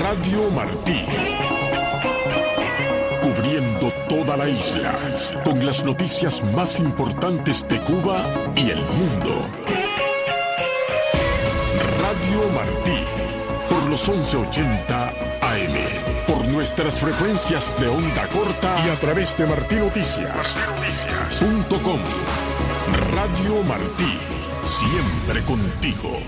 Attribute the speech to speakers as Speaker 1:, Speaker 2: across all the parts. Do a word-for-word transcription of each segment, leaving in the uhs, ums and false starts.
Speaker 1: Radio Martí. Cubriendo toda la isla, con las noticias más importantes de Cuba y el mundo. Radio Martí, por los once ochenta A M, por nuestras frecuencias de onda corta y a través de martí noticias punto com. Radio Martí, siempre contigo.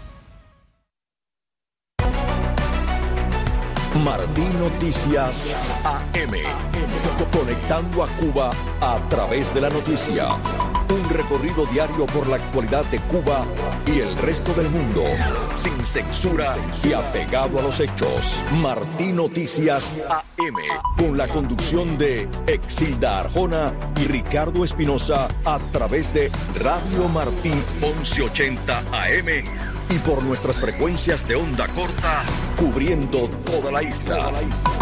Speaker 2: Martí Noticias A M, conectando a Cuba a través de la noticia. Un recorrido diario por la actualidad de Cuba y el resto del mundo, sin censura y apegado a los hechos. Martí Noticias A M, con la conducción de Exilda Arjona y Ricardo Espinosa a través de Radio Martí once ochenta A M y por nuestras frecuencias de onda corta, cubriendo toda la isla.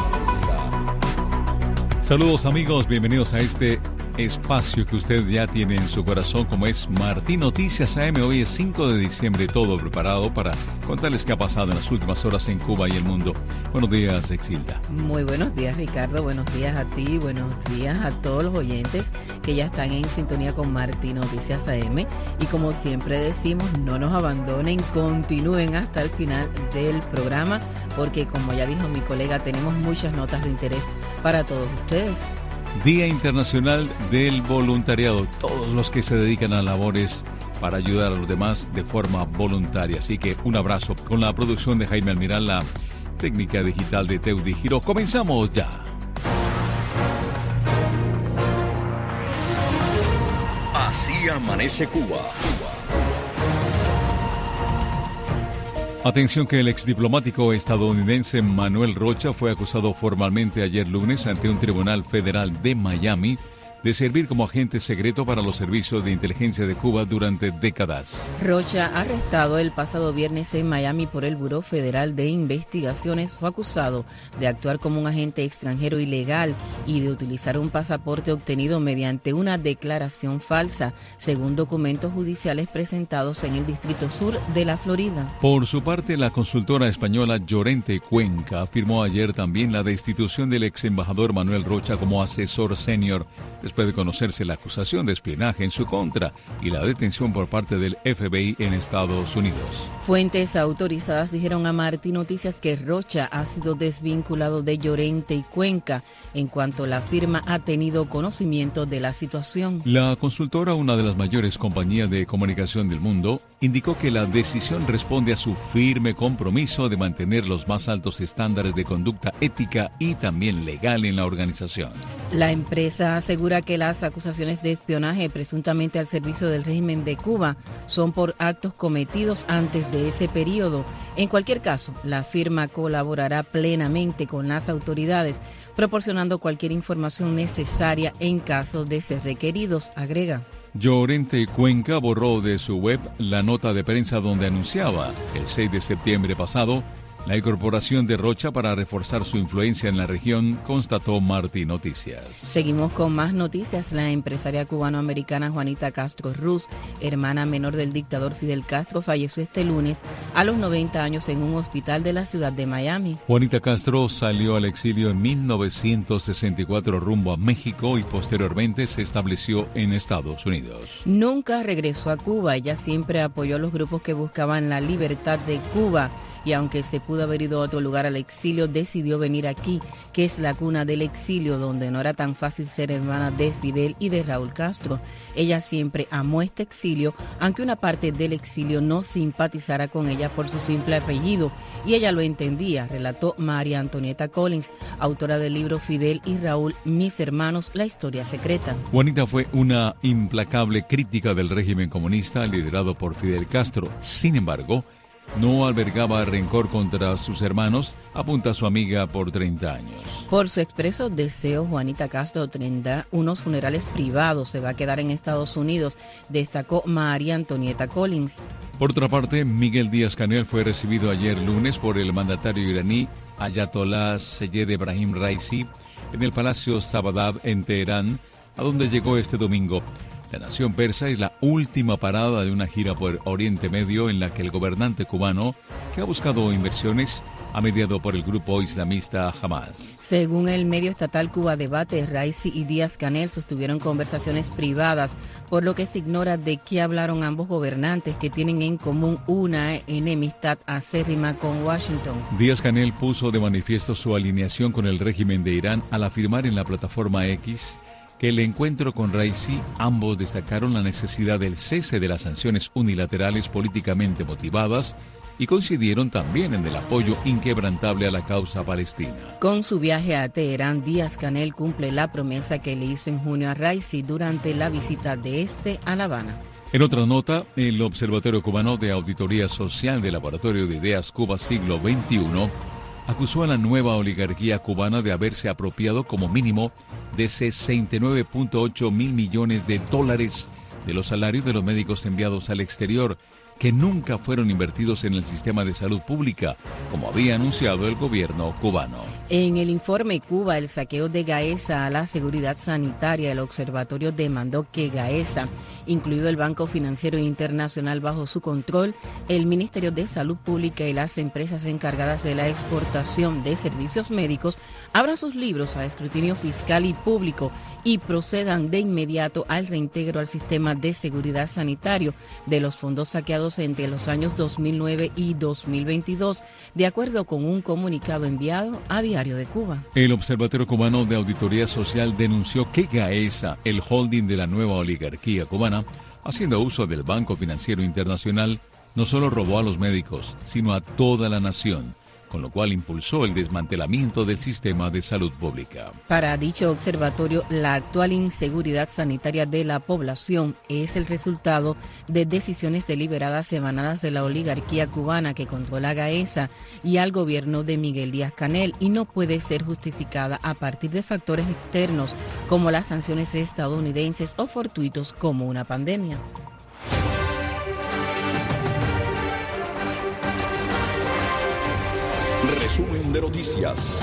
Speaker 3: Saludos amigos, bienvenidos a este espacio que usted ya tiene en su corazón, como es Martí Noticias A M. Hoy es cinco de diciembre, todo preparado para contarles qué ha pasado en las últimas horas en Cuba y el mundo. Buenos días, Exilda.
Speaker 4: Muy buenos días, Ricardo. Buenos días a ti, buenos días a todos los oyentes que ya están en sintonía con Martí Noticias A M. Y como siempre decimos, no nos abandonen, continúen hasta el final del programa, porque como ya dijo mi colega, tenemos muchas notas de interés para todos ustedes.
Speaker 3: Día Internacional del Voluntariado. Todos los que se dedican a labores para ayudar a los demás de forma voluntaria. Así que un abrazo con la producción de Jaime Almirán, la técnica digital de Teudi Giro. Comenzamos ya.
Speaker 2: Así amanece Cuba.
Speaker 3: Atención que el exdiplomático estadounidense Manuel Rocha fue acusado formalmente ayer lunes ante un tribunal federal de Miami de servir como agente secreto para los servicios de inteligencia de Cuba durante décadas.
Speaker 4: Rocha, arrestado el pasado viernes en Miami por el Buró Federal de Investigaciones, fue acusado de actuar como un agente extranjero ilegal y de utilizar un pasaporte obtenido mediante una declaración falsa, según documentos judiciales presentados en el Distrito Sur de la Florida.
Speaker 3: Por su parte, la consultora española Llorente Cuenca afirmó ayer también la destitución del ex embajador Manuel Rocha como asesor senior, después de conocerse la acusación de espionaje en su contra y la detención por parte del F B I en Estados Unidos.
Speaker 4: Fuentes autorizadas dijeron a Martí Noticias que Rocha ha sido desvinculado de Llorente y Cuenca en cuanto la firma ha tenido conocimiento de la situación.
Speaker 3: La consultora, una de las mayores compañías de comunicación del mundo, indicó que la decisión responde a su firme compromiso de mantener los más altos estándares de conducta ética y también legal en la organización.
Speaker 4: La empresa asegura que las acusaciones de espionaje presuntamente al servicio del régimen de Cuba son por actos cometidos antes de ese periodo. En cualquier caso, la firma colaborará plenamente con las autoridades, proporcionando cualquier información necesaria en caso de ser requeridos, agrega.
Speaker 3: Llorente Cuenca borró de su web la nota de prensa donde anunciaba el seis de septiembre pasado la incorporación de Rocha para reforzar su influencia en la región, constató Martí Noticias.
Speaker 4: Seguimos con más noticias. La empresaria cubano-americana Juanita Castro Ruz, hermana menor del dictador Fidel Castro, falleció este lunes a los noventa años en un hospital de la ciudad de Miami.
Speaker 3: Juanita Castro salió al exilio en mil novecientos sesenta y cuatro rumbo a México y posteriormente se estableció en Estados Unidos.
Speaker 4: Nunca regresó a Cuba. Ella siempre apoyó a los grupos que buscaban la libertad de Cuba. Y aunque se pudo haber ido a otro lugar al exilio, decidió venir aquí, que es la cuna del exilio, donde no era tan fácil ser hermana de Fidel y de Raúl Castro. Ella siempre amó este exilio, aunque una parte del exilio no simpatizara con ella por su simple apellido, y ella lo entendía, relató María Antonieta Collins, autora del libro Fidel y Raúl, Mis Hermanos, la historia secreta.
Speaker 3: Juanita fue una implacable crítica del régimen comunista liderado por Fidel Castro. Sin embargo, no albergaba rencor contra sus hermanos, apunta su amiga por treinta años.
Speaker 4: Por su expreso deseo, Juanita Castro tendrá unos funerales privados, se va a quedar en Estados Unidos, destacó María Antonieta Collins.
Speaker 3: Por otra parte, Miguel Díaz-Canel fue recibido ayer lunes por el mandatario iraní Ayatollah Seyed Ebrahim Raisi en el Palacio Sabadab en Teherán, a donde llegó este domingo. La nación persa es la última parada de una gira por Oriente Medio en la que el gobernante cubano, que ha buscado inversiones, ha mediado por el grupo islamista Hamas.
Speaker 4: Según el medio estatal Cuba Debate, Raisi y Díaz-Canel sostuvieron conversaciones privadas, por lo que se ignora de qué hablaron ambos gobernantes que tienen en común una enemistad acérrima con Washington.
Speaker 3: Díaz-Canel puso de manifiesto su alineación con el régimen de Irán al afirmar en la plataforma X que el encuentro con Raisi, ambos destacaron la necesidad del cese de las sanciones unilaterales políticamente motivadas y coincidieron también en el apoyo inquebrantable a la causa palestina.
Speaker 4: Con su viaje a Teherán, Díaz-Canel cumple la promesa que le hizo en junio a Raisi durante la visita de este a La Habana.
Speaker 3: En otra nota, el Observatorio Cubano de Auditoría Social del Laboratorio de Ideas Cuba Siglo veintiuno acusó a la nueva oligarquía cubana de haberse apropiado como mínimo de sesenta y nueve punto ocho mil millones de dólares de los salarios de los médicos enviados al exterior, que nunca fueron invertidos en el sistema de salud pública, como había anunciado el gobierno cubano.
Speaker 4: En el informe Cuba, el saqueo de Gaesa a la seguridad sanitaria, el observatorio demandó que Gaesa, incluido el Banco Financiero Internacional bajo su control, el Ministerio de Salud Pública y las empresas encargadas de la exportación de servicios médicos, abran sus libros a escrutinio fiscal y público y procedan de inmediato al reintegro al sistema de seguridad sanitario de los fondos saqueados entre los años dos mil nueve y dos mil veintidós, de acuerdo con un comunicado enviado a Diario de Cuba.
Speaker 3: El Observatorio Cubano de Auditoría Social denunció que Gaesa, el holding de la nueva oligarquía cubana, haciendo uso del Banco Financiero Internacional, no solo robó a los médicos, sino a toda la nación, con lo cual impulsó el desmantelamiento del sistema de salud pública.
Speaker 4: Para dicho observatorio, la actual inseguridad sanitaria de la población es el resultado de decisiones deliberadas emanadas de la oligarquía cubana que controla Gaesa y al gobierno de Miguel Díaz-Canel y no puede ser justificada a partir de factores externos como las sanciones estadounidenses o fortuitos como una pandemia.
Speaker 2: Resumen de noticias.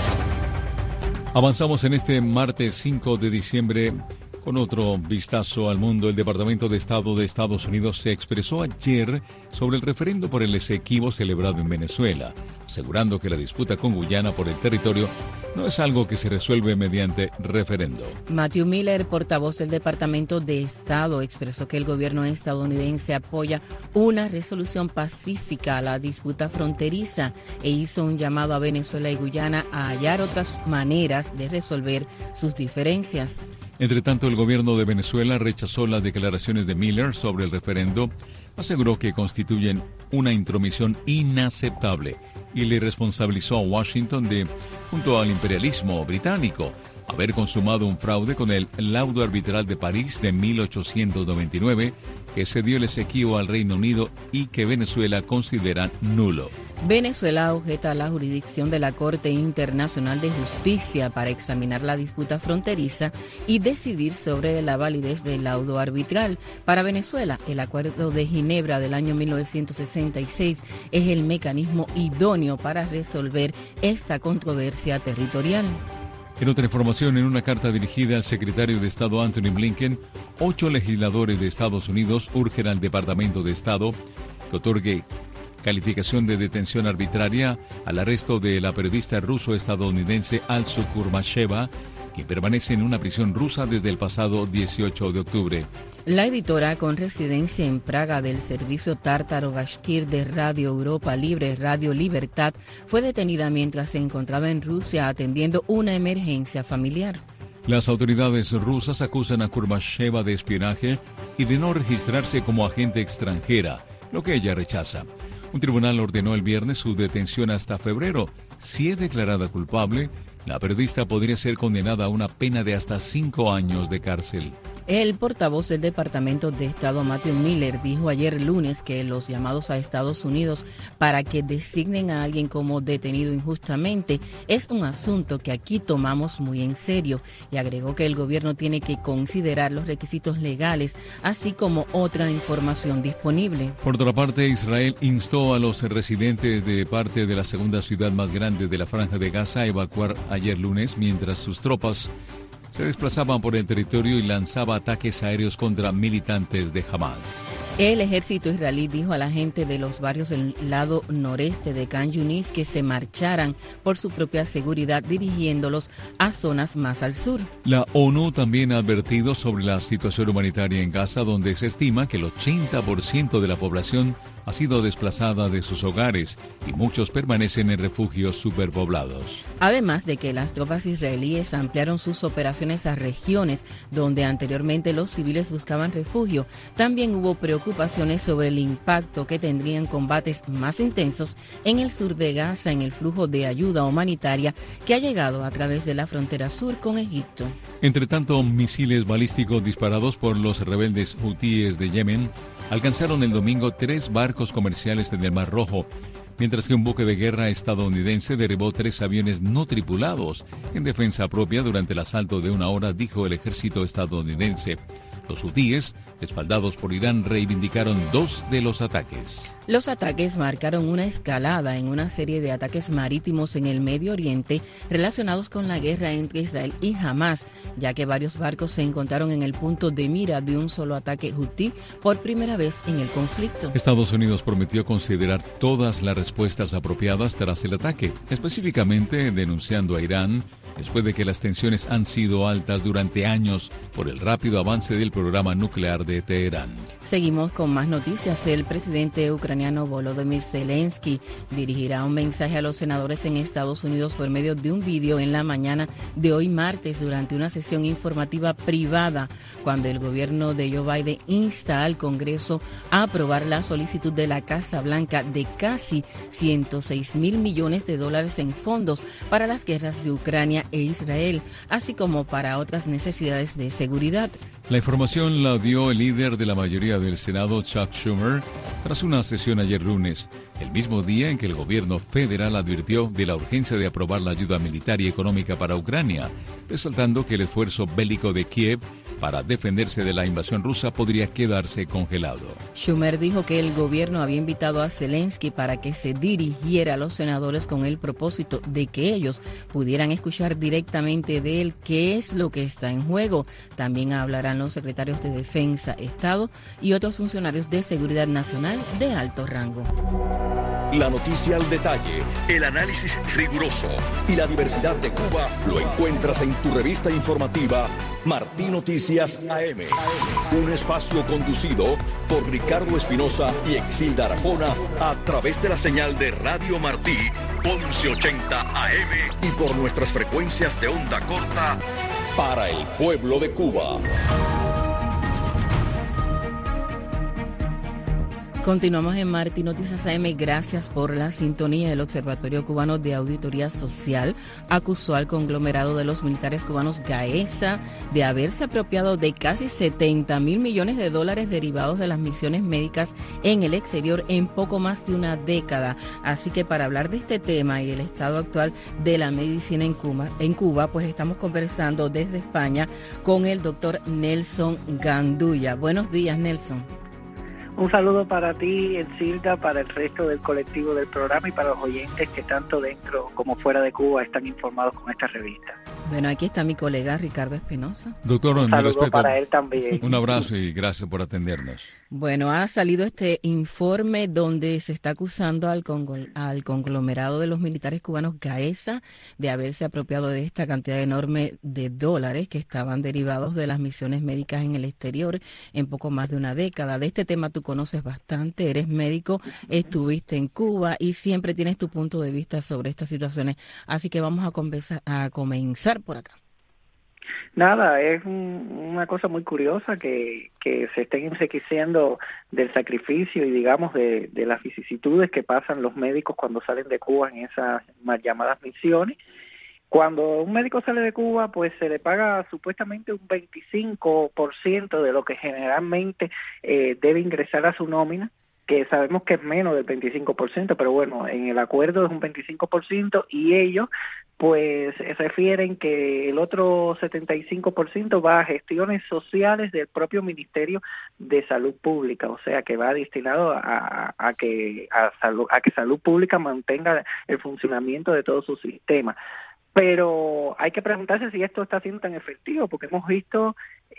Speaker 3: Avanzamos en este martes cinco de diciembre con otro vistazo al mundo. El Departamento de Estado de Estados Unidos se expresó ayer sobre el referendo por el Esequibo celebrado en Venezuela, asegurando que la disputa con Guyana por el territorio no es algo que se resuelve mediante referendo.
Speaker 4: Matthew Miller, portavoz del Departamento de Estado, expresó que el gobierno estadounidense apoya una resolución pacífica a la disputa fronteriza e hizo un llamado a Venezuela y Guyana a hallar otras maneras de resolver sus diferencias.
Speaker 3: Entre tanto, el gobierno de Venezuela rechazó las declaraciones de Miller sobre el referendo, aseguró que constituyen una intromisión inaceptable y le responsabilizó a Washington de, junto al imperialismo británico, haber consumado un fraude con el laudo arbitral de París de mil ochocientos noventa y nueve que cedió el Esequibo al Reino Unido y que Venezuela considera nulo.
Speaker 4: Venezuela objeta la jurisdicción de la Corte Internacional de Justicia para examinar la disputa fronteriza y decidir sobre la validez del laudo arbitral. Para Venezuela, el Acuerdo de Ginebra del año mil novecientos sesenta y seis es el mecanismo idóneo para resolver esta controversia territorial.
Speaker 3: En otra información, en una carta dirigida al secretario de Estado Anthony Blinken, ocho legisladores de Estados Unidos urgen al Departamento de Estado que otorgue calificación de detención arbitraria al arresto de la periodista ruso-estadounidense Alsu Kurmasheva, que permanece en una prisión rusa desde el pasado dieciocho de octubre.
Speaker 4: La editora con residencia en Praga del servicio tártaro Bashkir de Radio Europa Libre, Radio Libertad, fue detenida mientras se encontraba en Rusia atendiendo una emergencia familiar.
Speaker 3: Las autoridades rusas acusan a Kurmasheva de espionaje y de no registrarse como agente extranjera, lo que ella rechaza. Un tribunal ordenó el viernes su detención hasta febrero. Si es declarada culpable, la periodista podría ser condenada a una pena de hasta cinco años de cárcel.
Speaker 4: El portavoz del Departamento de Estado, Matthew Miller, dijo ayer lunes que los llamados a Estados Unidos para que designen a alguien como detenido injustamente es un asunto que aquí tomamos muy en serio, y agregó que el gobierno tiene que considerar los requisitos legales, así como otra información disponible.
Speaker 3: Por otra parte, Israel instó a los residentes de parte de la segunda ciudad más grande de la Franja de Gaza a evacuar ayer lunes mientras sus tropas se desplazaban por el territorio y lanzaba ataques aéreos contra militantes de Hamas.
Speaker 4: El ejército israelí dijo a la gente de los barrios del lado noreste de Khan Yunis que se marcharan por su propia seguridad, dirigiéndolos a zonas más al sur.
Speaker 3: La ONU también ha advertido sobre la situación humanitaria en Gaza, donde se estima que el ochenta por ciento de la población ha sido desplazada de sus hogares y muchos permanecen en refugios superpoblados.
Speaker 4: Además de que las tropas israelíes ampliaron sus operaciones a regiones donde anteriormente los civiles buscaban refugio, también hubo preocupaciones sobre el impacto que tendrían combates más intensos en el sur de Gaza en el flujo de ayuda humanitaria que ha llegado a través de la frontera sur con Egipto.
Speaker 3: Entre tanto, misiles balísticos disparados por los rebeldes hutíes de Yemen alcanzaron el domingo tres barcos comerciales en el Mar Rojo, mientras que un buque de guerra estadounidense derribó tres aviones no tripulados en defensa propia durante el asalto de una hora, dijo el ejército estadounidense. Los hutíes, respaldados por Irán, reivindicaron dos de los ataques.
Speaker 4: Los ataques marcaron una escalada en una serie de ataques marítimos en el Medio Oriente relacionados con la guerra entre Israel y Hamás, ya que varios barcos se encontraron en el punto de mira de un solo ataque hutí por primera vez en el conflicto.
Speaker 3: Estados Unidos prometió considerar todas las respuestas apropiadas tras el ataque, específicamente denunciando a Irán después de que las tensiones han sido altas durante años por el rápido avance del programa nuclear de Teherán.
Speaker 4: Seguimos con más noticias. El presidente ucraniano Volodymyr Zelensky dirigirá un mensaje a los senadores en Estados Unidos por medio de un vídeo en la mañana de hoy martes durante una sesión informativa privada, cuando el gobierno de Joe Biden insta al Congreso a aprobar la solicitud de la Casa Blanca de casi ciento seis mil millones de dólares en fondos para las guerras de Ucrania e Israel, así como para otras necesidades de seguridad.
Speaker 3: La información la dio el líder de la mayoría del Senado, Chuck Schumer, tras una sesión ayer lunes, el mismo día en que el gobierno federal advirtió de la urgencia de aprobar la ayuda militar y económica para Ucrania, resaltando que el esfuerzo bélico de Kiev para defenderse de la invasión rusa podría quedarse congelado.
Speaker 4: Schumer dijo que el gobierno había invitado a Zelensky para que se dirigiera a los senadores con el propósito de que ellos pudieran escuchar directamente de él qué es lo que está en juego. También hablarán los secretarios de Defensa, Estado y otros funcionarios de Seguridad Nacional de alto rango.
Speaker 2: La noticia al detalle, el análisis riguroso y la diversidad de Cuba lo encuentras en tu revista informativa Martí Noticias A M. Un espacio conducido por Ricardo Espinosa y Exilda Arjona a través de la señal de Radio Martí once ochenta A M y por nuestras frecuencias de onda corta para el pueblo de Cuba.
Speaker 4: Continuamos en Martí Noticias A M. Gracias por la sintonía. El Observatorio Cubano de Auditoría Social acusó al conglomerado de los militares cubanos Gaesa de haberse apropiado de casi setenta mil millones de dólares derivados de las misiones médicas en el exterior en poco más de una década. Así que para hablar de este tema y el estado actual de la medicina en Cuba, en Cuba, pues estamos conversando desde España con el doctor Nelson Gandulla. Buenos días, Nelson.
Speaker 5: Un saludo para ti, Exilda, para el resto del colectivo del programa y para los oyentes que tanto dentro como fuera de Cuba están informados con esta revista.
Speaker 4: Bueno, aquí está mi colega Ricardo Espinosa.
Speaker 3: Doctor,
Speaker 5: un saludo respeto, para él también.
Speaker 3: Un abrazo y gracias por atendernos.
Speaker 4: Bueno, ha salido este informe donde se está acusando al, congl- al conglomerado de los militares cubanos Gaesa de haberse apropiado de esta cantidad enorme de dólares que estaban derivados de las misiones médicas en el exterior en poco más de una década. De este tema tú conoces bastante, eres médico, estuviste en Cuba y siempre tienes tu punto de vista sobre estas situaciones. Así que vamos a, conversa- a comenzar por acá.
Speaker 5: Nada, es un, una cosa muy curiosa que, que se estén enriqueciendo del sacrificio y digamos de, de las vicisitudes que pasan los médicos cuando salen de Cuba en esas más llamadas misiones. Cuando un médico sale de Cuba, pues se le paga supuestamente un veinticinco por ciento de lo que generalmente eh, debe ingresar a su nómina, que sabemos que es menos del veinticinco por ciento, pero bueno, en el acuerdo es un veinticinco por ciento y ellos pues refieren que el otro setenta y cinco por ciento va a gestiones sociales del propio Ministerio de Salud Pública, o sea que va destinado a, a que a salud, a que Salud Pública mantenga el funcionamiento de todo su sistema. pero hay que preguntarse si esto está siendo tan efectivo, porque hemos visto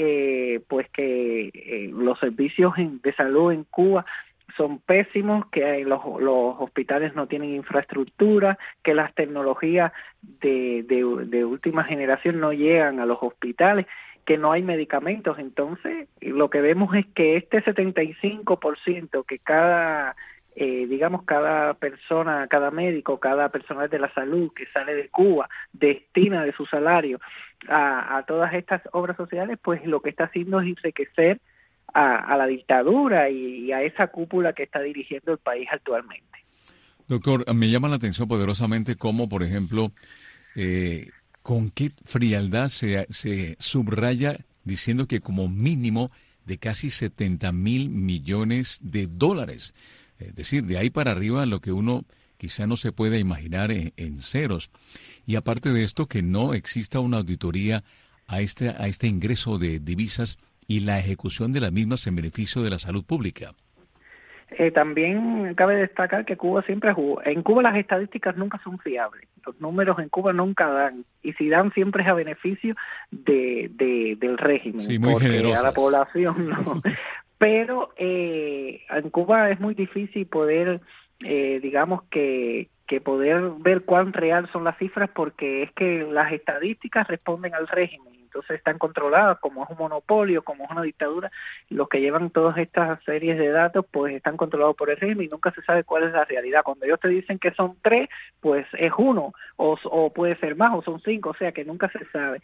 Speaker 5: eh, pues que eh, los servicios en, de salud en Cuba son pésimos, que los, los hospitales no tienen infraestructura, que las tecnologías de, de, de última generación no llegan a los hospitales, que no hay medicamentos. Entonces, lo que vemos es que este setenta y cinco por ciento que cada, eh, digamos, cada persona, cada médico, cada personal de la salud que sale de Cuba destina de su salario a, a todas estas obras sociales, pues lo que está haciendo es enriquecer A, a la dictadura y, y a esa cúpula que está dirigiendo el país actualmente.
Speaker 3: Doctor, me llama la atención poderosamente cómo, por ejemplo, eh, con qué frialdad se, se subraya diciendo que como mínimo de casi setenta mil millones de dólares. Es decir, de ahí para arriba lo que uno quizá no se puede imaginar en, en ceros. Y aparte de esto, que no exista una auditoría a este, a este ingreso de divisas y la ejecución de las mismas en beneficio de la salud pública.
Speaker 5: Eh, también cabe destacar que Cuba siempre jugó. En Cuba las estadísticas nunca son fiables. Los números en Cuba nunca dan. Y si dan, siempre es a beneficio de, de del régimen.
Speaker 3: Sí, muy
Speaker 5: porque
Speaker 3: generosas.
Speaker 5: A la población no. Pero eh, en Cuba es muy difícil poder, eh, digamos que, que poder ver cuán real son las cifras, porque es que las estadísticas responden al régimen. Entonces están controladas, como es un monopolio, como es una dictadura, los que llevan todas estas series de datos pues están controlados por el régimen y nunca se sabe cuál es la realidad. Cuando ellos te dicen que son tres, pues es uno, o, o puede ser más, o son cinco, o sea que nunca se sabe.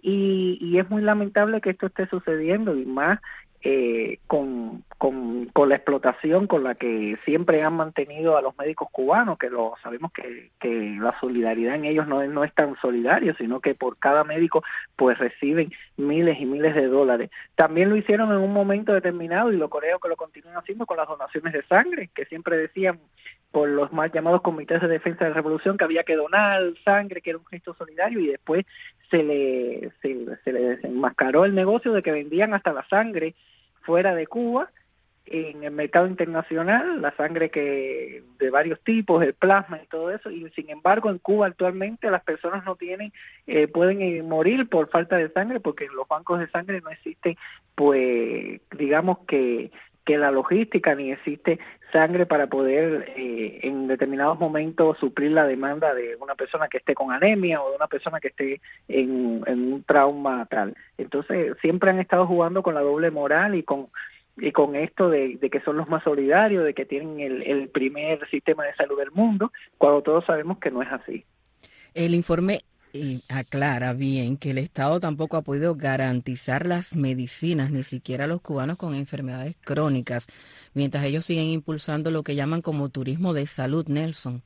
Speaker 5: Y, y es muy lamentable que esto esté sucediendo, y más eh, con, con, con la explotación con la que siempre han mantenido a los médicos cubanos, que lo sabemos que, que la solidaridad en ellos no es, no es tan solidaria, sino que por cada médico pues reciben miles y miles de dólares. También lo hicieron en un momento determinado, y lo creo que lo continúan haciendo con las donaciones de sangre, que siempre decían por los mal llamados comités de defensa de la revolución que había que donar sangre, que era un gesto solidario, y después se le, se, se le desenmascaró el negocio de que vendían hasta la sangre fuera de Cuba, en el mercado internacional, la sangre que de varios tipos, el plasma y todo eso, y sin embargo en Cuba actualmente las personas no tienen, eh, pueden eh, morir por falta de sangre, porque en los bancos de sangre no existe, pues, digamos que que la logística, ni existe sangre para poder eh, en determinados momentos suplir la demanda de una persona que esté con anemia o de una persona que esté en, en un trauma tal. Entonces siempre han estado jugando con la doble moral y con y con esto de, de que son los más solidarios, de que tienen el, el primer sistema de salud del mundo, cuando todos sabemos que no es así.
Speaker 4: El informe Y aclara bien que el Estado tampoco ha podido garantizar las medicinas, ni siquiera a los cubanos con enfermedades crónicas, mientras ellos siguen impulsando lo que llaman como turismo de salud, Nelson.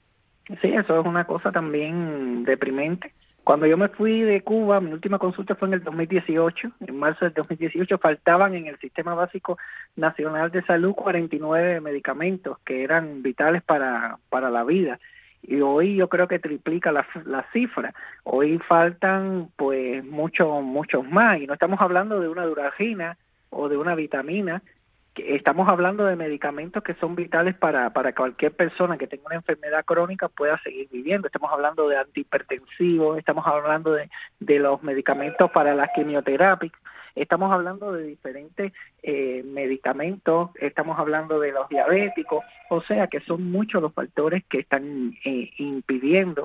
Speaker 5: Sí, eso es una cosa también deprimente. Cuando yo me fui de Cuba, mi última consulta fue en el dos mil dieciocho, en marzo del dos mil dieciocho, faltaban en el Sistema Básico Nacional de Salud cuarenta y nueve medicamentos que eran vitales para, para la vida. Y hoy yo creo que triplica la, la cifra. Hoy faltan pues muchos muchos más, y no estamos hablando de una duragina o de una vitamina, que estamos hablando de medicamentos que son vitales para para cualquier persona que tenga una enfermedad crónica pueda seguir viviendo. Estamos hablando de antihipertensivos, estamos hablando de, de los medicamentos para la quimioterapia, estamos hablando de diferentes eh, medicamentos, estamos hablando de los diabéticos, o sea que son muchos los factores que están eh, impidiendo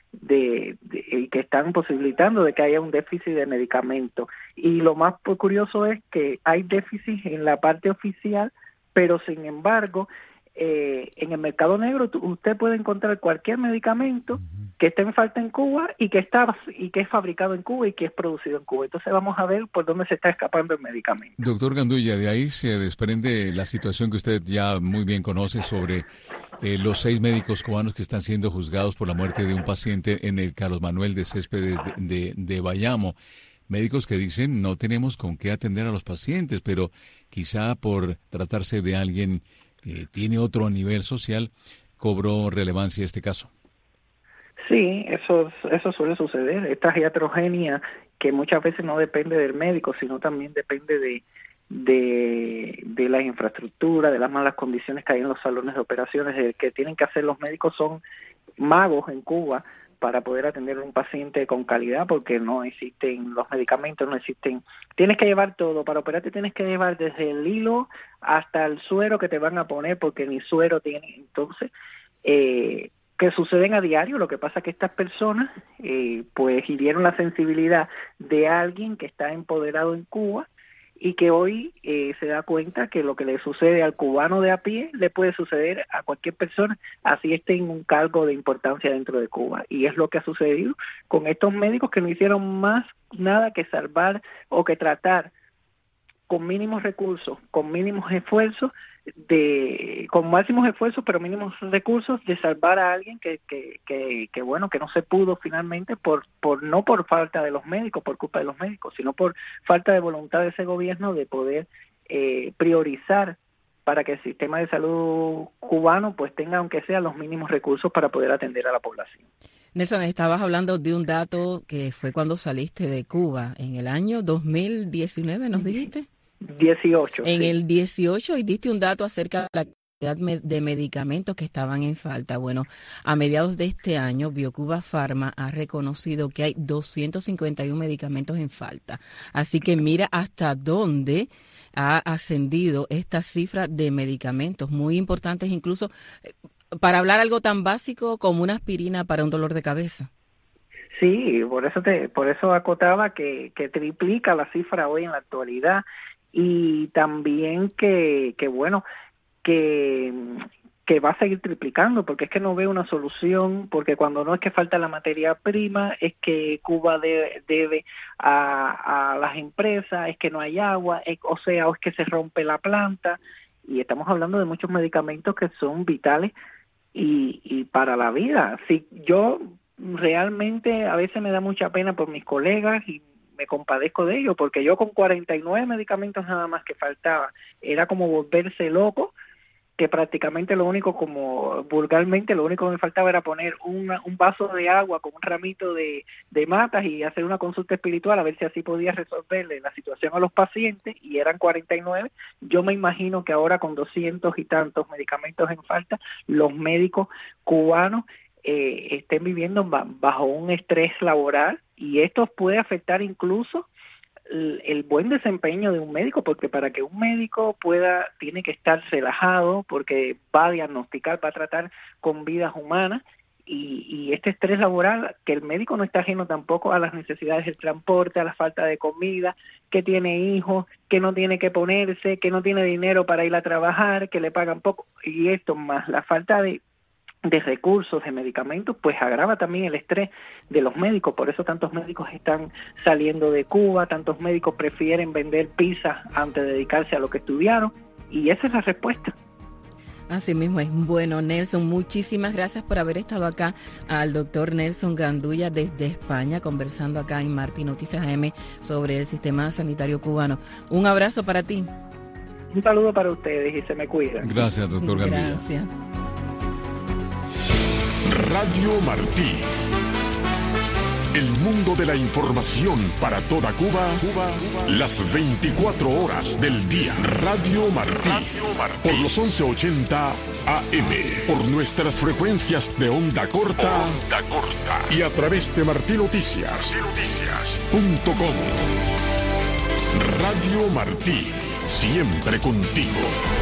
Speaker 5: de, de y que están posibilitando de que haya un déficit de medicamentos. Y lo más curioso es que hay déficit en la parte oficial, pero sin embargo eh, en el mercado negro usted puede encontrar cualquier medicamento que esté en falta en Cuba y que está y que es fabricado en Cuba y que es producido en Cuba. Entonces vamos a ver por dónde se está escapando el medicamento.
Speaker 3: Doctor Gandulla, de ahí se desprende la situación que usted ya muy bien conoce sobre eh, los seis médicos cubanos que están siendo juzgados por la muerte de un paciente en el Carlos Manuel de Céspedes de, de, de Bayamo. Médicos que dicen no tenemos con qué atender a los pacientes, pero quizá por tratarse de alguien que tiene otro nivel social, cobró relevancia este caso.
Speaker 5: Sí, eso eso suele suceder. Esta iatrogenia que muchas veces no depende del médico, sino también depende de, de, de la infraestructura, de las malas condiciones que hay en los salones de operaciones, de que tienen que hacer los médicos son magos en Cuba para poder atender a un paciente con calidad, porque no existen los medicamentos, no existen. Tienes que llevar todo, para operarte tienes que llevar desde el hilo hasta el suero que te van a poner, porque ni suero tiene. Entonces, eh, que suceden a diario. Lo que pasa es que estas personas eh, pues hirieron la sensibilidad de alguien que está empoderado en Cuba y que hoy eh, se da cuenta que lo que le sucede al cubano de a pie le puede suceder a cualquier persona, así esté en un cargo de importancia dentro de Cuba. Y es lo que ha sucedido con estos médicos que no hicieron más nada que salvar o que tratar con mínimos recursos, con mínimos esfuerzos, de con máximos esfuerzos pero mínimos recursos, de salvar a alguien que que, que que bueno que no se pudo finalmente por por no por falta de los médicos, por culpa de los médicos, sino por falta de voluntad de ese gobierno de poder eh, priorizar para que el sistema de salud cubano pues tenga aunque sea los mínimos recursos para poder atender a la población.
Speaker 4: Nelson, estabas hablando de un dato que fue cuando saliste de Cuba en el año dos mil diecinueve, ¿nos dijiste?
Speaker 5: dieciocho.
Speaker 4: En
Speaker 5: sí.
Speaker 4: el dieciocho, y diste un dato acerca de la cantidad de medicamentos que estaban en falta. Bueno, a mediados de este año, BioCuba Pharma ha reconocido que hay doscientos cincuenta y uno medicamentos en falta. Así que mira hasta dónde ha ascendido esta cifra de medicamentos, muy importantes incluso para hablar algo tan básico como una aspirina para un dolor de cabeza.
Speaker 5: Sí, por eso te, por eso acotaba que, que triplica la cifra hoy en la actualidad. Y también que, que bueno, que, que va a seguir triplicando, porque es que no veo una solución, porque cuando no es que falta la materia prima, es que Cuba debe, debe a, a las empresas, es que no hay agua, es, o sea, o es que se rompe la planta, y estamos hablando de muchos medicamentos que son vitales y, y para la vida. Si yo realmente a veces me da mucha pena por mis colegas y me compadezco de ello, porque yo con cuarenta y nueve medicamentos nada más que faltaba, era como volverse loco, que prácticamente lo único, como vulgarmente, lo único que me faltaba era poner una, un vaso de agua con un ramito de, de matas y hacer una consulta espiritual a ver si así podía resolverle la situación a los pacientes, y eran cuarenta y nueve. Yo me imagino que ahora con doscientos y tantos medicamentos en falta, los médicos cubanos Eh, estén viviendo bajo un estrés laboral, y esto puede afectar incluso el, el buen desempeño de un médico, porque para que un médico pueda, tiene que estar relajado, porque va a diagnosticar, va a tratar con vidas humanas, y, y este estrés laboral, que el médico no está ajeno tampoco a las necesidades del transporte, a la falta de comida, que tiene hijos, que no tiene que ponerse, que no tiene dinero para ir a trabajar, que le pagan poco, y esto más la falta de de recursos, de medicamentos, pues agrava también el estrés de los médicos. Por eso tantos médicos están saliendo de Cuba, tantos médicos prefieren vender pizza antes de dedicarse a lo que estudiaron, y esa es la respuesta.
Speaker 4: Así mismo es. Bueno, Nelson, muchísimas gracias por haber estado acá, al doctor Nelson Gandulla desde España, conversando acá en Martí Noticias A M sobre el sistema sanitario cubano. Un abrazo para ti.
Speaker 5: Un saludo para ustedes y se me cuidan.
Speaker 3: Gracias, doctor Gandulla.
Speaker 4: Gracias.
Speaker 1: Radio Martí. El mundo de la información para toda Cuba, Cuba, las veinticuatro horas del día. Radio Martí. Radio Martí. Por los once ochenta A M. Por nuestras frecuencias de onda corta. Onda corta. Y a través de martí noticias punto com. Radio Martí. Siempre contigo.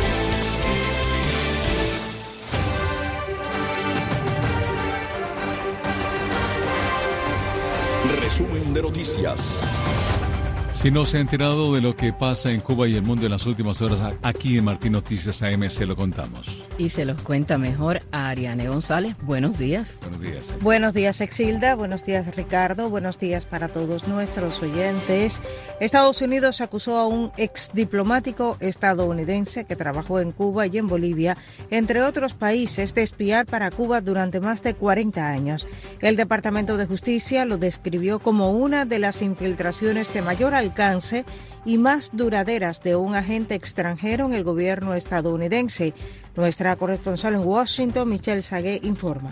Speaker 2: Resumen de noticias.
Speaker 3: Si no se ha enterado de lo que pasa en Cuba y el mundo en las últimas horas, aquí en Martí Noticias A M se lo contamos.
Speaker 4: Y se los cuenta mejor a Ariane González. Buenos días.
Speaker 3: Buenos días. Eh.
Speaker 6: Buenos días, Exilda. Buenos días, Ricardo. Buenos días para todos nuestros oyentes. Estados Unidos acusó a un exdiplomático estadounidense que trabajó en Cuba y en Bolivia, entre otros países, de espiar para Cuba durante más de cuarenta años. El Departamento de Justicia lo describió como una de las infiltraciones de mayor alcance y más duraderas de un agente extranjero en el gobierno estadounidense. Nuestra corresponsal en Washington, Michelle Sagué, informa.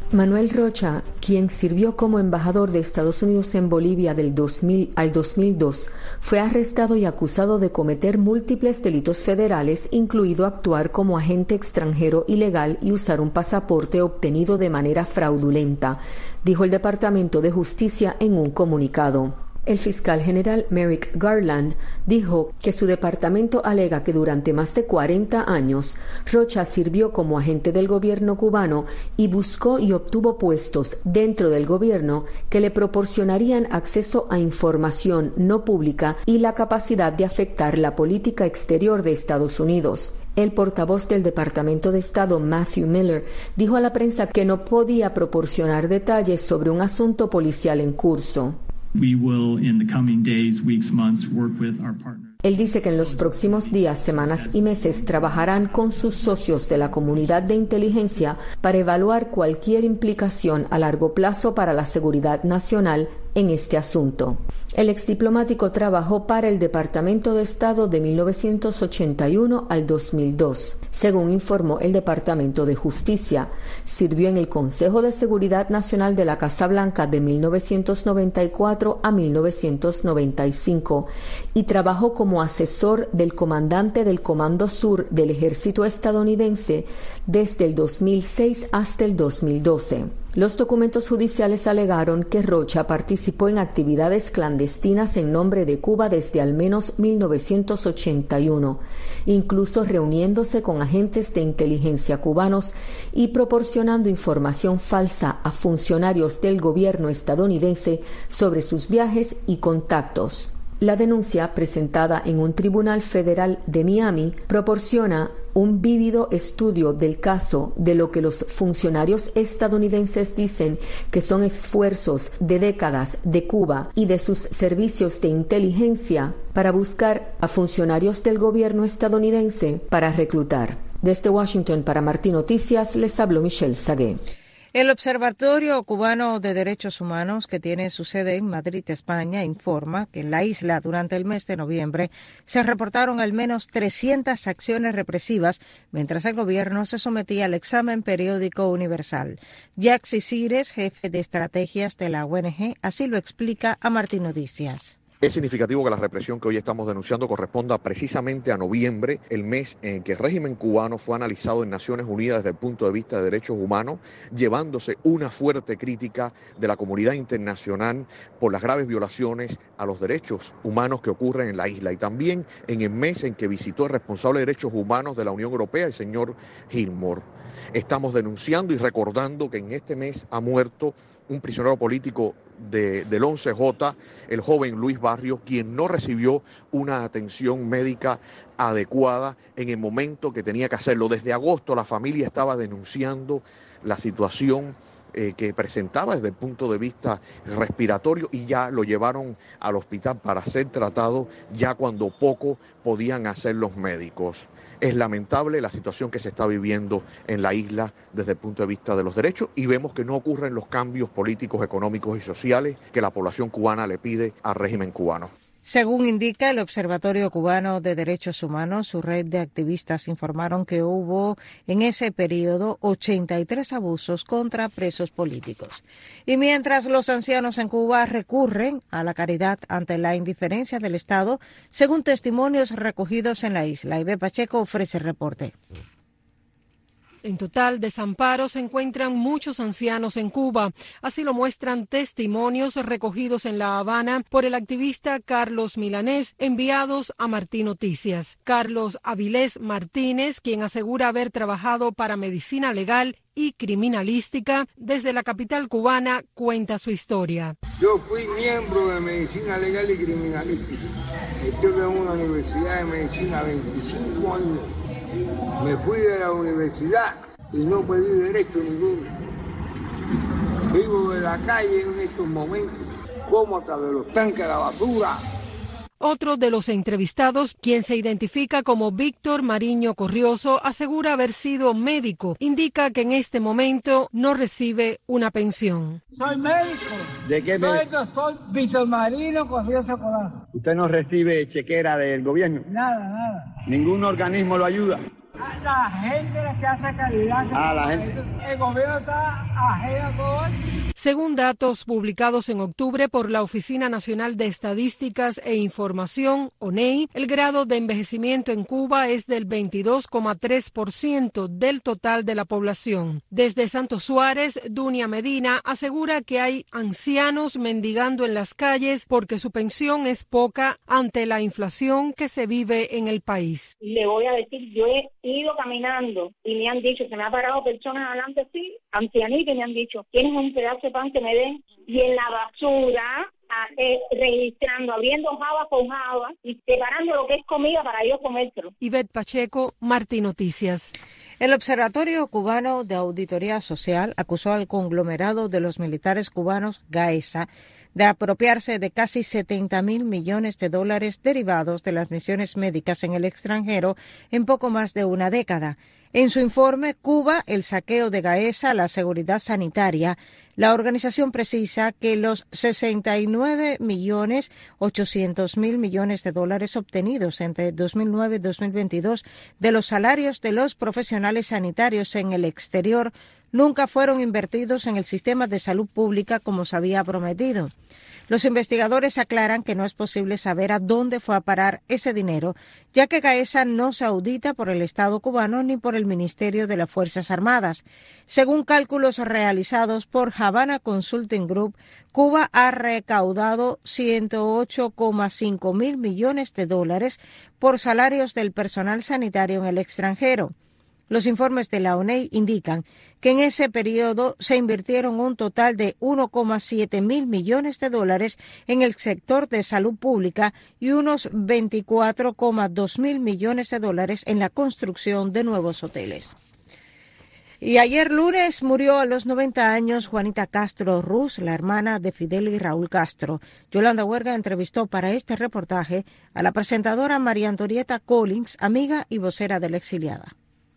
Speaker 7: Manuel Rocha, quien sirvió como embajador de Estados Unidos en Bolivia del dos mil al dos mil dos, fue arrestado y acusado de cometer múltiples delitos federales, incluido actuar como agente extranjero ilegal y usar un pasaporte obtenido de manera fraudulenta, dijo el Departamento de Justicia en un comunicado. El fiscal general Merrick Garland dijo que su departamento alega que durante más de cuarenta años Rocha sirvió como agente del gobierno cubano y buscó y obtuvo puestos dentro del gobierno que le proporcionarían acceso a información no pública y la capacidad de afectar la política exterior de Estados Unidos. El portavoz del Departamento de Estado, Matthew Miller, dijo a la prensa que no podía proporcionar detalles sobre un asunto policial en curso.
Speaker 8: We will, in the coming days, weeks, months, work with our partners.
Speaker 7: Él dice que en los próximos días, semanas y meses trabajarán con sus socios de la comunidad de inteligencia para evaluar cualquier implicación a largo plazo para la seguridad nacional en este asunto. El exdiplomático trabajó para el Departamento de Estado de mil novecientos ochenta y uno al dos mil dos. Según informó el Departamento de Justicia, sirvió en el Consejo de Seguridad Nacional de la Casa Blanca de mil novecientos noventa y cuatro a mil novecientos noventa y cinco y trabajó como asesor del comandante del Comando Sur del Ejército estadounidense desde el dos mil seis hasta el dos mil doce. Los documentos judiciales alegaron que Rocha participó en actividades clandestinas en nombre de Cuba desde al menos mil novecientos ochenta y uno, incluso reuniéndose con agentes de inteligencia cubanos y proporcionando información falsa a funcionarios del gobierno estadounidense sobre sus viajes y contactos. La denuncia, presentada en un tribunal federal de Miami, proporciona un vívido estudio del caso de lo que los funcionarios estadounidenses dicen que son esfuerzos de décadas de Cuba y de sus servicios de inteligencia para buscar a funcionarios del gobierno estadounidense para reclutar. Desde Washington para Martín Noticias les habló Michelle Sagué.
Speaker 6: El Observatorio Cubano de Derechos Humanos, que tiene su sede en Madrid, España, informa que en la isla durante el mes de noviembre se reportaron al menos trescientas acciones represivas mientras el gobierno se sometía al examen periódico universal. Jacques Sisires, jefe de estrategias de la O N G, así lo explica a Martín Noticias.
Speaker 9: Es significativo que la represión que hoy estamos denunciando corresponda precisamente a noviembre, el mes en que el régimen cubano fue analizado en Naciones Unidas desde el punto de vista de derechos humanos, llevándose una fuerte crítica de la comunidad internacional por las graves violaciones a los derechos humanos que ocurren en la isla, y también en el mes en que visitó el responsable de derechos humanos de la Unión Europea, el señor Gilmore. Estamos denunciando y recordando que en este mes ha muerto un prisionero político de, del once J, el joven Luis Barrios, quien no recibió una atención médica adecuada en el momento que tenía que hacerlo. Desde agosto la familia estaba denunciando la situación eh, que presentaba desde el punto de vista respiratorio y ya lo llevaron al hospital para ser tratado ya cuando poco podían hacer los médicos. Es lamentable la situación que se está viviendo en la isla desde el punto de vista de los derechos y vemos que no ocurren los cambios políticos, económicos y sociales que la población cubana le pide al régimen cubano.
Speaker 6: Según indica el Observatorio Cubano de Derechos Humanos, su red de activistas informaron que hubo en ese periodo ochenta y tres abusos contra presos políticos. Y mientras los ancianos en Cuba recurren a la caridad ante la indiferencia del Estado, según testimonios recogidos en la isla, Ibe Pacheco ofrece el reporte.
Speaker 10: En total, desamparo se encuentran muchos ancianos en Cuba. Así lo muestran testimonios recogidos en La Habana por el activista Carlos Milanés, enviados a Martín Noticias. Carlos Avilés Martínez, quien asegura haber trabajado para Medicina Legal y Criminalística desde la capital cubana, cuenta su historia.
Speaker 11: Yo fui miembro de Medicina Legal y Criminalística. Estuve en una universidad de medicina veinticinco años. Me fui de la universidad y no pedí derecho ninguno. Vivo de la calle en estos momentos, como hasta de los tanques de la basura.
Speaker 10: Otro de los entrevistados, quien se identifica como Víctor Mariño Corrioso, asegura haber sido médico. Indica que en este momento no recibe una pensión.
Speaker 12: Soy médico.
Speaker 13: ¿De qué
Speaker 12: Soy
Speaker 13: médico?
Speaker 12: doctor Víctor Mariño Corrioso Codazo.
Speaker 13: ¿Usted no recibe chequera del gobierno?
Speaker 12: Nada, nada.
Speaker 13: ¿Ningún organismo lo ayuda?
Speaker 12: La gente es que hace calidad.
Speaker 13: Ah, la gente.
Speaker 12: El gobierno está ajeno a todo eso.
Speaker 10: Según datos publicados en octubre por la Oficina Nacional de Estadísticas e Información, O N E I, el grado de envejecimiento en Cuba es del veintidós coma tres por ciento del total de la población. Desde Santo Suárez, Dunia Medina asegura que hay ancianos mendigando en las calles porque su pensión es poca ante la inflación que se vive en el país.
Speaker 14: Le voy a decir, yo he ido caminando y me han dicho, se me ha parado personas adelante así, ancianitos, y me han dicho, ¿tienes un pedazo de pan que me den? Y en la basura, eh, registrando, abriendo java con java y separando lo que es comida para yo comérselo.
Speaker 10: Ivette Pacheco, Martí Noticias.
Speaker 6: El Observatorio Cubano de Auditoría Social acusó al conglomerado de los militares cubanos, GAESA, de apropiarse de casi setenta mil millones de dólares derivados de las misiones médicas en el extranjero en poco más de una década. En su informe, Cuba, el saqueo de GAESA, la seguridad sanitaria, la organización precisa que los sesenta y nueve millones ochocientos mil millones de dólares obtenidos entre dos mil nueve y dos mil veintidós de los salarios de los profesionales sanitarios en el exterior nunca fueron invertidos en el sistema de salud pública como se había prometido. Los investigadores aclaran que no es posible saber a dónde fue a parar ese dinero, ya que GAESA no se audita por el Estado cubano ni por el Ministerio de las Fuerzas Armadas. Según cálculos realizados por Havana Consulting Group, Cuba ha recaudado ciento ocho coma cinco mil millones de dólares por salarios del personal sanitario en el extranjero. Los informes de la O N E I indican que en ese periodo se invirtieron un total de uno coma siete mil millones de dólares en el sector de salud pública y unos veinticuatro coma dos mil millones de dólares en la construcción de nuevos hoteles. Y ayer lunes murió a los noventa años Juanita Castro Ruz, la hermana de Fidel y Raúl Castro. Yolanda Huerga entrevistó para este reportaje a la presentadora María Antonieta Collins, amiga y vocera de la exiliada.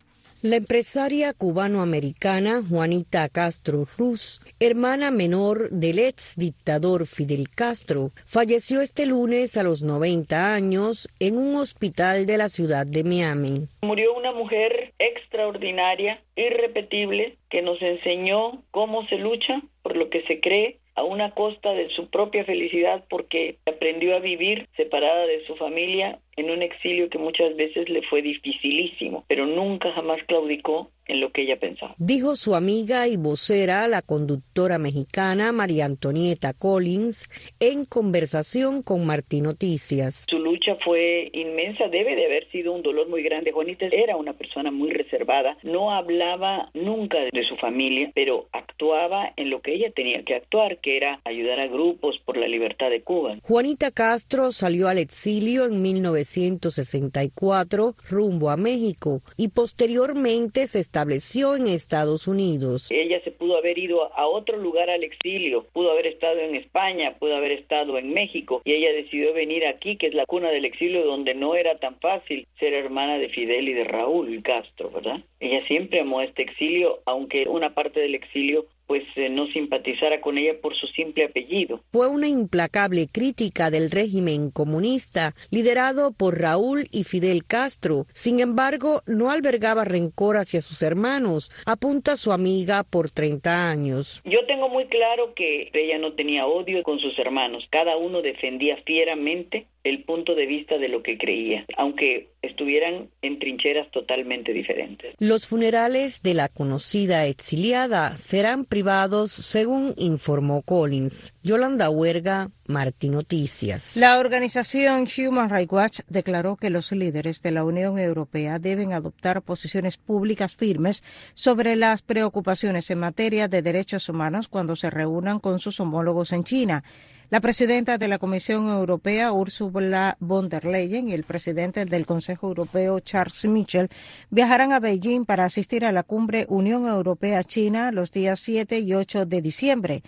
Speaker 15: La empresaria cubanoamericana Juanita Castro Ruz, hermana menor del ex dictador Fidel Castro, falleció este lunes a los noventa años en un hospital de la ciudad de Miami.
Speaker 16: Murió una mujer extraordinaria, irrepetible, que nos enseñó cómo se lucha por lo que se cree a una costa de su propia felicidad, porque aprendió a vivir separada de su familia en un exilio que muchas veces le fue dificilísimo, pero nunca jamás claudicó en lo que ella pensaba.
Speaker 15: Dijo su amiga y vocera, la conductora mexicana María Antonieta Collins, en conversación con Martí Noticias.
Speaker 16: Su lucha fue inmensa, debe de haber sido un dolor muy grande. Juanita era una persona muy reservada, no hablaba nunca de su familia, pero actuaba en lo que ella tenía que actuar, que era ayudar a grupos por la libertad de Cuba.
Speaker 15: Juanita Castro salió al exilio en mil novecientos sesenta y cuatro rumbo a México y posteriormente se estableció en Estados Unidos.
Speaker 16: Ella se pudo haber ido a otro lugar al exilio, pudo haber estado en España, pudo haber estado en México, y ella decidió venir aquí, que es la cuna del exilio, donde no era tan fácil ser hermana de Fidel y de Raúl Castro, ¿verdad? Ella siempre amó este exilio, aunque una parte del exilio pues eh, no simpatizara con ella por su simple apellido.
Speaker 15: Fue una implacable crítica del régimen comunista liderado por Raúl y Fidel Castro. Sin embargo, no albergaba rencor hacia sus hermanos, apunta su amiga por treinta años.
Speaker 16: Yo tengo muy claro que ella no tenía odio con sus hermanos. Cada uno defendía fieramente el punto de vista de lo que creía, aunque estuvieran en trincheras totalmente diferentes.
Speaker 15: Los funerales de la conocida exiliada serán privados, según informó Collins. Yolanda Huerga, Martí Noticias.
Speaker 6: La organización Human Rights Watch declaró que los líderes de la Unión Europea deben adoptar posiciones públicas firmes sobre las preocupaciones en materia de derechos humanos cuando se reúnan con sus homólogos en China. La presidenta de la Comisión Europea, Ursula von der Leyen, y el presidente del Consejo Europeo, Charles Michel, viajarán a Beijing para asistir a la cumbre Unión Europea-China los días siete y ocho de diciembre.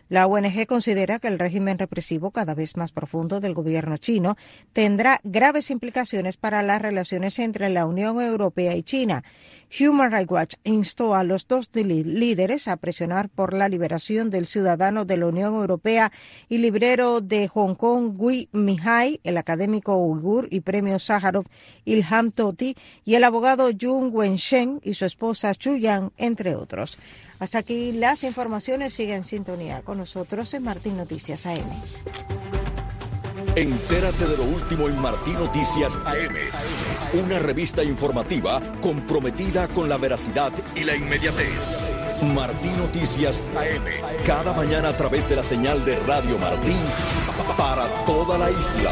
Speaker 6: La O N G considera que el régimen represivo cada vez más profundo del gobierno chino tendrá graves implicaciones para las relaciones entre la Unión Europea y China. Human Rights Watch instó a los dos líderes a presionar por la liberación del ciudadano de la Unión Europea y librero de Hong Kong, Gui Minhai, el académico uigur y premio Sájarov Ilham Tohti, y el abogado Jung Wensheng y su esposa Chu Yang, entre otros. Hasta aquí las informaciones. Sigue en sintonía con nosotros en Martín Noticias A M.
Speaker 2: Entérate de lo último en Martín Noticias A M, una revista informativa comprometida con la veracidad y la inmediatez. Martín Noticias A M, cada mañana a través de la señal de Radio Martín para toda la isla.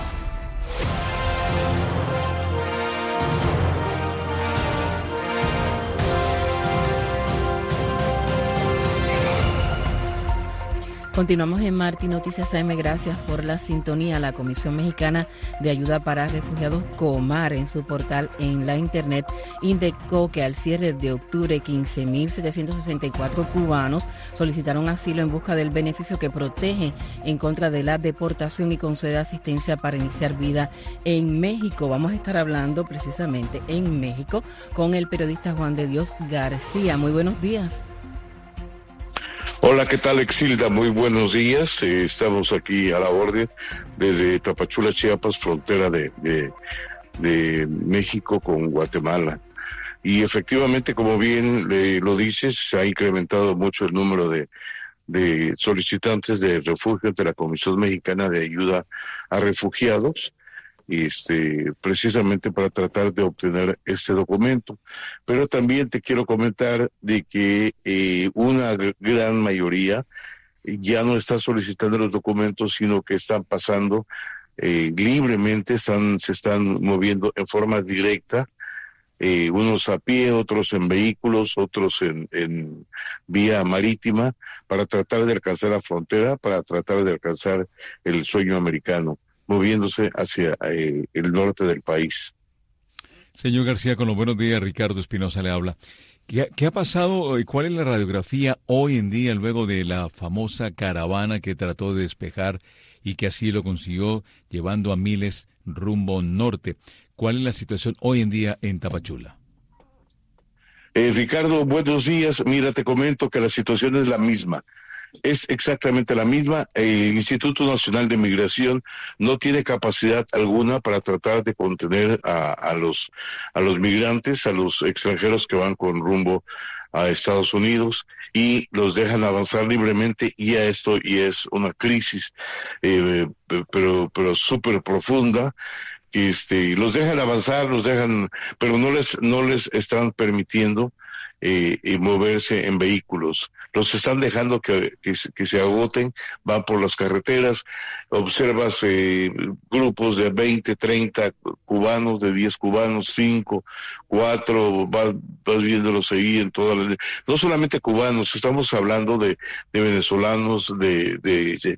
Speaker 4: Continuamos en Martín Noticias A M. Gracias por la sintonía. La Comisión Mexicana de Ayuda para Refugiados, Comar, en su portal en la internet, indicó que al cierre de octubre quince mil setecientos sesenta y cuatro cubanos solicitaron asilo en busca del beneficio que protege en contra de la deportación y concede asistencia para iniciar vida en México. Vamos a estar hablando precisamente en México con el periodista Juan de Dios García. Muy buenos días.
Speaker 13: Hola, ¿qué tal, Exilda? Muy buenos días. Eh, estamos aquí a la orden desde Tapachula, Chiapas, frontera de, de, de México con Guatemala. Y efectivamente, como bien eh, lo dices, se ha incrementado mucho el número de, de solicitantes de refugio de la Comisión Mexicana de Ayuda a Refugiados, este, precisamente para tratar de obtener este documento. Pero también te quiero comentar de que eh, una gran mayoría ya no está solicitando los documentos, sino que están pasando eh, libremente, están, se están moviendo en forma directa, eh, unos a pie, otros en vehículos, otros en, en vía marítima, para tratar de alcanzar la frontera, para tratar de alcanzar el sueño americano, moviéndose hacia eh, el norte del país.
Speaker 3: Señor García, con los buenos días, Ricardo Espinosa le habla. ¿Qué, ¿Qué ha pasado y cuál es la radiografía hoy en día luego de la famosa caravana que trató de despejar y que así lo consiguió llevando a miles rumbo norte? ¿Cuál es la situación hoy en día en Tapachula?
Speaker 13: Eh, Ricardo, buenos días. Mira, te comento que la situación es la misma. Es exactamente la misma. El Instituto Nacional de Migración no tiene capacidad alguna para tratar de contener a, a los a los migrantes, a los extranjeros que van con rumbo a Estados Unidos, y los dejan avanzar libremente, y a esto y es una crisis eh, pero pero súper profunda. Este, los dejan avanzar, los dejan, pero no les no les están permitiendo Eh, y moverse en vehículos. Los están dejando que, que, que se agoten, van por las carreteras, observas eh, grupos de veinte, treinta cubanos, de diez cubanos, cinco, cuatro, vas, vas viéndolos ahí en todas las... No solamente cubanos, estamos hablando de, de venezolanos, de, de, de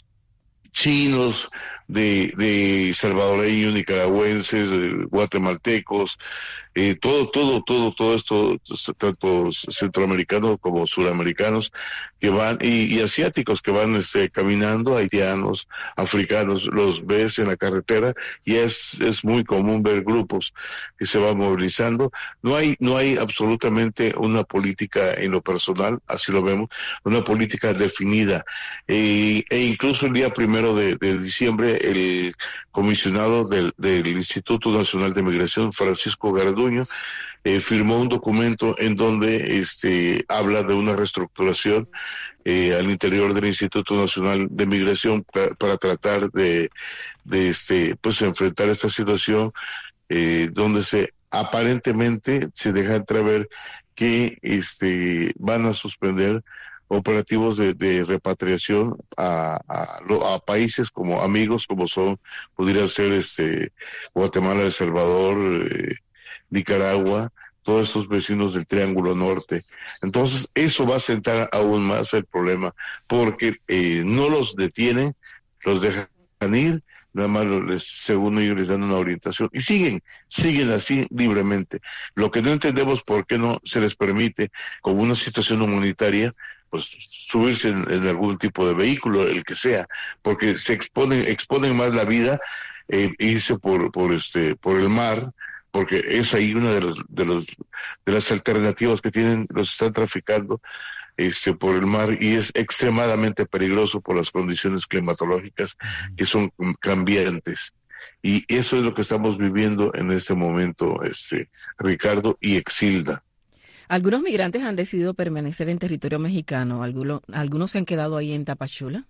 Speaker 13: chinos, de, de salvadoreños, nicaragüenses, de guatemaltecos, eh, todo, todo, todo, todo esto, tanto centroamericanos como suramericanos que van, y, y asiáticos que van este, caminando, haitianos, africanos, los ves en la carretera, y es, es muy común ver grupos que se van movilizando. No hay, no hay absolutamente una política en lo personal, así lo vemos, una política definida, eh, e incluso el día primero de, de diciembre, el comisionado del, del Instituto Nacional de Migración, Francisco Garduño, eh, firmó un documento en donde este, habla de una reestructuración eh, al interior del Instituto Nacional de Migración para, para tratar de, de este, pues, enfrentar esta situación eh, donde se aparentemente se deja entrever que este, van a suspender operativos de, de repatriación a, a, a países como amigos, como son, podrían ser este Guatemala, El Salvador, eh, Nicaragua, todos estos vecinos del Triángulo Norte. Entonces, eso va a acentuar aún más el problema, porque eh, no los detienen, los dejan ir, nada más les, según ellos les dan una orientación, y siguen, siguen así libremente. Lo que no entendemos por qué no se les permite, como una situación humanitaria, pues subirse en, en algún tipo de vehículo, el que sea, porque se exponen, exponen más la vida, eh, irse por, por este, por el mar, porque es ahí una de los, de los, de las alternativas que tienen, los están traficando, este, por el mar, y es extremadamente peligroso por las condiciones climatológicas que son cambiantes. Y eso es lo que estamos viviendo en este momento, este, Ricardo y Exilda.
Speaker 4: Algunos migrantes han decidido permanecer en territorio mexicano. Algunos, algunos se han quedado ahí en Tapachula.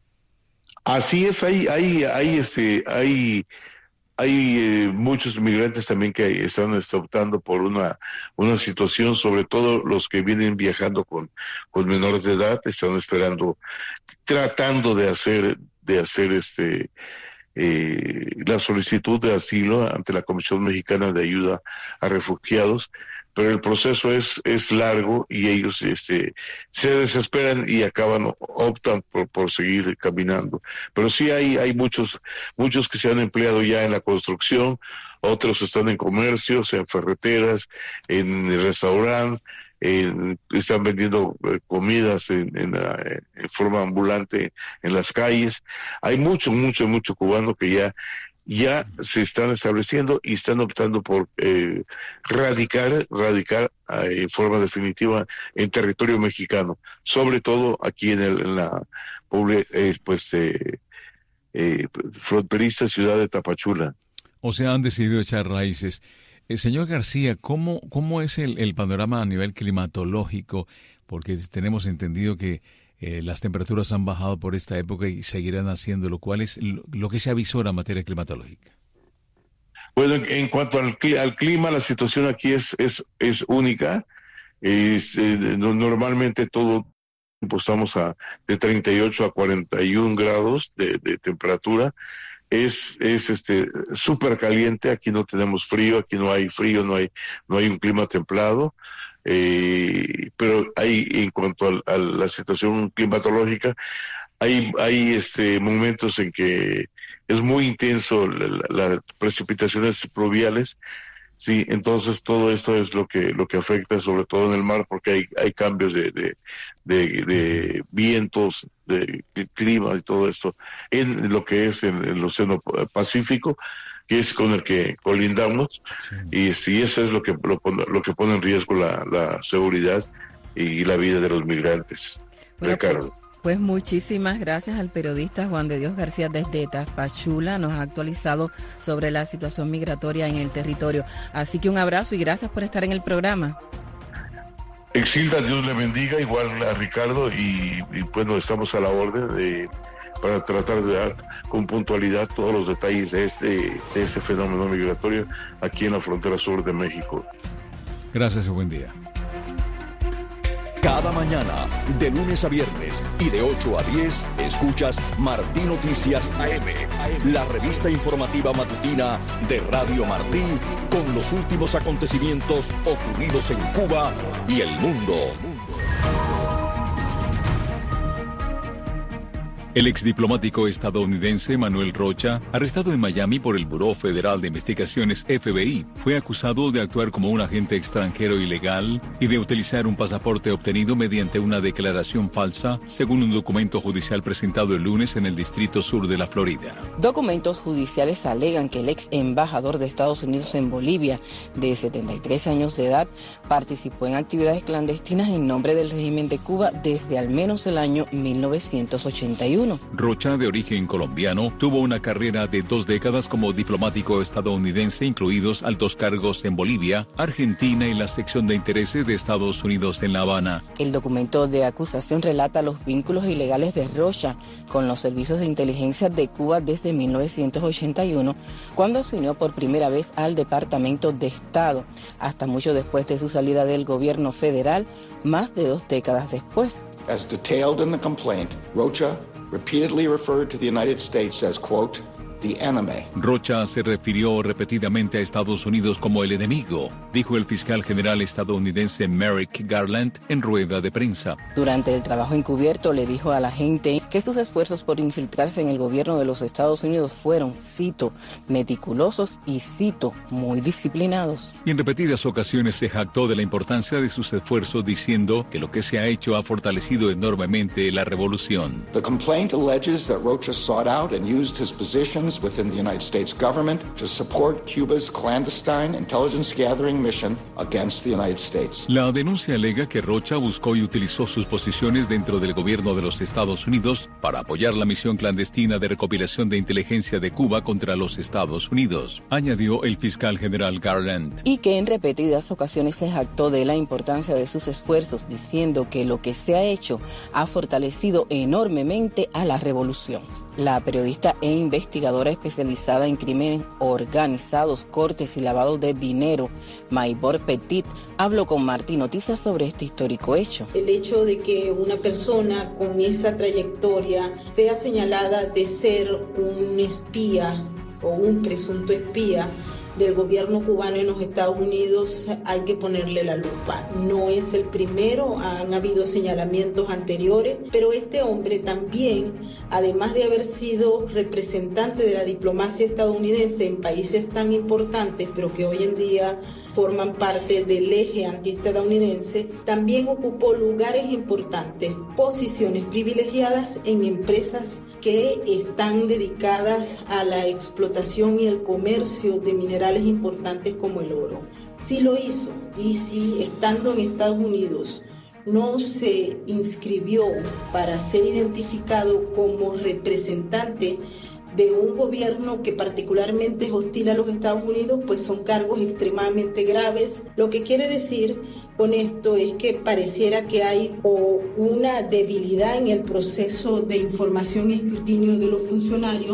Speaker 13: Así es, hay, hay, hay, este, hay, hay eh, muchos migrantes también que están este, optando por una, una situación, sobre todo los que vienen viajando con, con menores de edad, están esperando, tratando de hacer, de hacer este, eh, la solicitud de asilo ante la Comisión Mexicana de Ayuda a Refugiados. Pero el proceso es es largo y ellos este se desesperan y acaban, optan por, por seguir caminando. Pero sí hay hay muchos muchos que se han empleado ya en la construcción, otros están en comercios, en ferreteras, en restaurantes, en, están vendiendo comidas en, en, en forma ambulante en las calles. Hay mucho, mucho, mucho cubano que ya ya se están estableciendo y están optando por eh, radicar, radicar eh, en forma definitiva en territorio mexicano, sobre todo aquí en, el, en la pobre, eh, pues, eh, eh, fronteriza ciudad de Tapachula.
Speaker 3: O sea, han decidido echar raíces. Eh, señor García, ¿cómo, cómo es el, el panorama a nivel climatológico? Porque tenemos entendido que Eh, las temperaturas han bajado por esta época y seguirán haciendo, ¿cuál es lo, lo que se avisora en materia climatológica?
Speaker 13: Bueno, en, en cuanto al, al clima, la situación aquí es es, es única. Es, eh, no, normalmente todo pues, estamos a de treinta y ocho a cuarenta y uno grados de, de temperatura. Es es este súper caliente. Aquí no tenemos frío, aquí no hay frío, no hay no hay un clima templado. Eh, pero hay, en cuanto a, a la situación climatológica, hay hay este momentos en que es muy intenso las la precipitaciones pluviales, sí, entonces todo esto es lo que lo que afecta sobre todo en el mar, porque hay hay cambios de de, de, de vientos, de, de clima y todo esto en lo que es en el Océano Pacífico, que es con el que colindamos, sí. y si eso es lo que lo, lo que pone en riesgo la, la seguridad y la vida de los migrantes.
Speaker 4: Bueno,
Speaker 13: Ricardo.
Speaker 4: Pues, pues muchísimas gracias al periodista Juan de Dios García desde Tapachula, nos ha actualizado sobre la situación migratoria en el territorio. Así que un abrazo y gracias por estar en el programa.
Speaker 13: Exilda, Dios le bendiga, igual a Ricardo, y, y bueno, estamos a la orden de para tratar de dar con puntualidad todos los detalles de este, de este fenómeno migratorio aquí en la frontera sur de México.
Speaker 3: Gracias y buen día.
Speaker 2: Cada mañana, de lunes a viernes y de ocho a diez, escuchas Martí Noticias A M, la revista informativa matutina de Radio Martí, con los últimos acontecimientos ocurridos en Cuba y el mundo.
Speaker 3: El exdiplomático estadounidense Manuel Rocha, arrestado en Miami por el Buró Federal de Investigaciones F B I, fue acusado de actuar como un agente extranjero ilegal y de utilizar un pasaporte obtenido mediante una declaración falsa, según un documento judicial presentado el lunes en el Distrito Sur de la Florida.
Speaker 4: Documentos judiciales alegan que el ex embajador de Estados Unidos en Bolivia, de setenta y tres años de edad, participó en actividades clandestinas en nombre del régimen de Cuba desde al menos el año mil novecientos ochenta y uno.
Speaker 3: Rocha, de origen colombiano, tuvo una carrera de dos décadas como diplomático estadounidense, incluidos altos cargos en Bolivia, Argentina y la sección de intereses de Estados Unidos en La Habana.
Speaker 4: El documento de acusación relata los vínculos ilegales de Rocha con los servicios de inteligencia de Cuba desde mil novecientos ochenta y uno, cuando se unió por primera vez al Departamento de Estado, hasta mucho después de su salida del gobierno federal, más de dos décadas después.
Speaker 17: As detailed in the complaint, Rocha repeatedly referred to the United States as, quote, the enemy.
Speaker 3: Rocha se refirió repetidamente a Estados Unidos como el enemigo, dijo el fiscal general estadounidense Merrick Garland en rueda de prensa.
Speaker 4: Durante el trabajo encubierto le dijo a la gente que sus esfuerzos por infiltrarse en el gobierno de los Estados Unidos fueron, cito, meticulosos y, cito, muy disciplinados.
Speaker 3: Y en repetidas ocasiones se jactó de la importancia de sus esfuerzos, diciendo que lo que se ha hecho ha fortalecido enormemente la revolución.
Speaker 17: The complaint alleges that Rocha sought out and used his positions within the United States government to support Cuba's clandestine intelligence gathering mission against the United States.
Speaker 3: La denuncia alega que Rocha buscó y utilizó sus posiciones dentro del gobierno de los Estados Unidos para apoyar la misión clandestina de recopilación de inteligencia de Cuba contra los Estados Unidos, añadió el fiscal general Garland.
Speaker 4: Y que en repetidas ocasiones se jactó de la importancia de sus esfuerzos, diciendo que lo que se ha hecho ha fortalecido enormemente a la revolución. La periodista e investigadora especializada en crímenes organizados, cortes y lavado de dinero, Maybor Petit, habló con Martín Noticias sobre este histórico hecho.
Speaker 18: El hecho de que una persona con esa trayectoria sea señalada de ser un espía o un presunto espía del gobierno cubano en los Estados Unidos, hay que ponerle la lupa. No es el primero, han habido señalamientos anteriores, pero este hombre también, además de haber sido representante de la diplomacia estadounidense en países tan importantes, pero que hoy en día forman parte del eje antiestadounidense, también ocupó lugares importantes, posiciones privilegiadas en empresas que están dedicadas a la explotación y el comercio de minerales importantes como el oro. Sí lo hizo, y si estando en Estados Unidos no se inscribió para ser identificado como representante de un gobierno que particularmente es hostil a los Estados Unidos, pues son cargos extremadamente graves. Lo que quiere decir con esto es que pareciera que hay o una debilidad en el proceso de información y escrutinio de los funcionarios,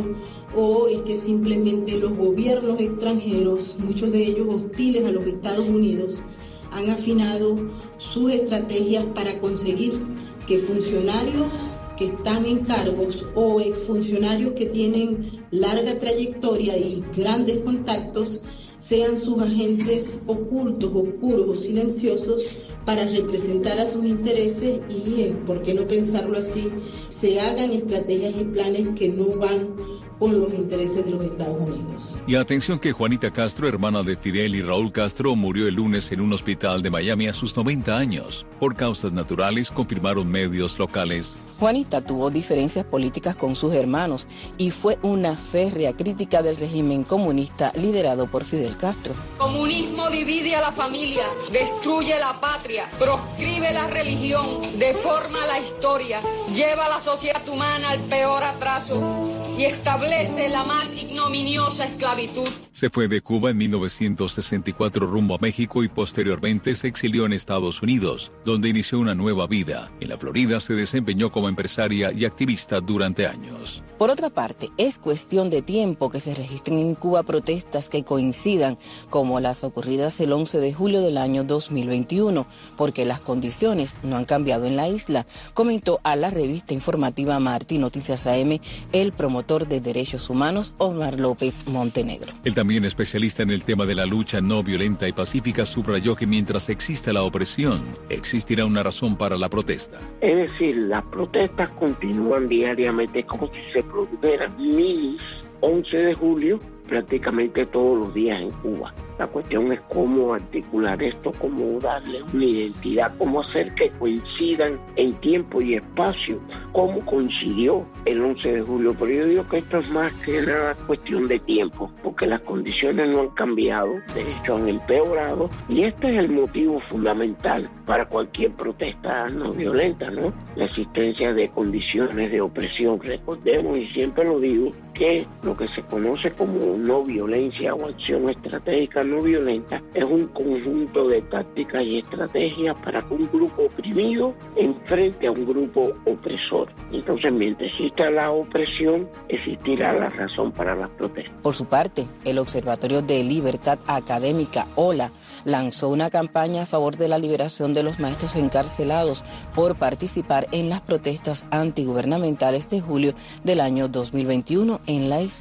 Speaker 18: o es que simplemente los gobiernos extranjeros, muchos de ellos hostiles a los Estados Unidos, han afinado sus estrategias para conseguir que funcionarios que están en cargos o exfuncionarios que tienen larga trayectoria y grandes contactos sean sus agentes ocultos, oscuros o silenciosos para representar a sus intereses y, por qué no pensarlo así, se hagan estrategias y planes que no van con los intereses de los Estados Unidos.
Speaker 3: Y atención que Juanita Castro, hermana de Fidel y Raúl Castro, murió el lunes en un hospital de Miami a sus noventa años. Por causas naturales, confirmaron medios locales.
Speaker 4: Juanita tuvo diferencias políticas con sus hermanos y fue una férrea crítica del régimen comunista liderado por Fidel Castro.
Speaker 19: Comunismo divide a la familia, destruye la patria, proscribe la religión, deforma la historia, lleva a la sociedad humana al peor atraso y establece la más ignominiosa esclavitud.
Speaker 3: Se fue de Cuba en mil novecientos sesenta y cuatro rumbo a México y posteriormente se exilió en Estados Unidos, donde inició una nueva vida. En la Florida se desempeñó como empresaria y activista durante años.
Speaker 4: Por otra parte, es cuestión de tiempo que se registren en Cuba protestas que coincidan como las ocurridas el once de julio del año dos mil veintiuno, porque las condiciones no han cambiado en la isla, comentó a la revista informativa Martín Noticias A M el promotor de derechos humanos Omar López Montenegro.
Speaker 3: El también especialista en el tema de la lucha no violenta y pacífica subrayó que mientras exista la opresión, existirá una razón para la protesta.
Speaker 20: Es decir, las protestas continúan diariamente como si se produjeran mil once de julio prácticamente todos los días en Cuba. La cuestión es cómo articular esto, cómo darle una identidad, cómo hacer que coincidan en tiempo y espacio, cómo coincidió el once de julio. Pero yo digo que esto es más que nada cuestión de tiempo, porque las condiciones no han cambiado, de hecho han empeorado, y este es el motivo fundamental para cualquier protesta no violenta, ¿no? La existencia de condiciones de opresión. Recordemos, y siempre lo digo, que lo que se conoce como no violencia o acción estratégica no violenta es un conjunto de tácticas y estrategias para que un grupo oprimido enfrente a un grupo opresor. Entonces, mientras exista la opresión, existirá la razón para las protestas.
Speaker 4: Por su parte, el Observatorio de Libertad Académica, OLA, lanzó una campaña a favor de la liberación de los maestros encarcelados por participar en las protestas antigubernamentales de julio del año dos mil veintiuno en la isla.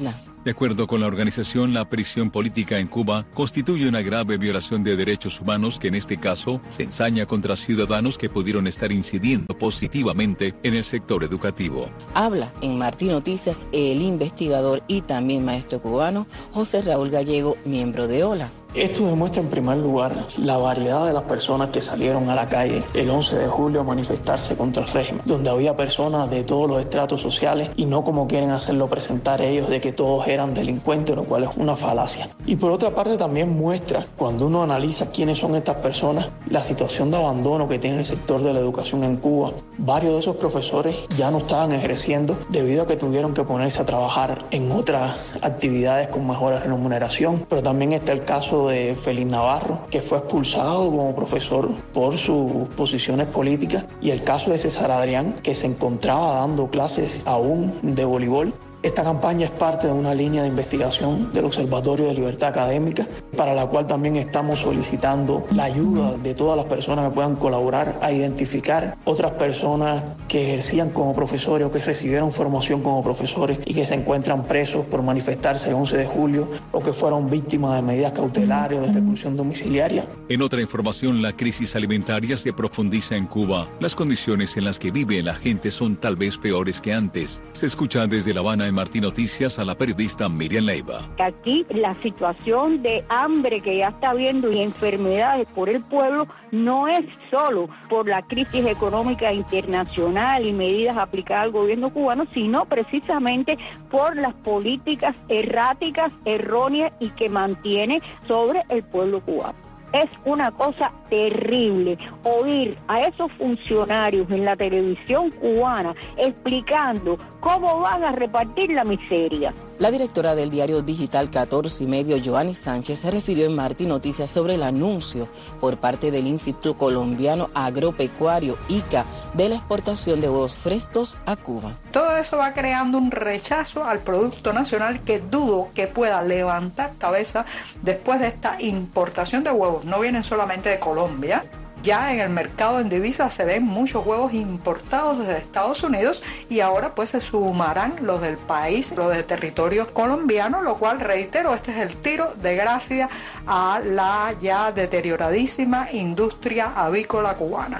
Speaker 3: De acuerdo con la organización, la prisión política en Cuba constituye una grave violación de derechos humanos que en este caso se ensaña contra ciudadanos que pudieron estar incidiendo positivamente en el sector educativo.
Speaker 4: Habla en Martín Noticias el investigador y también maestro cubano José Raúl Gallego, miembro de O L A.
Speaker 21: Esto demuestra en primer lugar la variedad de las personas que salieron a la calle el once de julio a manifestarse contra el régimen, donde había personas de todos los estratos sociales y no como quieren hacerlo presentar ellos de que todos eran delincuentes, lo cual es una falacia. Y por otra parte también muestra, cuando uno analiza quiénes son estas personas, la situación de abandono que tiene el sector de la educación en Cuba. Varios de esos profesores ya no estaban ejerciendo debido a que tuvieron que ponerse a trabajar en otras actividades con mejor remuneración, pero también está el caso de Félix Navarro, que fue expulsado como profesor por sus posiciones políticas, y el caso de César Adrián, que se encontraba dando clases aún de voleibol. Esta campaña es parte de una línea de investigación del Observatorio de Libertad Académica, para la cual también estamos solicitando la ayuda de todas las personas que puedan colaborar a identificar otras personas que ejercían como profesores o que recibieron formación como profesores y que se encuentran presos por manifestarse el once de julio o que fueron víctimas de medidas cautelares o de reclusión domiciliaria.
Speaker 3: En otra información, la crisis alimentaria se profundiza en Cuba. Las condiciones en las que vive la gente son tal vez peores que antes. Se escucha desde La Habana en Martín Noticias a la periodista Miriam Leiva.
Speaker 14: Aquí la situación de hambre que ya está habiendo y enfermedades por el pueblo no es solo por la crisis económica internacional y medidas aplicadas al gobierno cubano, sino precisamente por las políticas erráticas, erróneas y que mantiene sobre el pueblo cubano. Es una cosa terrible oír a esos funcionarios en la televisión cubana explicando cómo van a repartir la miseria.
Speaker 4: La directora del diario digital catorce y medio, Joanny Sánchez, se refirió en Martín Noticias sobre el anuncio por parte del Instituto Colombiano Agropecuario, I C A, de la exportación de huevos frescos a Cuba.
Speaker 22: Todo eso va creando un rechazo al producto nacional que dudo que pueda levantar cabeza después de esta importación de huevos. No vienen solamente de Colombia. Ya en el mercado en divisas se ven muchos huevos importados desde Estados Unidos y ahora pues se sumarán los del país, los del territorio colombiano, lo cual, reitero, este es el tiro de gracia a la ya deterioradísima industria avícola cubana.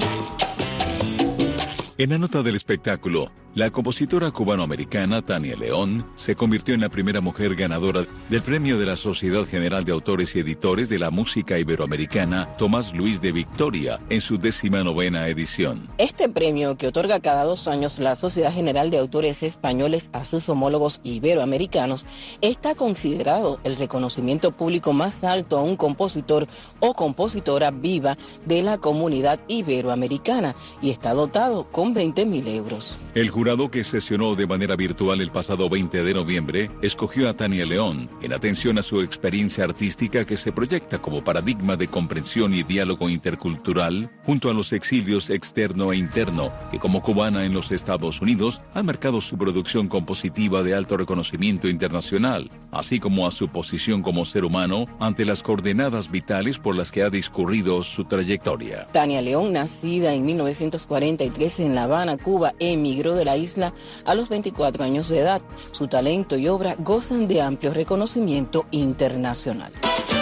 Speaker 3: En la nota del espectáculo, la compositora cubanoamericana Tania León se convirtió en la primera mujer ganadora del premio de la Sociedad General de Autores y Editores de la Música Iberoamericana Tomás Luis de Victoria en su décima novena edición.
Speaker 4: Este premio, que otorga cada dos años la Sociedad General de Autores Españoles a sus homólogos iberoamericanos, está considerado el reconocimiento público más alto a un compositor o compositora viva de la comunidad iberoamericana y está dotado con veinte mil euros.
Speaker 3: El jurado, que sesionó de manera virtual el pasado veinte de noviembre, escogió a Tania León en atención a su experiencia artística que se proyecta como paradigma de comprensión y diálogo intercultural junto a los exilios externo e interno que, como cubana en los Estados Unidos, han marcado su producción compositiva de alto reconocimiento internacional, así como a su posición como ser humano ante las coordenadas vitales por las que ha discurrido su trayectoria.
Speaker 4: Tania León, nacida en mil novecientos cuarenta y tres en La Habana, Cuba, emigró de la isla a los veinticuatro años de edad. Su talento y obra gozan de amplio reconocimiento internacional.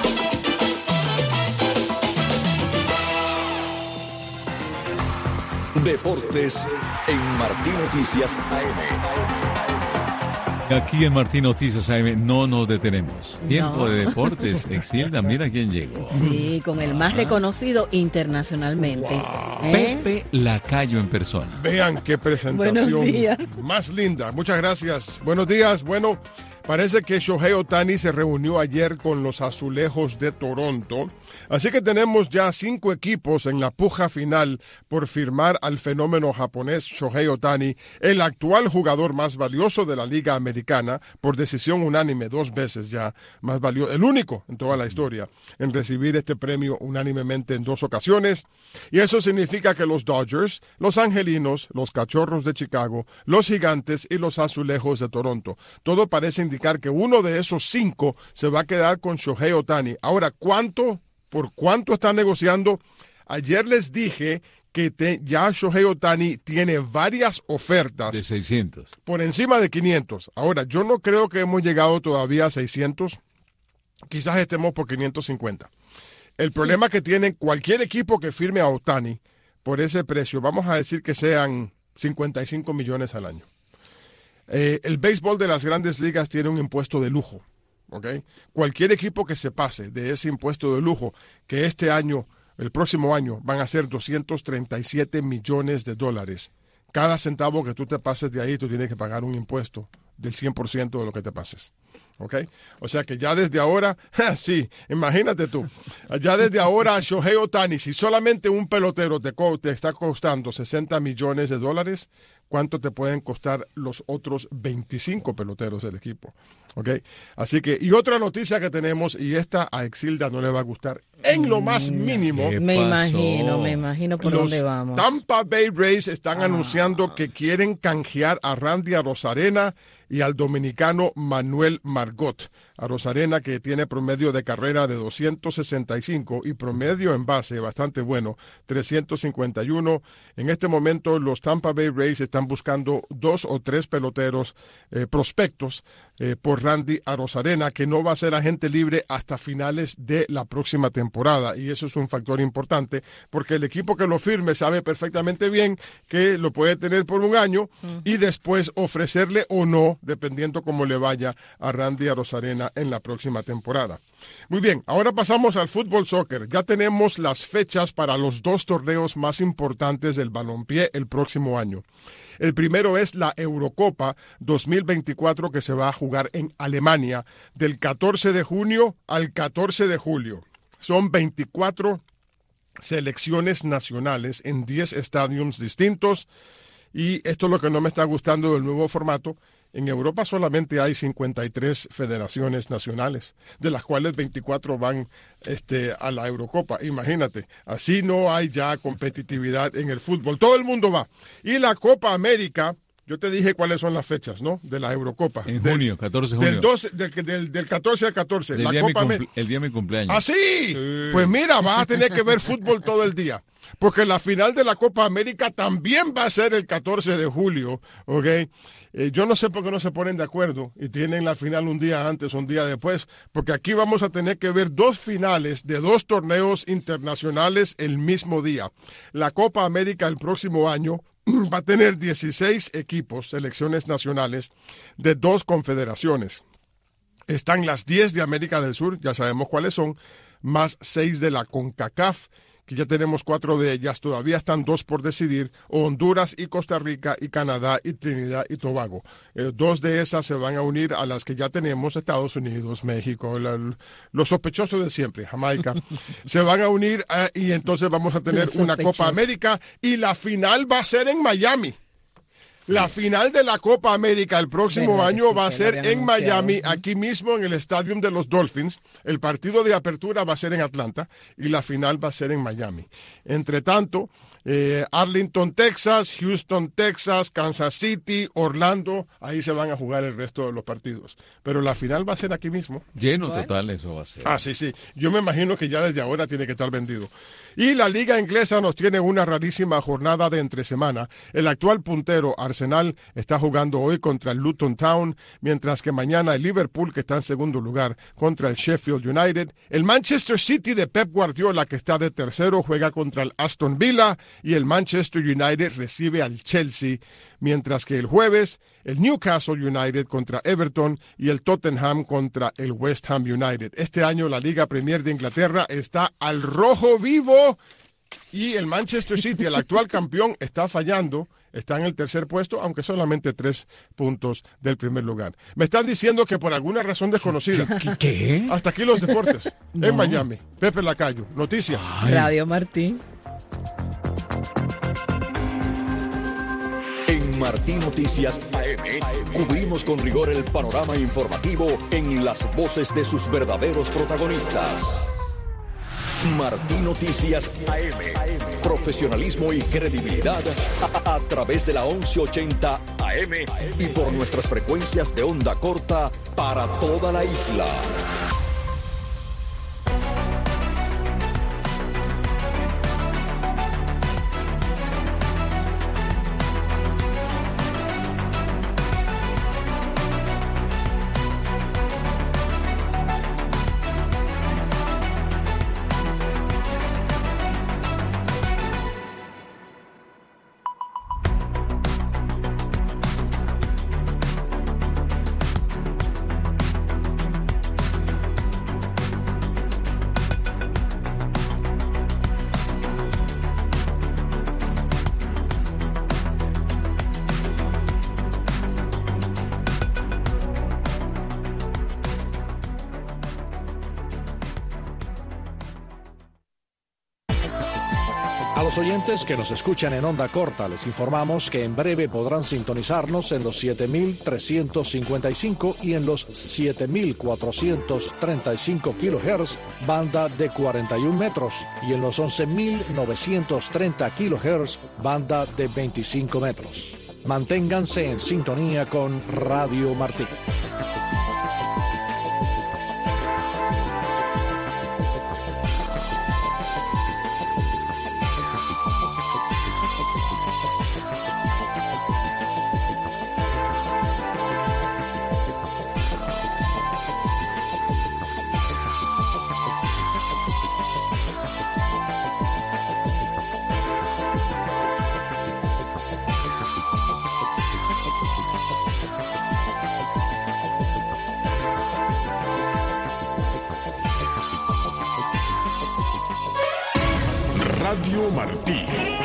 Speaker 2: Deportes en Martín Noticias A M.
Speaker 3: Aquí en Martín Noticias A M no nos detenemos. Tiempo
Speaker 4: No.
Speaker 3: de deportes. Exilda, mira quién llegó.
Speaker 4: Sí, con el más reconocido internacionalmente.
Speaker 3: Wow.
Speaker 4: ¿Eh?
Speaker 3: Pepe Lacayo en persona.
Speaker 23: Vean qué presentación
Speaker 4: Buenos días.
Speaker 23: más linda. Muchas gracias. Buenos días. Bueno, parece que Shohei Ohtani se reunió ayer con los Azulejos de Toronto. Así que tenemos ya cinco equipos en la puja final por firmar al fenómeno japonés Shohei Ohtani, el actual jugador más valioso de la Liga Americana, por decisión unánime dos veces ya, más valioso, el único en toda la historia en recibir este premio unánimemente en dos ocasiones. Y eso significa que los Dodgers, los Angelinos, los Cachorros de Chicago, los Gigantes y los Azulejos de Toronto, todo parece indicar que uno de esos cinco se va a quedar con Shohei Ohtani. Ahora, ¿cuánto, por cuánto están negociando? Ayer les dije que que te, ya Shohei Ohtani tiene varias ofertas.
Speaker 3: De seiscientos.
Speaker 23: Por encima de quinientos. Ahora, yo no creo que hemos llegado todavía a seiscientos. Quizás estemos por quinientos cincuenta. El problema que tiene cualquier equipo que firme a Ohtani por ese precio, vamos a decir que sean cincuenta y cinco millones al año. Eh, el béisbol de las grandes ligas tiene un impuesto de lujo. ¿Okay? Cualquier equipo que se pase de ese impuesto de lujo, que este año, el próximo año, van a ser doscientos treinta y siete millones de dólares. Cada centavo que tú te pases de ahí, tú tienes que pagar un impuesto del cien por ciento de lo que te pases. ¿Okay? O sea que ya desde ahora, sí, imagínate tú, ya desde ahora Shohei Ohtani, si solamente un pelotero te, co- te está costando sesenta millones de dólares, ¿cuánto te pueden costar los otros veinticinco peloteros del equipo? ¿Okay? Así que, y otra noticia que tenemos, y esta a Exilda no le va a gustar en lo más mínimo.
Speaker 4: Me imagino, me imagino por
Speaker 23: Los
Speaker 4: dónde vamos.
Speaker 23: Tampa Bay Rays están ah. anunciando que quieren canjear a Randy Arozarena y al dominicano Manuel Margot. Arozarena, que tiene promedio de carrera de doscientos sesenta y cinco y promedio en base bastante bueno, trescientos cincuenta y uno. En este momento los Tampa Bay Rays están buscando dos o tres peloteros eh, prospectos eh, por Randy Arozarena, que no va a ser agente libre hasta finales de la próxima temporada. Y eso es un factor importante, porque el equipo que lo firme sabe perfectamente bien que lo puede tener por un año uh-huh. y después ofrecerle o no, dependiendo cómo le vaya a Randy Arozarena en la próxima temporada. Muy bien, ahora pasamos al fútbol soccer. Ya tenemos las fechas para los dos torneos más importantes del balompié el próximo año. El primero es la Eurocopa dos mil veinticuatro, que se va a jugar en Alemania del catorce de junio al catorce de julio. Son veinticuatro selecciones nacionales en diez estadios distintos, y esto es lo que no me está gustando del nuevo formato. En Europa solamente hay cincuenta y tres federaciones nacionales, de las cuales veinticuatro van este, a la Eurocopa. Imagínate, así no hay ya competitividad en el fútbol. Todo el mundo va. Y la Copa América, yo te dije cuáles son las fechas, ¿no? De la Eurocopa.
Speaker 3: En junio, del, catorce de junio.
Speaker 23: Del, doce, del, del, del catorce al catorce.
Speaker 3: Del
Speaker 23: la
Speaker 3: día
Speaker 23: Copa
Speaker 3: cumple, el día de mi cumpleaños.
Speaker 23: ¿Ah, sí? sí? Pues mira, vas a tener que ver fútbol todo el día. Porque la final de la Copa América también va a ser el catorce de julio, ¿ok? Eh, yo no sé por qué no se ponen de acuerdo y tienen la final un día antes o un día después, porque aquí vamos a tener que ver dos finales de dos torneos internacionales el mismo día. La Copa América el próximo año va a tener dieciséis equipos, selecciones nacionales, de dos confederaciones. Están las diez de América del Sur, ya sabemos cuáles son, más seis de la CONCACAF, que ya tenemos cuatro de ellas, todavía están dos por decidir, Honduras y Costa Rica y Canadá y Trinidad y Tobago. Eh, dos de esas se van a unir a las que ya tenemos, Estados Unidos, México, la, los sospechosos de siempre, Jamaica, se van a unir eh, y entonces vamos a tener una Copa América, y la final va a ser en Miami. La final de la Copa América el próximo año va a ser en Miami, aquí mismo en el Stadium de los Dolphins. El partido de apertura va a ser en Atlanta y la final va a ser en Miami. Entre tanto, eh, Arlington, Texas, Houston, Texas, Kansas City, Orlando, ahí se van a jugar el resto de los partidos. Pero la final va a ser aquí mismo.
Speaker 3: Lleno total eso va a ser.
Speaker 23: Ah, sí, sí. Yo me imagino que ya desde ahora tiene que estar vendido. Y la Liga Inglesa nos tiene una rarísima jornada de entre semana. El actual puntero Arsenal está jugando hoy contra el Luton Town, mientras que mañana el Liverpool, que está en segundo lugar, contra el Sheffield United. El Manchester City de Pep Guardiola, que está de tercero, juega contra el Aston Villa, y el Manchester United recibe al Chelsea, mientras que el jueves el Newcastle United contra Everton y el Tottenham contra el West Ham United. Este año la Liga Premier de Inglaterra está al rojo vivo, y el Manchester City, el actual campeón, está fallando. Está en el tercer puesto, aunque solamente tres puntos del primer lugar. Me están diciendo que por alguna razón desconocida.
Speaker 3: ¿Qué?
Speaker 23: Hasta aquí los deportes. No. En Miami. Pepe Lacayo. Noticias.
Speaker 4: Ay. Radio Martín.
Speaker 2: En Martín Noticias A M, cubrimos con rigor el panorama informativo en las voces de sus verdaderos protagonistas. Martín Noticias A M. Profesionalismo y credibilidad a, a través de la once ochenta A M y por nuestras frecuencias de onda corta para toda la isla.
Speaker 1: A los oyentes que nos escuchan en onda corta, les informamos que en breve podrán sintonizarnos en los siete mil trescientos cincuenta y cinco y en los siete mil cuatrocientos treinta y cinco kilohertz, banda de cuarenta y un metros, y en los once mil novecientos treinta kilohertz, banda de veinticinco metros. Manténganse en sintonía con Radio Martí.
Speaker 5: Radio Martí,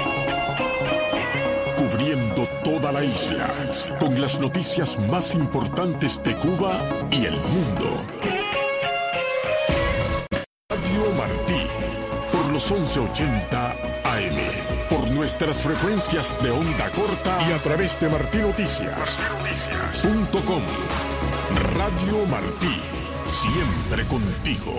Speaker 5: cubriendo toda la isla, con las noticias más importantes de Cuba y el mundo. Radio Martí, por los once ochenta A M, por nuestras frecuencias de onda corta y a través de martinoticias punto com. Radio Martí, siempre contigo.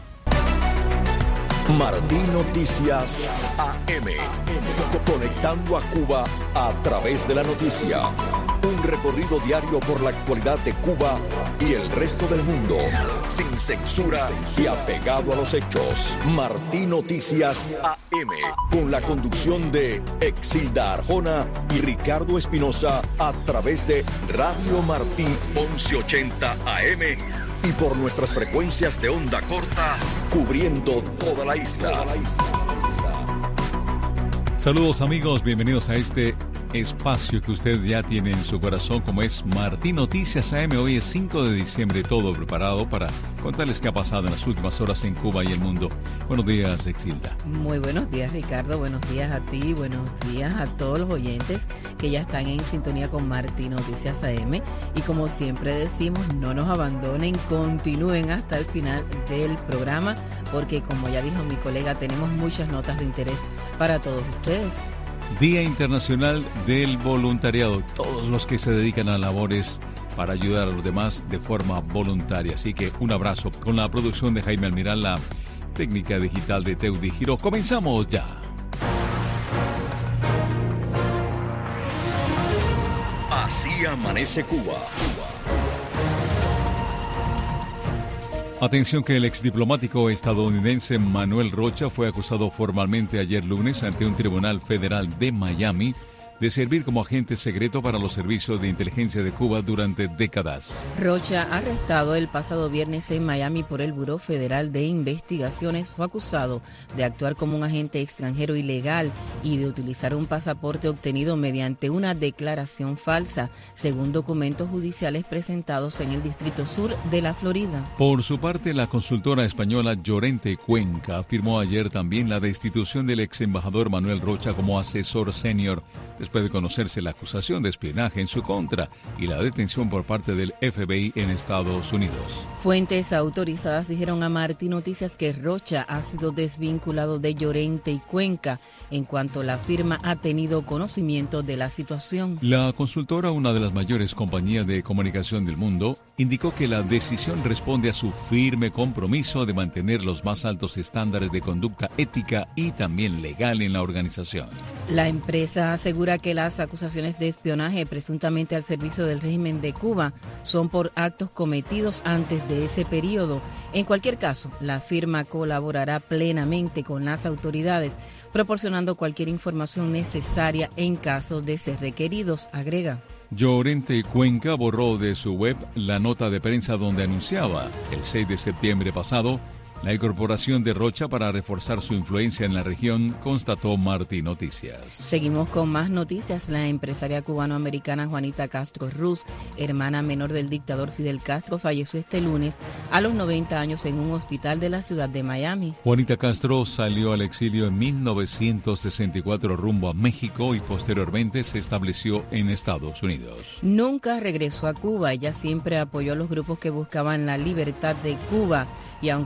Speaker 2: Martí Noticias A M, conectando a Cuba a través de la noticia. Un recorrido diario por la actualidad de Cuba y el resto del mundo, sin censura y apegado a los hechos. Martí Noticias A M, con la conducción de Exilda Arjona y Ricardo Espinosa a través de Radio Martí once ochenta A M. Y por nuestras frecuencias de onda corta, cubriendo toda la isla.
Speaker 3: Saludos amigos, bienvenidos a este espacio que usted ya tiene en su corazón, como es Martí Noticias A M. Hoy es cinco de diciembre, todo preparado para contarles qué ha pasado en las últimas horas en Cuba y el mundo. Buenos días, Exilda.
Speaker 4: Muy buenos días, Ricardo. Buenos días a ti, buenos días a todos los oyentes que ya están en sintonía con Martí Noticias A M. Y como siempre decimos, no nos abandonen, continúen hasta el final del programa, porque como ya dijo mi colega, tenemos muchas notas de interés para todos ustedes.
Speaker 3: Día Internacional del Voluntariado, todos los que se dedican a labores para ayudar a los demás de forma voluntaria. Así que un abrazo con la producción de Jaime Almirán, la técnica digital de Teudi Giro. Comenzamos ya.
Speaker 2: Así amanece Cuba.
Speaker 3: Atención que el exdiplomático estadounidense Manuel Rocha fue acusado formalmente ayer lunes ante un tribunal federal de Miami de servir como agente secreto para los servicios de inteligencia de Cuba durante décadas.
Speaker 4: Rocha, arrestado el pasado viernes en Miami por el Buró Federal de Investigaciones, fue acusado de actuar como un agente extranjero ilegal y de utilizar un pasaporte obtenido mediante una declaración falsa, según documentos judiciales presentados en el Distrito Sur de la Florida.
Speaker 3: Por su parte, la consultora española Llorente Cuenca afirmó ayer también la destitución del ex embajador Manuel Rocha como asesor senior, después de conocerse la acusación de espionaje en su contra y la detención por parte del F B I en Estados Unidos.
Speaker 4: Fuentes autorizadas dijeron a Martí Noticias que Rocha ha sido desvinculado de Llorente y Cuenca en cuanto la firma ha tenido conocimiento de la situación.
Speaker 3: La consultora, una de las mayores compañías de comunicación del mundo, indicó que la decisión responde a su firme compromiso de mantener los más altos estándares de conducta ética y también legal en la organización.
Speaker 4: La empresa asegura que las acusaciones de espionaje presuntamente al servicio del régimen de Cuba son por actos cometidos antes de ese periodo. En cualquier caso, la firma colaborará plenamente con las autoridades, proporcionando cualquier información necesaria en caso de ser requeridos, agrega.
Speaker 3: Llorente Cuenca borró de su web la nota de prensa donde anunciaba el seis de septiembre pasado la incorporación de Rocha para reforzar su influencia en la región, constató Martí Noticias.
Speaker 4: Seguimos con más noticias. La empresaria cubanoamericana Juanita Castro Ruz, hermana menor del dictador Fidel Castro, falleció este lunes a los noventa años en un hospital de la ciudad de Miami.
Speaker 3: Juanita Castro salió al exilio en mil novecientos sesenta y cuatro rumbo a México y posteriormente se estableció en Estados Unidos.
Speaker 4: Nunca regresó a Cuba. Ella siempre apoyó a los grupos que buscaban la libertad de Cuba y aunque se pudo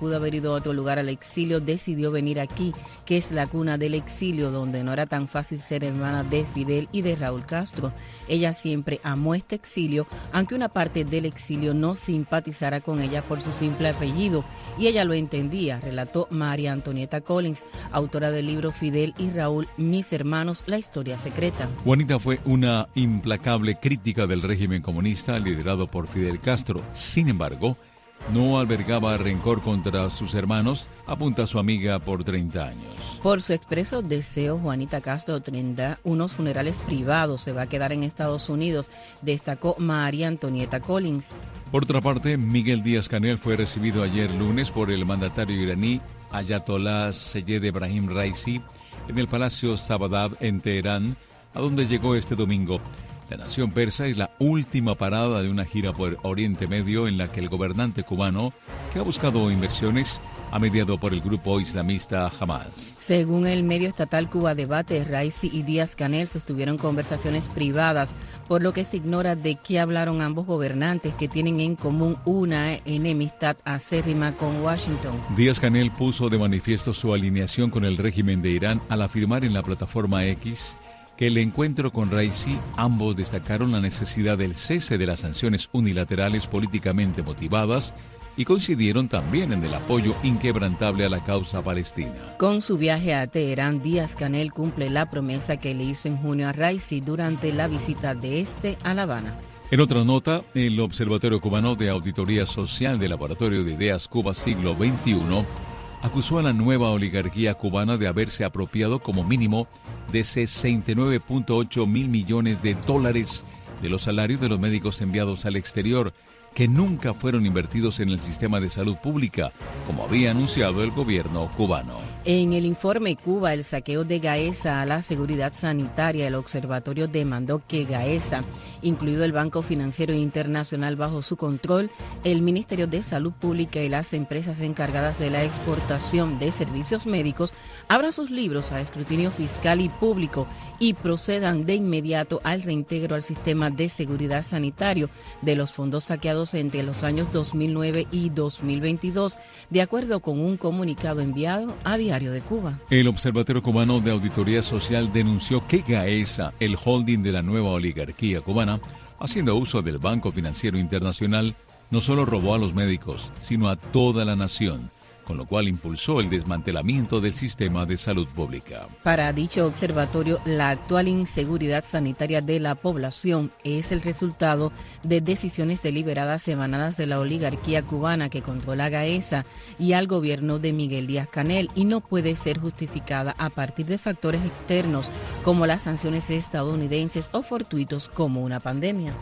Speaker 4: pudo haber ido a otro lugar al exilio, decidió venir aquí, que es la cuna del exilio, donde no era tan fácil ser hermana de Fidel y de Raúl Castro. Ella siempre amó este exilio, aunque una parte del exilio no simpatizara con ella por su simple apellido, y ella lo entendía, relató María Antonieta Collins, autora del libro Fidel y Raúl, Mis hermanos, la historia secreta.
Speaker 3: Juanita fue una implacable crítica del régimen comunista liderado por Fidel Castro. Sin embargo, no albergaba rencor contra sus hermanos, apunta su amiga por treinta años.
Speaker 4: Por su expreso deseo, Juanita Castro tendrá unos funerales privados, se va a quedar en Estados Unidos, destacó María Antonieta Collins.
Speaker 3: Por otra parte, Miguel Díaz-Canel fue recibido ayer lunes por el mandatario iraní Ayatollah Seyed Ebrahim Raisi en el Palacio Sabadab en Teherán, a donde llegó este domingo. La nación persa es la última parada de una gira por Oriente Medio en la que el gobernante cubano, que ha buscado inversiones, ha mediado por el grupo islamista Hamas.
Speaker 4: Según el medio estatal Cuba Debate, Raisi y Díaz-Canel sostuvieron conversaciones privadas, por lo que se ignora de qué hablaron ambos gobernantes, que tienen en común una enemistad acérrima con Washington.
Speaker 3: Díaz-Canel puso de manifiesto su alineación con el régimen de Irán al afirmar en la plataforma X que el encuentro con Raisi, ambos destacaron la necesidad del cese de las sanciones unilaterales políticamente motivadas y coincidieron también en el apoyo inquebrantable a la causa palestina.
Speaker 4: Con su viaje a Teherán, Díaz-Canel cumple la promesa que le hizo en junio a Raisi durante la visita de este a La Habana.
Speaker 3: En otra nota, el Observatorio Cubano de Auditoría Social del Laboratorio de Ideas Cuba Siglo veintiuno acusó a la nueva oligarquía cubana de haberse apropiado como mínimo de sesenta y nueve punto ocho mil millones de dólares de los salarios de los médicos enviados al exterior, que nunca fueron invertidos en el sistema de salud pública, como había anunciado el gobierno cubano.
Speaker 4: En el informe Cuba, el saqueo de Gaesa a la seguridad sanitaria, el observatorio demandó que Gaesa, incluido el Banco Financiero Internacional bajo su control, el Ministerio de Salud Pública y las empresas encargadas de la exportación de servicios médicos, abran sus libros a escrutinio fiscal y público y procedan de inmediato al reintegro al sistema de seguridad sanitario de los fondos saqueados entre los años dos mil nueve y dos mil veintidós, de acuerdo con un comunicado enviado a Diario de Cuba.
Speaker 3: El Observatorio Cubano de Auditoría Social denunció que Gaesa, el holding de la nueva oligarquía cubana, haciendo uso del Banco Financiero Internacional, no solo robó a los médicos, sino a toda la nación, con lo cual impulsó el desmantelamiento del sistema de salud pública.
Speaker 4: Para dicho observatorio, la actual inseguridad sanitaria de la población es el resultado de decisiones deliberadas emanadas de la oligarquía cubana que controla Gaesa y al gobierno de Miguel Díaz-Canel, y no puede ser justificada a partir de factores externos como las sanciones estadounidenses o fortuitos como una pandemia.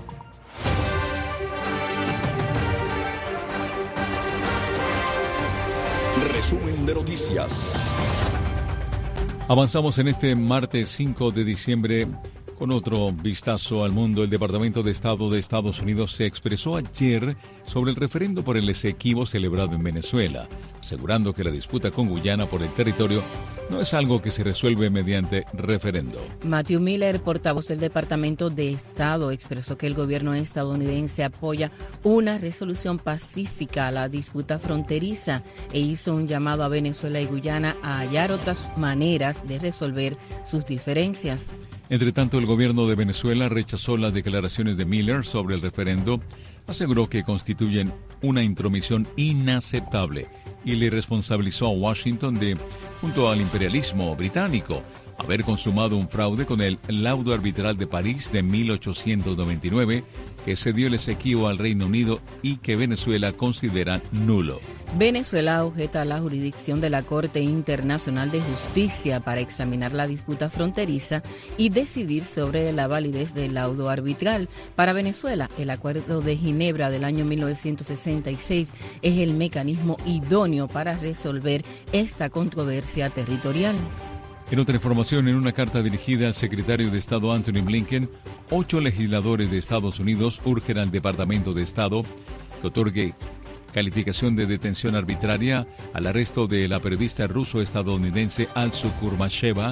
Speaker 2: Resumen de noticias.
Speaker 3: Avanzamos en este martes cinco de diciembre con otro vistazo al mundo. El Departamento de Estado de Estados Unidos se expresó ayer sobre el referendo por el Esequibo celebrado en Venezuela, asegurando que la disputa con Guyana por el territorio no es algo que se resuelve mediante referendo.
Speaker 4: Matthew Miller, portavoz del Departamento de Estado, expresó que el gobierno estadounidense apoya una resolución pacífica a la disputa fronteriza e hizo un llamado a Venezuela y Guyana a hallar otras maneras de resolver sus diferencias.
Speaker 3: Entre tanto, el gobierno de Venezuela rechazó las declaraciones de Miller sobre el referendo, aseguró que constituyen una intromisión inaceptable y le responsabilizó a Washington de, junto al imperialismo británico, haber consumado un fraude con el laudo arbitral de París de mil ochocientos noventa y nueve, que cedió el Esequibo al Reino Unido y que Venezuela considera nulo.
Speaker 4: Venezuela objeta la jurisdicción de la Corte Internacional de Justicia para examinar la disputa fronteriza y decidir sobre la validez del laudo arbitral. Para Venezuela, el Acuerdo de Ginebra del año mil novecientos sesenta y seis es el mecanismo idóneo para resolver esta controversia territorial.
Speaker 3: En otra información, en una carta dirigida al secretario de Estado Anthony Blinken, ocho legisladores de Estados Unidos urgen al Departamento de Estado que otorgue calificación de detención arbitraria al arresto de la periodista ruso-estadounidense Alsu Kurmasheva,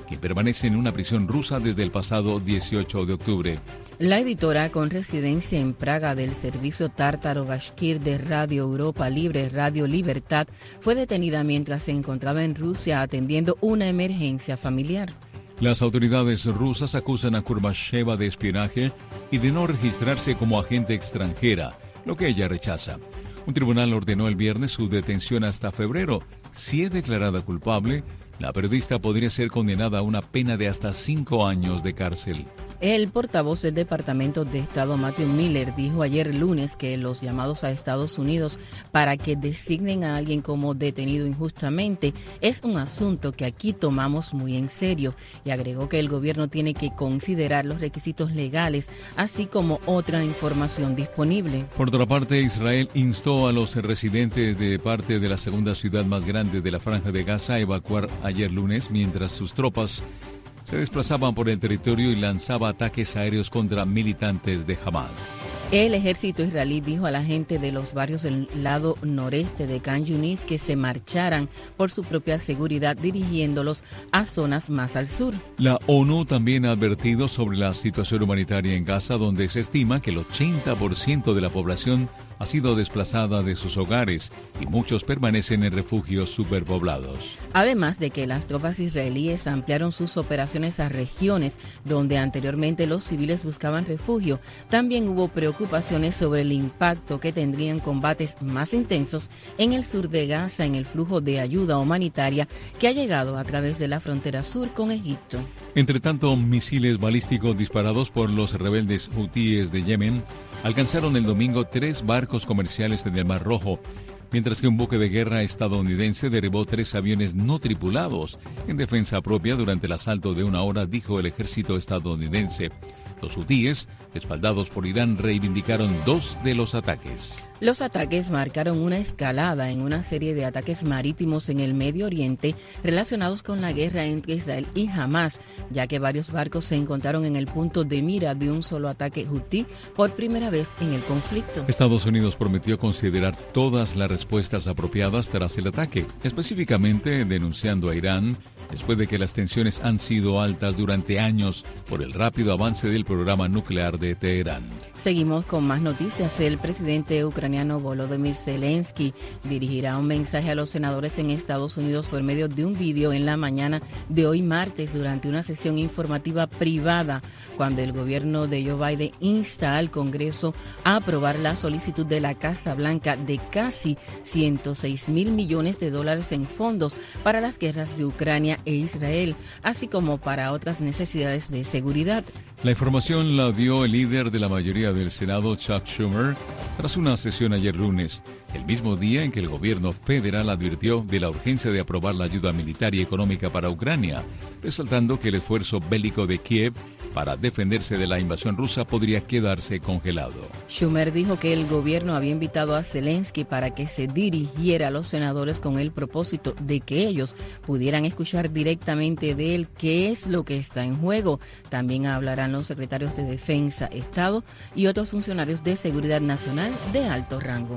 Speaker 3: quien permanece en una prisión rusa desde el pasado dieciocho de octubre.
Speaker 4: La editora con residencia en Praga del servicio tártaro bashkir de Radio Europa Libre, Radio Libertad, fue detenida mientras se encontraba en Rusia atendiendo una emergencia familiar.
Speaker 3: Las autoridades rusas acusan a Kurbasheva de espionaje y de no registrarse como agente extranjera, lo que ella rechaza. Un tribunal ordenó el viernes su detención hasta febrero. Si es declarada culpable, la periodista podría ser condenada a una pena de hasta cinco años de cárcel.
Speaker 4: El portavoz del Departamento de Estado, Matthew Miller, dijo ayer lunes que los llamados a Estados Unidos para que designen a alguien como detenido injustamente es un asunto que aquí tomamos muy en serio, y agregó que el gobierno tiene que considerar los requisitos legales, así como otra información disponible.
Speaker 3: Por otra parte, Israel instó a los residentes de parte de la segunda ciudad más grande de la Franja de Gaza a evacuar ayer lunes mientras sus tropas se desplazaban por el territorio y lanzaba ataques aéreos contra militantes de Hamas.
Speaker 4: El ejército israelí dijo a la gente de los barrios del lado noreste de Khan Yunis que se marcharan por su propia seguridad, dirigiéndolos a zonas más al sur.
Speaker 3: La ONU también ha advertido sobre la situación humanitaria en Gaza, donde se estima que el ochenta por ciento de la población ha sido desplazada de sus hogares y muchos permanecen en refugios superpoblados.
Speaker 4: Además de que las tropas israelíes ampliaron sus operaciones a regiones donde anteriormente los civiles buscaban refugio, también hubo preocupaciones sobre el impacto que tendrían combates más intensos en el sur de Gaza en el flujo de ayuda humanitaria que ha llegado a través de la frontera sur con Egipto.
Speaker 3: Entre tanto, misiles balísticos disparados por los rebeldes hutíes de Yemen alcanzaron el domingo tres barcos comerciales en el Mar Rojo, mientras que un buque de guerra estadounidense derribó tres aviones no tripulados en defensa propia durante el asalto de una hora, dijo el ejército estadounidense. Los hutíes, respaldados por Irán, reivindicaron dos de los ataques.
Speaker 4: Los ataques marcaron una escalada en una serie de ataques marítimos en el Medio Oriente relacionados con la guerra entre Israel y Hamas, ya que varios barcos se encontraron en el punto de mira de un solo ataque hutí por primera vez en el conflicto.
Speaker 3: Estados Unidos prometió considerar todas las respuestas apropiadas tras el ataque, específicamente denunciando a Irán después de que las tensiones han sido altas durante años por el rápido avance del programa nuclear de Teherán.
Speaker 4: Seguimos con más noticias. El presidente ucraniano Volodymyr Zelensky dirigirá un mensaje a los senadores en Estados Unidos por medio de un vídeo en la mañana de hoy martes durante una sesión informativa privada, cuando el gobierno de Joe Biden insta al Congreso a aprobar la solicitud de la Casa Blanca de casi ciento seis mil millones de dólares en fondos para las guerras de Ucrania e Israel, así como para otras necesidades de seguridad.
Speaker 3: La información la dio el líder de la mayoría del Senado, Chuck Schumer, tras una sesión ayer lunes, el mismo día en que el gobierno federal advirtió de la urgencia de aprobar la ayuda militar y económica para Ucrania, resaltando que el esfuerzo bélico de Kiev para defenderse de la invasión rusa podría quedarse congelado.
Speaker 4: Schumer dijo que el gobierno había invitado a Zelensky para que se dirigiera a los senadores con el propósito de que ellos pudieran escuchar directamente de él qué es lo que está en juego. También hablarán los secretarios de Defensa, Estado y otros funcionarios de seguridad nacional de alto rango.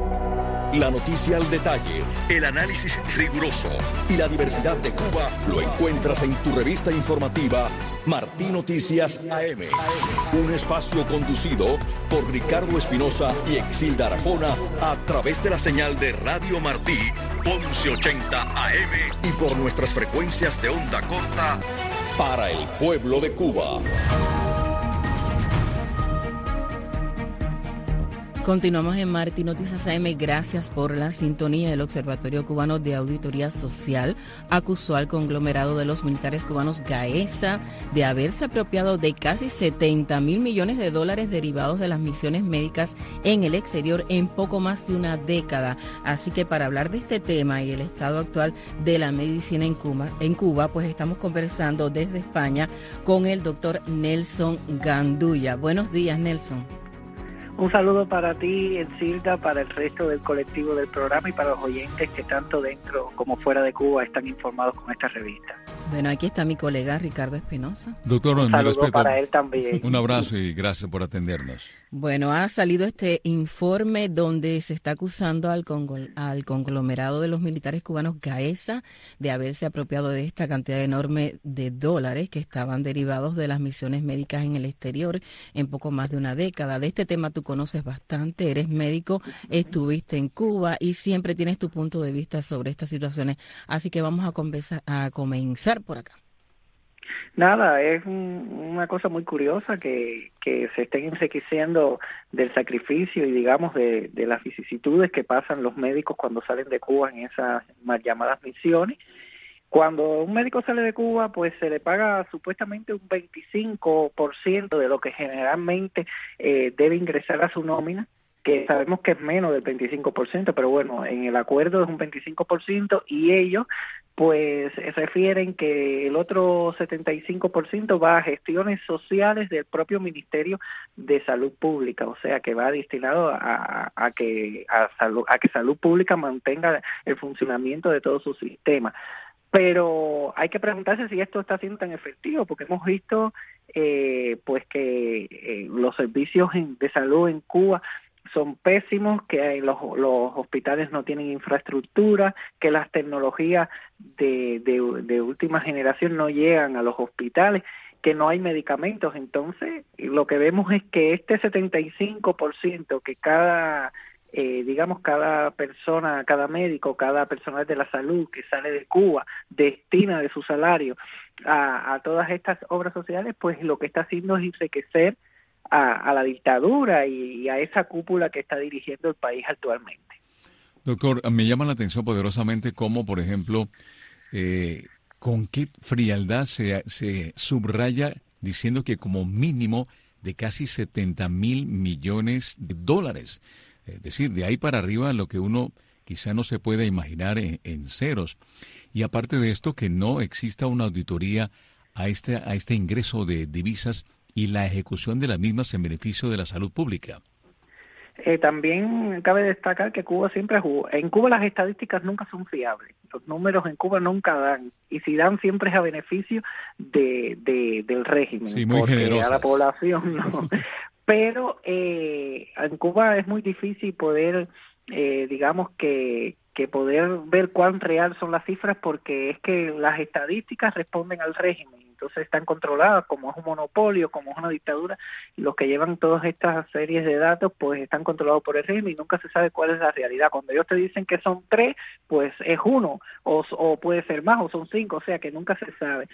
Speaker 2: La noticia al detalle, el análisis riguroso y la diversidad de Cuba lo encuentras en tu revista informativa Martí Noticias A M. Un espacio conducido por Ricardo Espinosa y Exilda Arjona a través de la señal de Radio Martí once ochenta A M y por nuestras frecuencias de onda corta para el pueblo de Cuba.
Speaker 4: Continuamos en Martí Noticias A M. Gracias por la sintonía. El Observatorio Cubano de Auditoría Social acusó al conglomerado de los militares cubanos Gaesa de haberse apropiado de casi setenta mil millones de dólares derivados de las misiones médicas en el exterior en poco más de una década. Así que para hablar de este tema y el estado actual de la medicina en Cuba, en Cuba, pues estamos conversando desde España con el doctor Nelson Gandulla. Buenos días, Nelson.
Speaker 7: Un saludo para ti, Encilda, para el resto del colectivo del programa y para los oyentes que tanto dentro como fuera de Cuba están informados con esta revista.
Speaker 4: Bueno, aquí está mi colega Ricardo Espinosa.
Speaker 3: Doctor,
Speaker 7: un saludo
Speaker 3: respeto,
Speaker 7: para él también.
Speaker 3: Un abrazo y gracias por atendernos.
Speaker 4: Bueno, ha salido este informe donde se está acusando al, congol, al conglomerado de los militares cubanos Gaesa de haberse apropiado de esta cantidad enorme de dólares que estaban derivados de las misiones médicas en el exterior en poco más de una década. De este tema tú conoces bastante, eres médico, estuviste en Cuba y siempre tienes tu punto de vista sobre estas situaciones. Así que vamos a, conversa, a comenzar por acá.
Speaker 7: Nada, es un, una cosa muy curiosa que, que se estén enriqueciendo del sacrificio y digamos de, de las vicisitudes que pasan los médicos cuando salen de Cuba en esas mal llamadas misiones. Cuando un médico sale de Cuba, pues se le paga supuestamente un veinticinco por ciento de lo que generalmente eh, debe ingresar a su nómina, que sabemos que es menos del veinticinco por ciento, pero bueno, en el acuerdo es un veinticinco por ciento y ellos pues refieren que el otro setenta y cinco por ciento va a gestiones sociales del propio Ministerio de Salud Pública, o sea que va destinado a, a que a salud, a que Salud Pública mantenga el funcionamiento de todo su sistema. Pero hay que preguntarse si esto está siendo tan efectivo, porque hemos visto eh, pues que eh, los servicios en, de salud en Cuba son pésimos, que los, los hospitales no tienen infraestructura, que las tecnologías de, de, de última generación no llegan a los hospitales, que no hay medicamentos. Entonces, lo que vemos es que este setenta y cinco por ciento que cada, eh, digamos, cada persona, cada médico, cada personal de la salud que sale de Cuba destina de su salario a, a todas estas obras sociales, pues lo que está haciendo es enriquecer A, a la dictadura y, y a esa cúpula que está dirigiendo el país actualmente.
Speaker 3: Doctor, me llama la atención poderosamente cómo, por ejemplo, eh, con qué frialdad se, se subraya diciendo que como mínimo de casi setenta mil millones de dólares. Es decir, de ahí para arriba lo que uno quizá no se pueda imaginar en, en ceros. Y aparte de esto, que no exista una auditoría a este, a este ingreso de divisas y la ejecución de las mismas en beneficio de la salud pública.
Speaker 7: Eh, también cabe destacar que Cuba siempre jugó. En Cuba las estadísticas nunca son fiables. Los números en Cuba nunca dan. Y si dan, siempre es a beneficio de, de del régimen.
Speaker 3: Sí, muy
Speaker 7: porque
Speaker 3: generosas.
Speaker 7: A la población no. Pero eh, en Cuba es muy difícil poder, eh, digamos que, que poder ver cuán real son las cifras, porque es que las estadísticas responden al régimen. Entonces están controladas, como es un monopolio, como es una dictadura, y los que llevan todas estas series de datos pues están controlados por el régimen y nunca se sabe cuál es la realidad. Cuando ellos te dicen que son tres, pues es uno, o, o puede ser más, o son cinco, o sea que nunca se sabe.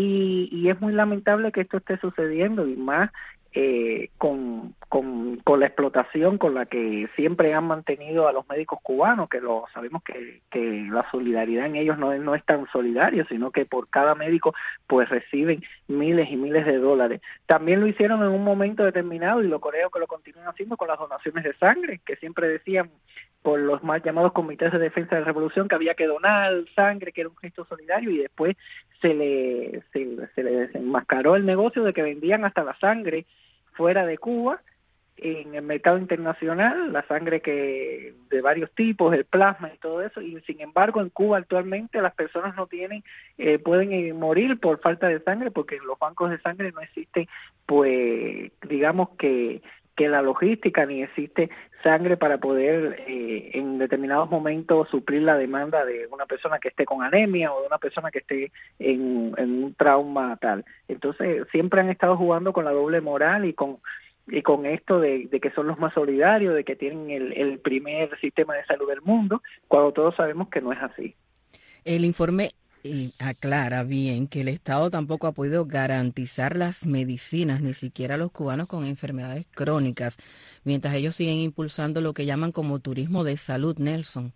Speaker 7: Y, y es muy lamentable que esto esté sucediendo, y más eh, con, con, con la explotación con la que siempre han mantenido a los médicos cubanos, que lo sabemos que, que la solidaridad en ellos no es, no es tan solidaria, sino que por cada médico pues reciben miles y miles de dólares. También lo hicieron en un momento determinado, y lo creo que lo continúan haciendo con las donaciones de sangre, que siempre decían por los mal llamados comités de defensa de la revolución que había que donar sangre, que era un gesto solidario, y después se le, se, se le desenmascaró el negocio de que vendían hasta la sangre fuera de Cuba, en el mercado internacional, la sangre que de varios tipos, el plasma y todo eso, y sin embargo en Cuba actualmente las personas no tienen, eh, pueden eh, morir por falta de sangre, porque en los bancos de sangre no existe, pues, digamos que que la logística, ni existe sangre para poder eh, en determinados momentos suplir la demanda de una persona que esté con anemia o de una persona que esté en, en un trauma tal. Entonces siempre han estado jugando con la doble moral y con y con esto de, de que son los más solidarios, de que tienen el, el primer sistema de salud del mundo, cuando todos sabemos que no es así.
Speaker 4: El informe y aclara bien que el Estado tampoco ha podido garantizar las medicinas, ni siquiera a los cubanos con enfermedades crónicas, mientras ellos siguen impulsando lo que llaman como turismo de salud, Nelson.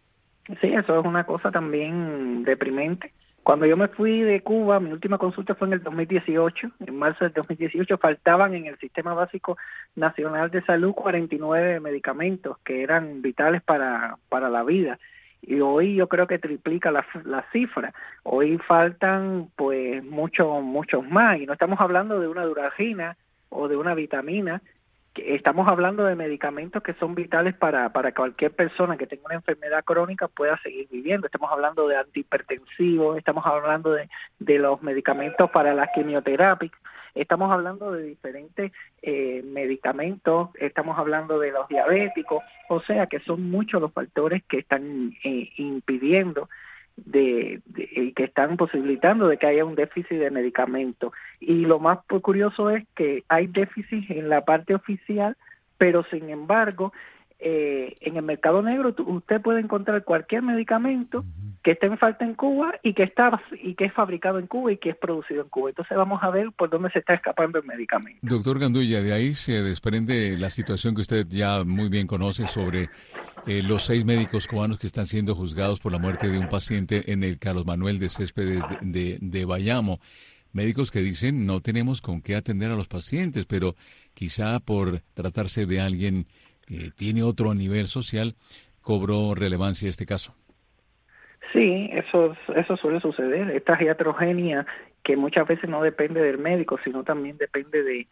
Speaker 7: Sí, eso es una cosa también deprimente. Cuando yo me fui de Cuba, mi última consulta fue en el dos mil dieciocho, en marzo del dos mil dieciocho, faltaban en el Sistema Básico Nacional de Salud cuarenta y nueve medicamentos que eran vitales para, para la vida. Y hoy yo creo que triplica la, la cifra. Hoy faltan pues muchos muchos más, y no estamos hablando de una duragina o de una vitamina, que estamos hablando de medicamentos que son vitales para, para cualquier persona que tenga una enfermedad crónica pueda seguir viviendo. Estamos hablando de antihipertensivos, estamos hablando de, de los medicamentos para la quimioterapia. estamos hablando de diferentes eh, medicamentos, estamos hablando de los diabéticos, o sea que son muchos los factores que están eh, impidiendo de, de y que están posibilitando de que haya un déficit de medicamentos. Y lo más curioso es que hay déficit en la parte oficial, pero sin embargo eh, en el mercado negro usted puede encontrar cualquier medicamento que esté en falta en Cuba y que está y que es fabricado en Cuba y que es producido en Cuba. Entonces vamos a ver por dónde se está escapando el medicamento.
Speaker 3: Doctor Gandulla, de ahí se desprende la situación que usted ya muy bien conoce sobre eh, los seis médicos cubanos que están siendo juzgados por la muerte de un paciente en el Carlos Manuel de Céspedes de, de, de Bayamo. Médicos que dicen no tenemos con qué atender a los pacientes, pero quizá por tratarse de alguien que tiene otro nivel social, cobró relevancia este caso.
Speaker 7: Sí, eso, eso suele suceder. Esta iatrogenia que muchas veces no depende del médico, sino también depende de,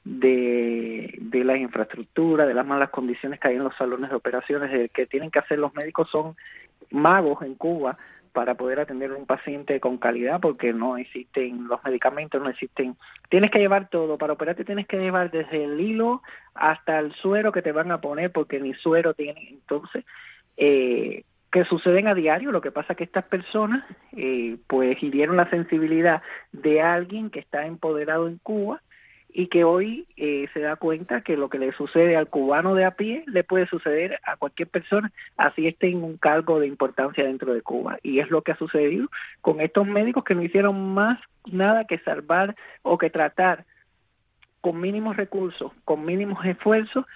Speaker 7: de, de la infraestructura, de las malas condiciones que hay en los salones de operaciones. El que tienen que hacer los médicos son magos en Cuba para poder atender a un paciente con calidad, porque no existen los medicamentos, no existen. Tienes que llevar todo, para operarte tienes que llevar desde el hilo hasta el suero que te van a poner, porque ni suero tienen. Entonces, eh, que suceden a diario. Lo que pasa es que estas personas eh, pues hirieron la sensibilidad de alguien que está empoderado en Cuba y que hoy eh, se da cuenta que lo que le sucede al cubano de a pie le puede suceder a cualquier persona, así esté en un cargo de importancia dentro de Cuba. Y es lo que ha sucedido con estos médicos que no hicieron más nada que salvar o que tratar con mínimos recursos, con mínimos esfuerzos,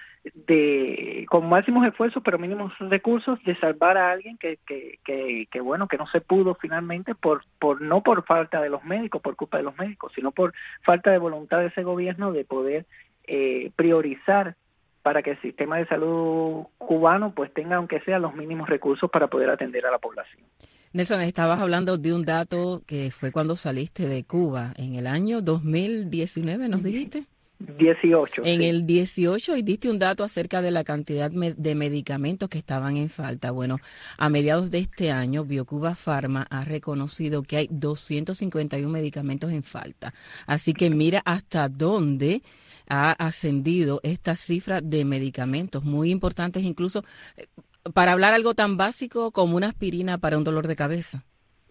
Speaker 7: de con máximos esfuerzos pero mínimos recursos, de salvar a alguien que que, que que bueno que no se pudo finalmente por por no por falta de los médicos, por culpa de los médicos, sino por falta de voluntad de ese gobierno de poder eh, priorizar para que el sistema de salud cubano pues tenga aunque sea los mínimos recursos para poder atender a la población.
Speaker 4: Nelson, estabas hablando de un dato que fue cuando saliste de Cuba en el año dos mil diecinueve, ¿nos dijiste?
Speaker 7: dieciocho.
Speaker 4: En
Speaker 7: sí.
Speaker 4: el dieciocho, y diste un dato acerca de la cantidad de medicamentos que estaban en falta. Bueno, a mediados de este año, Biocuba Pharma ha reconocido que hay doscientos cincuenta y uno medicamentos en falta. Así que mira hasta dónde ha ascendido esta cifra de medicamentos, muy importantes incluso para hablar algo tan básico como una aspirina para un dolor de cabeza.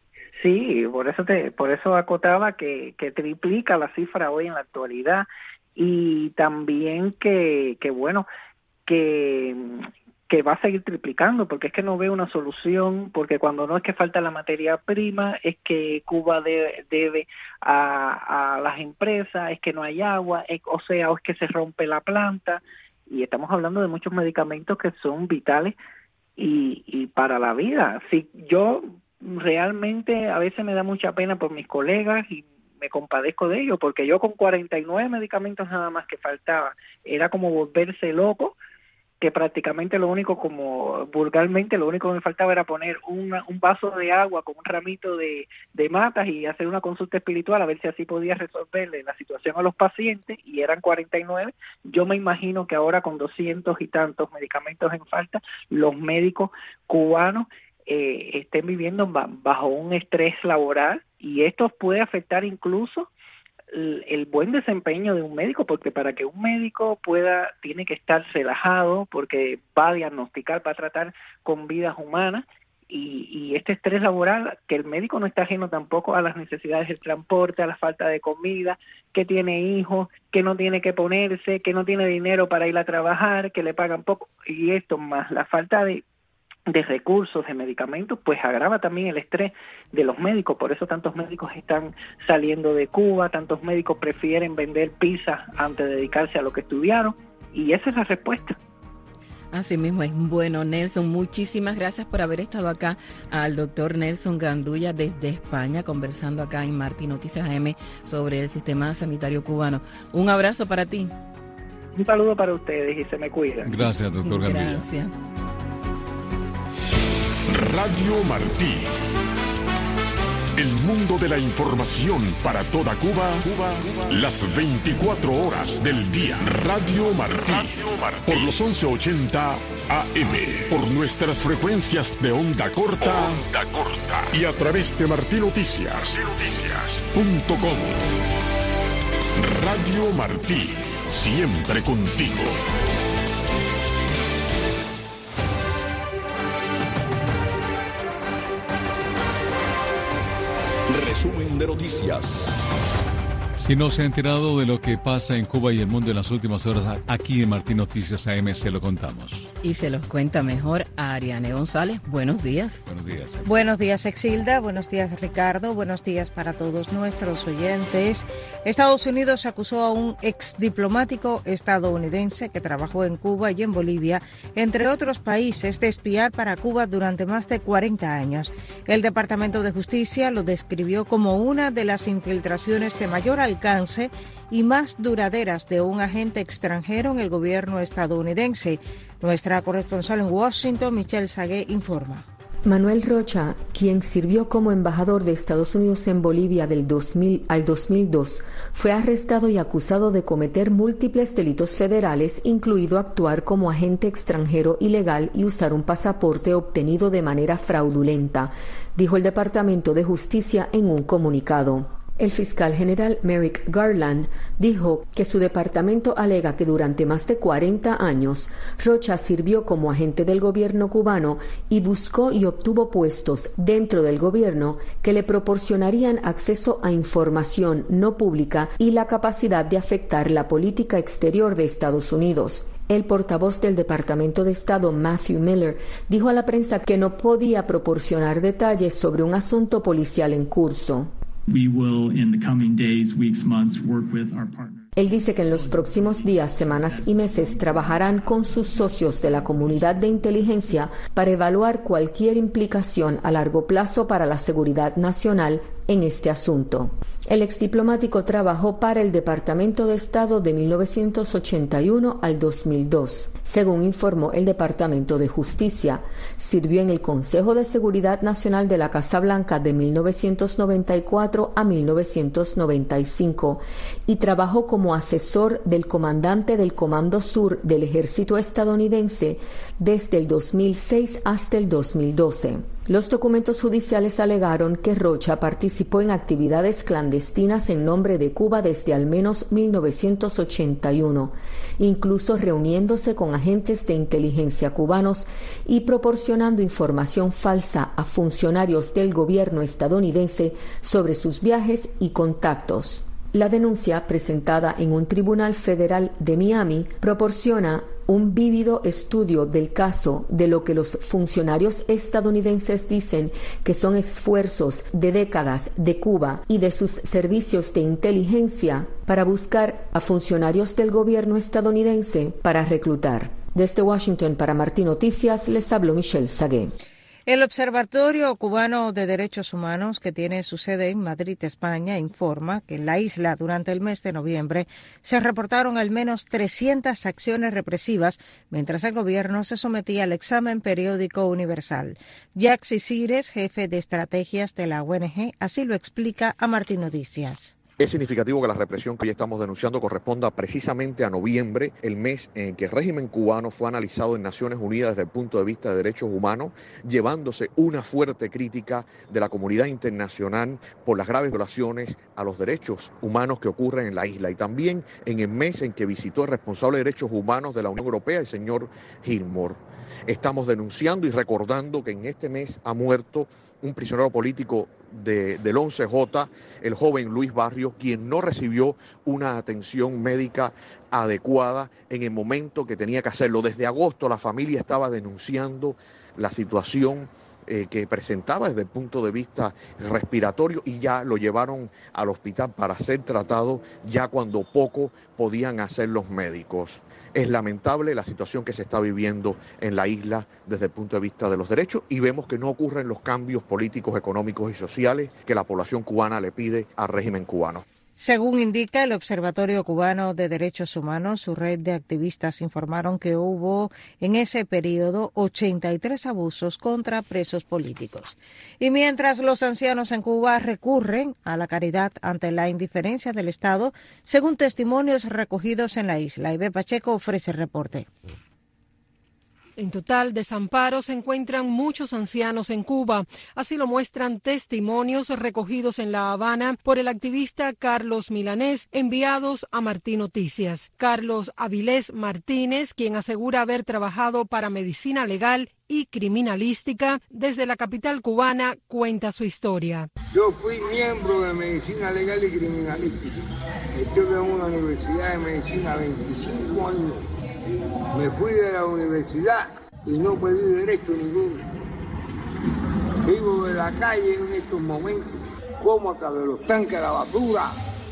Speaker 7: Sí, por eso te, por eso acotaba que, que triplica la cifra hoy en la actualidad. Y también que, que bueno, que, que va a seguir triplicando, porque es que no veo una solución, porque cuando no es que falta la materia prima, es que Cuba debe, debe a, a las empresas, es que no hay agua, es, o sea, o es que se rompe la planta, y estamos hablando de muchos medicamentos que son vitales y, y para la vida. Si yo realmente a veces me da mucha pena por mis colegas y me compadezco de ello, porque yo con cuarenta y nueve medicamentos nada más que faltaba, era como volverse loco, que prácticamente lo único, como vulgarmente, lo único que me faltaba era poner una, un vaso de agua con un ramito de, de matas y hacer una consulta espiritual a ver si así podía resolverle la situación a los pacientes, y eran cuarenta y nueve. Yo me imagino que ahora con doscientos y tantos medicamentos en falta, los médicos cubanos eh, estén viviendo bajo un estrés laboral, y esto puede afectar incluso el, el buen desempeño de un médico, porque para que un médico pueda, tiene que estar relajado, porque va a diagnosticar, va a tratar con vidas humanas, y, y este estrés laboral, que el médico no está ajeno tampoco a las necesidades del transporte, a la falta de comida, que tiene hijos, que no tiene que ponerse, que no tiene dinero para ir a trabajar, que le pagan poco, y esto más la falta de de recursos, de medicamentos, pues agrava también el estrés de los médicos. Por eso tantos médicos están saliendo de Cuba, tantos médicos prefieren vender pizza antes de dedicarse a lo que estudiaron, y esa es la respuesta.
Speaker 4: Así mismo es. Bueno, Nelson, muchísimas gracias por haber estado acá, al doctor Nelson Gandulla desde España, conversando acá en Martí Noticias A M sobre el sistema sanitario cubano. Un abrazo para ti.
Speaker 7: Un saludo para ustedes y se me cuidan.
Speaker 3: Gracias, doctor Gandulla.
Speaker 4: Gracias.
Speaker 5: Radio Martí. El mundo de la información para toda Cuba, Cuba, Cuba, las veinticuatro horas del día. Radio Martí. Radio Martí. Por los once ochenta A M. Por nuestras frecuencias de onda corta. Onda corta. Y a través de martinoticias punto com. Radio Martí, siempre contigo.
Speaker 2: Resumen de noticias.
Speaker 3: Si no se ha enterado de lo que pasa en Cuba y el mundo en las últimas horas, aquí en Martín Noticias A M se lo contamos.
Speaker 4: Y se los cuenta mejor a Ariane González. Buenos días.
Speaker 3: Buenos días.
Speaker 6: Buenos días, Exilda. Buenos días, Ricardo. Buenos días para todos nuestros oyentes. Estados Unidos acusó a un exdiplomático estadounidense que trabajó en Cuba y en Bolivia, entre otros países, de espiar para Cuba durante más de cuarenta años. El Departamento de Justicia lo describió como una de las infiltraciones de mayor alcance alcance y más duraderas de un agente extranjero en el gobierno estadounidense. Nuestra corresponsal en Washington, Michelle Sagué, informa.
Speaker 8: Manuel Rocha, quien sirvió como embajador de Estados Unidos en Bolivia del dos mil al dos mil dos, fue arrestado y acusado de cometer múltiples delitos federales, incluido actuar como agente extranjero ilegal y usar un pasaporte obtenido de manera fraudulenta, dijo el Departamento de Justicia en un comunicado. El fiscal general Merrick Garland dijo que su departamento alega que durante más de cuarenta años Rocha sirvió como agente del gobierno cubano y buscó y obtuvo puestos dentro del gobierno que le proporcionarían acceso a información no pública y la capacidad de afectar la política exterior de Estados Unidos. El portavoz del Departamento de Estado, Matthew Miller, dijo a la prensa que no podía proporcionar detalles sobre un asunto policial en curso.
Speaker 9: We will, in the coming days, weeks, months, work with our partners.
Speaker 8: Él dice que en los próximos días, semanas y meses trabajarán con sus socios de la comunidad de inteligencia para evaluar cualquier implicación a largo plazo para la seguridad nacional en este asunto. El exdiplomático trabajó para el Departamento de Estado de mil novecientos ochenta y uno al dos mil dos. Según informó el Departamento de Justicia, sirvió en el Consejo de Seguridad Nacional de la Casa Blanca de mil novecientos noventa y cuatro a mil novecientos noventa y cinco y trabajó como asesor del comandante del Comando Sur del Ejército estadounidense desde el dos mil seis hasta el dos mil doce. Los documentos judiciales alegaron que Rocha participó en actividades clandestinas en nombre de Cuba desde al menos mil novecientos ochenta y uno, incluso reuniéndose con agentes de inteligencia cubanos y proporcionando información falsa a funcionarios del gobierno estadounidense sobre sus viajes y contactos. La denuncia, presentada en un tribunal federal de Miami, proporciona un vívido estudio del caso de lo que los funcionarios estadounidenses dicen que son esfuerzos de décadas de Cuba y de sus servicios de inteligencia para buscar a funcionarios del gobierno estadounidense para reclutar. Desde Washington para Martín Noticias les habló Michelle Sagué.
Speaker 6: El Observatorio Cubano de Derechos Humanos, que tiene su sede en Madrid, España, informa que en la isla durante el mes de noviembre se reportaron al menos trescientas acciones represivas mientras el gobierno se sometía al examen periódico universal. Jacques Isires, jefe de estrategias de la O N G, así lo explica a Martín Noticias.
Speaker 11: Es significativo que la represión que hoy estamos denunciando corresponda precisamente a noviembre, el mes en que el régimen cubano fue analizado en Naciones Unidas desde el punto de vista de derechos humanos, llevándose una fuerte crítica de la comunidad internacional por las graves violaciones a los derechos humanos que ocurren en la isla, y también en el mes en que visitó el responsable de derechos humanos de la Unión Europea, el señor Gilmore. Estamos denunciando y recordando que en este mes ha muerto un prisionero político de, del once J, el joven Luis Barrios, quien no recibió una atención médica adecuada en el momento que tenía que hacerlo. Desde agosto la familia estaba denunciando la situación eh, que presentaba desde el punto de vista respiratorio y ya lo llevaron al hospital para ser tratado ya cuando poco podían hacer los médicos. Es lamentable la situación que se está viviendo en la isla desde el punto de vista de los derechos y vemos que no ocurren los cambios políticos, económicos y sociales que la población cubana le pide al régimen cubano.
Speaker 6: Según indica el Observatorio Cubano de Derechos Humanos, su red de activistas informaron que hubo en ese periodo ochenta y tres abusos contra presos políticos. Y mientras los ancianos en Cuba recurren a la caridad ante la indiferencia del Estado, según testimonios recogidos en la isla, Ibe Pacheco ofrece el reporte.
Speaker 10: En total, desamparo se encuentran muchos ancianos en Cuba. Así lo muestran testimonios recogidos en La Habana por el activista Carlos Milanés, enviados a Martín Noticias. Carlos Avilés Martínez, quien asegura haber trabajado para Medicina Legal y Criminalística desde la capital cubana, cuenta su historia.
Speaker 12: Yo fui miembro de Medicina Legal y Criminalística. Estuve en una universidad de medicina veinticinco años. Me fui de la universidad y no pedí derecho ninguno. Vivo de la calle en estos momentos, como acá de los tanques de la basura.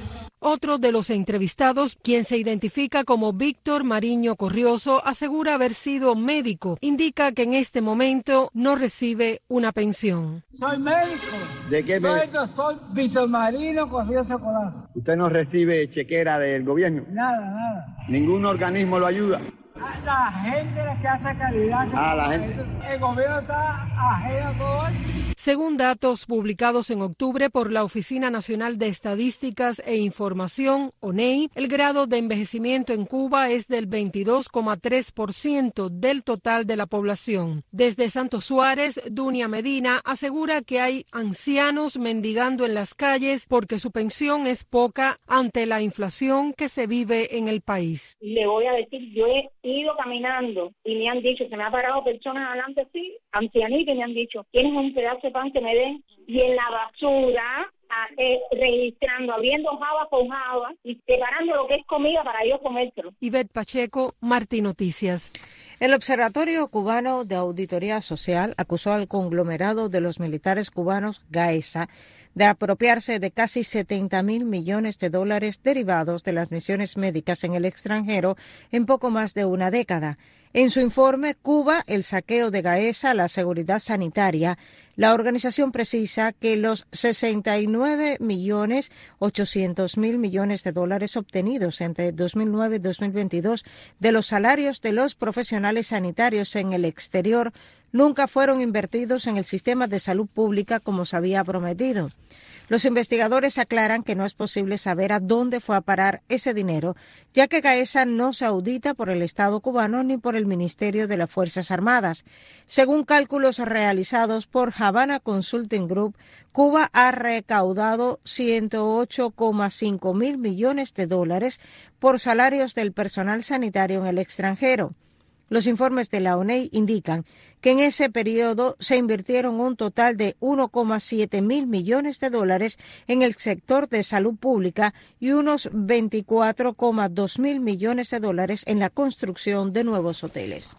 Speaker 10: Otro de los entrevistados, quien se identifica como Víctor Mariño Corrioso, asegura haber sido médico. Indica que en este momento no recibe una pensión.
Speaker 16: Soy médico.
Speaker 23: ¿De qué
Speaker 16: Soy
Speaker 23: médico?
Speaker 16: doctor Víctor Mariño Corrioso Colazo.
Speaker 23: ¿Usted no recibe chequera del gobierno?
Speaker 16: Nada, nada.
Speaker 23: ¿Ningún organismo lo ayuda?
Speaker 16: La gente es la que hace calidad.
Speaker 23: Ah, la gente.
Speaker 16: El gobierno está ajeno a todo eso.
Speaker 10: Según datos publicados en octubre por la Oficina Nacional de Estadísticas e Información, O N E I, el grado de envejecimiento en Cuba es del veintidós coma tres por ciento del total de la población. Desde Santos Suárez, Dunia Medina asegura que hay ancianos mendigando en las calles porque su pensión es poca ante la inflación que se vive en el país.
Speaker 14: Le voy a decir, yo he ido caminando y me han dicho, se me ha parado personas adelante así, ancianitos, y me han dicho, ¿tienes un pedazo de pan que me den? Y en la basura, a, eh, registrando, abriendo java con java y preparando lo que es comida para yo comérselo.
Speaker 10: Ivette Pacheco, Martín Noticias.
Speaker 6: El Observatorio Cubano de Auditoría Social acusó al conglomerado de los militares cubanos, Gaesa, de apropiarse de casi setenta mil millones de dólares derivados de las misiones médicas en el extranjero en poco más de una década. En su informe, Cuba, el saqueo de Gaesa, la seguridad sanitaria, la organización precisa que los sesenta y nueve millones ochocientos mil millones de dólares obtenidos entre dos mil nueve y dos mil veintidós de los salarios de los profesionales sanitarios en el exterior nunca fueron invertidos en el sistema de salud pública como se había prometido. Los investigadores aclaran que no es posible saber a dónde fue a parar ese dinero, ya que Gaesa no se audita por el Estado cubano ni por el Ministerio de las Fuerzas Armadas. Según cálculos realizados por Havana Consulting Group, Cuba ha recaudado ciento ocho coma cinco mil millones de dólares por salarios del personal sanitario en el extranjero. Los informes de la O N E I indican que en ese periodo se invirtieron un total de uno coma siete mil millones de dólares en el sector de salud pública y unos veinticuatro coma dos mil millones de dólares en la construcción de nuevos hoteles.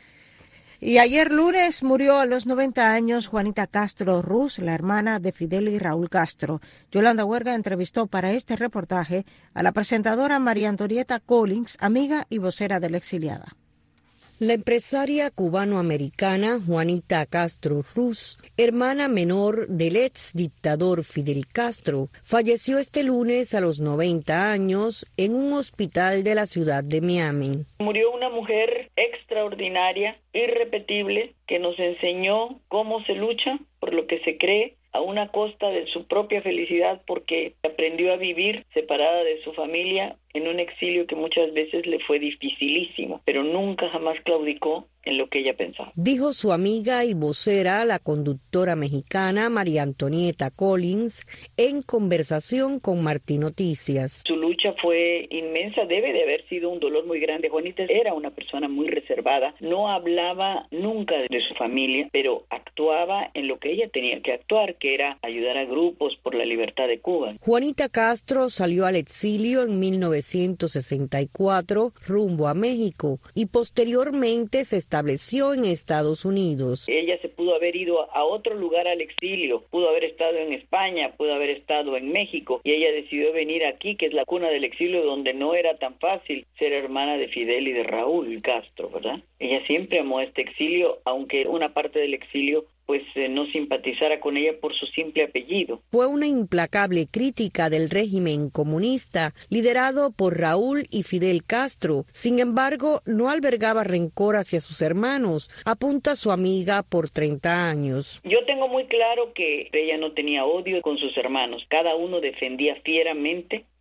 Speaker 6: Y ayer lunes murió a los noventa años Juanita Castro Ruz, la hermana de Fidel y Raúl Castro. Yolanda Huerga entrevistó para este reportaje a la presentadora María Antonieta Collins, amiga y vocera de la exiliada.
Speaker 15: La empresaria cubano-americana Juanita Castro Ruz, hermana menor del ex dictador Fidel Castro, falleció este lunes a los noventa años en un hospital de la ciudad de Miami.
Speaker 24: Murió una mujer extraordinaria, irrepetible, que nos enseñó cómo se lucha por lo que se cree, a una costa de su propia felicidad, porque aprendió a vivir separada de su familia en un exilio que muchas veces le fue dificilísimo, pero nunca jamás claudicó en lo que ella pensaba.
Speaker 15: Dijo su amiga y vocera, la conductora mexicana María Antonieta Collins, en conversación con Martín Noticias.
Speaker 24: Su lucha fue inmensa, debe de haber sido un dolor muy grande. Juanita era una persona muy reservada, no hablaba nunca de su familia, pero actuaba en lo que ella tenía que actuar, que era ayudar a grupos por la libertad de Cuba.
Speaker 15: Juanita Castro salió al exilio en mil novecientos sesenta y cuatro rumbo a México y posteriormente se estableció en Estados Unidos.
Speaker 24: Ella se pudo haber ido a otro lugar al exilio, pudo haber estado en España, pudo haber estado en México, y ella decidió venir aquí, que es la cuna del exilio, donde no era tan fácil ser hermana de Fidel y de Raúl Castro, ¿verdad? Ella siempre amó este exilio, aunque una parte del exilio pues eh, no simpatizara con ella por su simple apellido.
Speaker 15: Fue una implacable crítica del régimen comunista liderado por Raúl y Fidel Castro. Sin embargo, no albergaba rencor hacia sus hermanos, apunta su amiga por treinta años.
Speaker 24: Yo tengo muy claro que ella no tenía odio con sus hermanos. Cada uno defendía fieramente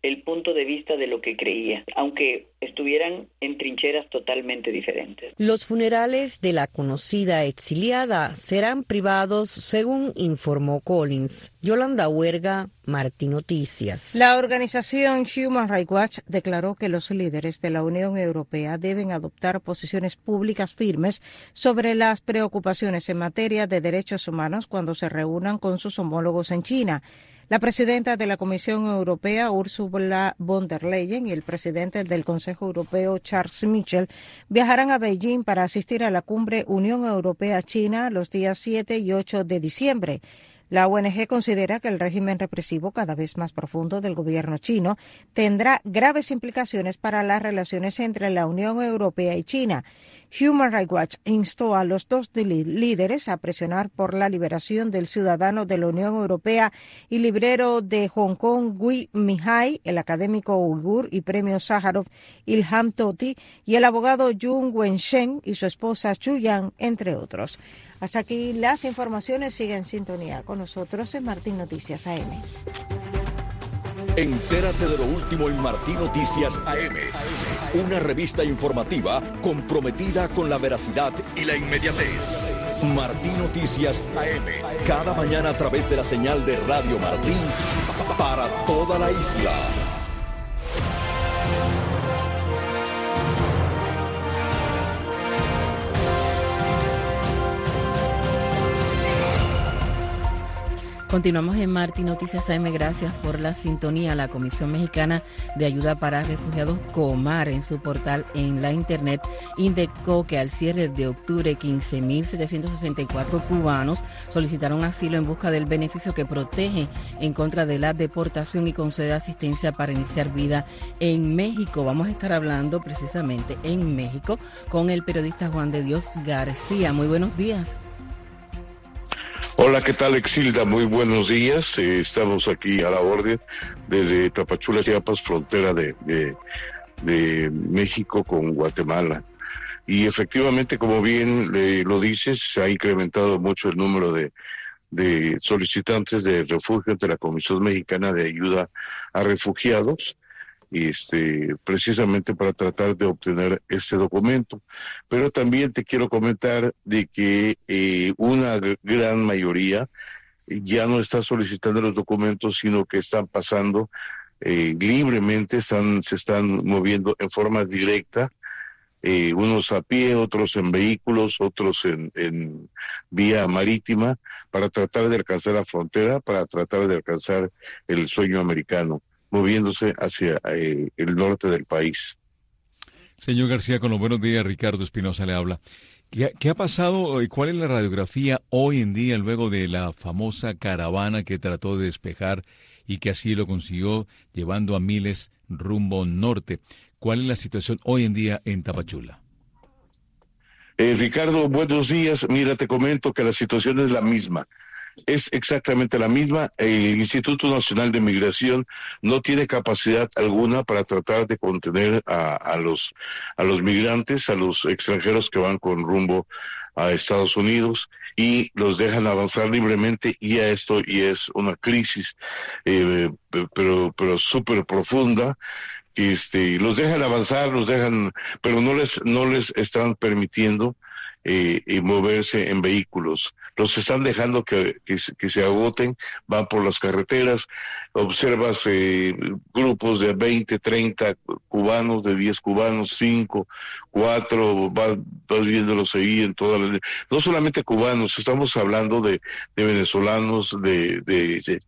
Speaker 24: el punto de vista de lo que creía, aunque estuvieran en trincheras totalmente diferentes.
Speaker 15: Los funerales de la conocida exiliada serán privados, según informó Collins. Yolanda Huerga, Martín Noticias.
Speaker 6: La organización Human Rights Watch declaró que los líderes de la Unión Europea deben adoptar posiciones públicas firmes sobre las preocupaciones en materia de derechos humanos cuando se reúnan con sus homólogos en China. La presidenta de la Comisión Europea, Ursula von der Leyen, y el presidente del Consejo Europeo, Charles Michel, viajarán a Beijing para asistir a la cumbre Unión Europea-China los días siete y ocho de diciembre. La O N G considera que el régimen represivo cada vez más profundo del gobierno chino tendrá graves implicaciones para las relaciones entre la Unión Europea y China. Human Rights Watch instó a los dos líderes a presionar por la liberación del ciudadano de la Unión Europea y librero de Hong Kong, Gui Minhai, el académico uigur y premio Sájarov Ilham Tohti, y el abogado Jung Wensheng y su esposa Chu Yang, entre otros. Hasta aquí las informaciones. Sigue en sintonía con nosotros en Martín Noticias A M.
Speaker 2: Entérate de lo último en Martín Noticias A M. Una revista informativa comprometida con la veracidad y la inmediatez. Martín Noticias A M. Cada mañana a través de la señal de Radio Martín para toda la isla.
Speaker 4: Continuamos en Martín Noticias A M. Gracias por la sintonía. La Comisión Mexicana de Ayuda para Refugiados, Comar, en su portal en la internet, indicó que al cierre de octubre quince mil setecientos sesenta y cuatro cubanos solicitaron asilo en busca del beneficio que protege en contra de la deportación y concede asistencia para iniciar vida en México. Vamos a estar hablando precisamente en México con el periodista Juan de Dios García. Muy buenos días.
Speaker 13: Hola, ¿qué tal, Exilda? Muy buenos días. Eh, estamos aquí a la orden desde Tapachula, Chiapas, frontera de, de, de México con Guatemala. Y efectivamente, como bien eh, lo dices, se ha incrementado mucho el número de, de solicitantes de refugio ante la Comisión Mexicana de Ayuda a Refugiados, este, precisamente para tratar de obtener este documento. Pero también te quiero comentar de que eh, una gran mayoría ya no está solicitando los documentos, sino que están pasando eh, libremente, están, se están moviendo en forma directa, eh, unos a pie, otros en vehículos, otros en, en vía marítima, para tratar de alcanzar la frontera, para tratar de alcanzar el sueño americano, moviéndose hacia eh, el norte del país.
Speaker 3: Señor García, con los buenos días, Ricardo Espinosa le habla. ¿Qué, ¿Qué ha pasado y cuál es la radiografía hoy en día luego de la famosa caravana que trató de despejar y que así lo consiguió llevando a miles rumbo norte? ¿Cuál es la situación hoy en día en Tapachula?
Speaker 13: Eh, Ricardo, buenos días. Mira, te comento que la situación es la misma. Es exactamente la misma. El Instituto Nacional de Migración no tiene capacidad alguna para tratar de contener a, a los a los migrantes, a los extranjeros que van con rumbo a Estados Unidos, y los dejan avanzar libremente, y a esto y es una crisis eh, pero pero súper profunda. Este, los dejan avanzar, los dejan, pero no les no les están permitiendo Eh, y moverse en vehículos. Los están dejando que, que, que se agoten, van por las carreteras, observas eh, grupos de veinte, treinta cubanos, de diez cubanos, cinco, cuatro, vas, vas viéndolos ahí en todas las... No solamente cubanos, estamos hablando de, de venezolanos, de, de, de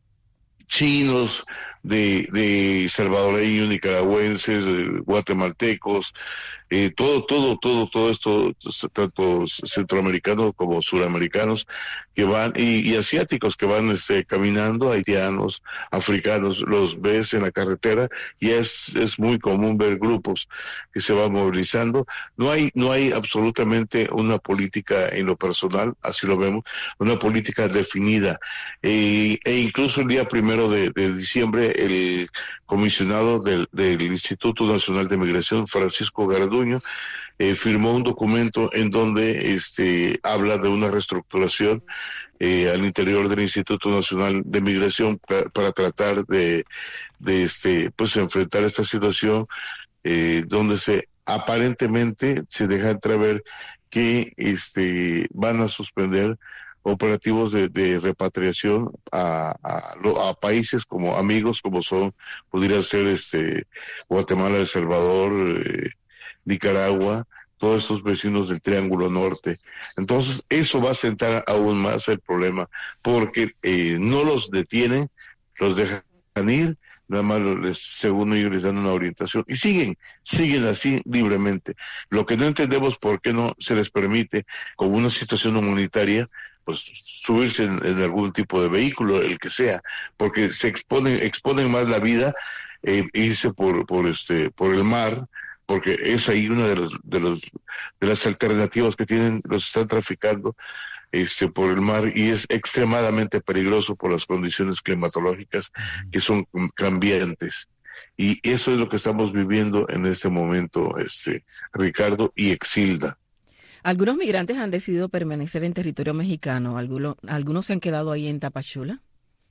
Speaker 13: chinos, de, de salvadoreños, nicaragüenses, de guatemaltecos, eh, todo, todo, todo, todo esto, tanto centroamericanos como suramericanos que van, y, y asiáticos que van este, caminando, haitianos, africanos, los ves en la carretera, y es, es muy común ver grupos que se van movilizando. No hay, no hay absolutamente una política en lo personal, así lo vemos, una política definida, eh, e incluso el día primero de, de diciembre fue el comisionado del, del Instituto Nacional de Migración, Francisco Garduño, eh, firmó un documento en donde este, habla de una reestructuración eh, al interior del Instituto Nacional de Migración para, para tratar de, de este, pues, enfrentar esta situación eh, donde se aparentemente se deja entrever que este, van a suspender operativos de, de repatriación a, a, a países como amigos, como son, podría ser este Guatemala, El Salvador, eh, Nicaragua, todos estos vecinos del Triángulo Norte. Entonces, eso va a sentar aún más el problema, porque eh, no los detienen, los dejan ir, nada más les, según ellos les dan una orientación, y siguen, siguen así libremente. Lo que no entendemos por qué no se les permite, con una situación humanitaria, pues subirse en, en algún tipo de vehículo, el que sea, porque se exponen, exponen más la vida, eh, irse por, por este, por el mar, porque es ahí una de los, de los, de las alternativas que tienen, los están traficando, este, por el mar, y es extremadamente peligroso por las condiciones climatológicas que son cambiantes. Y eso es lo que estamos viviendo en este momento, este, Ricardo y Exilda.
Speaker 4: Algunos migrantes han decidido permanecer en territorio mexicano. Algunos, algunos se han quedado ahí en Tapachula.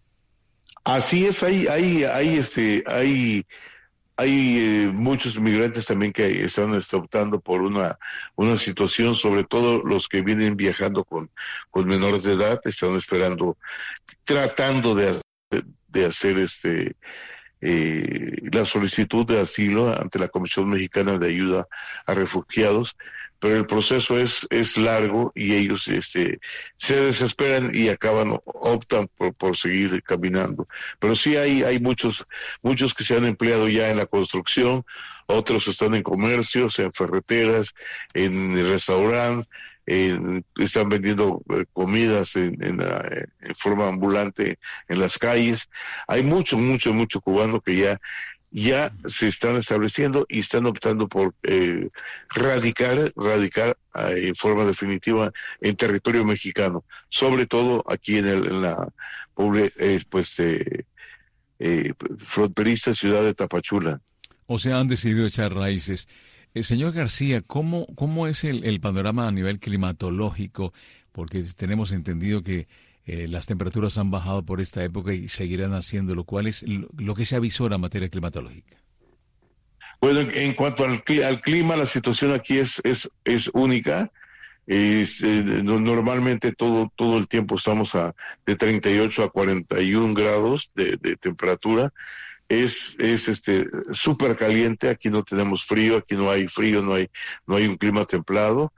Speaker 13: Así es, hay, hay, hay, este, hay, hay eh, muchos migrantes también que están este, optando por una, una situación, sobre todo los que vienen viajando con, con menores de edad, están esperando, tratando de, de hacer este, eh, la solicitud de asilo ante la Comisión Mexicana de Ayuda a Refugiados. Pero el proceso es es largo y ellos este se desesperan y acaban, optan por, por seguir caminando. Pero sí hay hay muchos muchos que se han empleado ya en la construcción, otros están en comercios, en ferreteras, en restaurantes, en, están vendiendo eh, comidas en, en, en forma ambulante en las calles. Hay mucho, mucho, mucho cubano que ya ya se están estableciendo y están optando por eh, radicar, radicar eh, en forma definitiva en territorio mexicano, sobre todo aquí en, el, en la pobre, eh, pues, eh, eh, fronteriza ciudad de Tapachula.
Speaker 3: O sea, han decidido echar raíces. Eh, señor García, ¿cómo, cómo es el, el panorama a nivel climatológico? Porque tenemos entendido que Eh, las temperaturas han bajado por esta época y seguirán haciendo, lo cual es lo, lo que se avisora en materia climatológica.
Speaker 13: Bueno, en, en cuanto al, al clima, la situación aquí es es, es única. Es, eh, normalmente todo todo el tiempo estamos a de treinta y ocho a cuarenta y uno grados de, de temperatura. Es es este súper caliente. Aquí no tenemos frío, aquí no hay frío, no hay no hay un clima templado.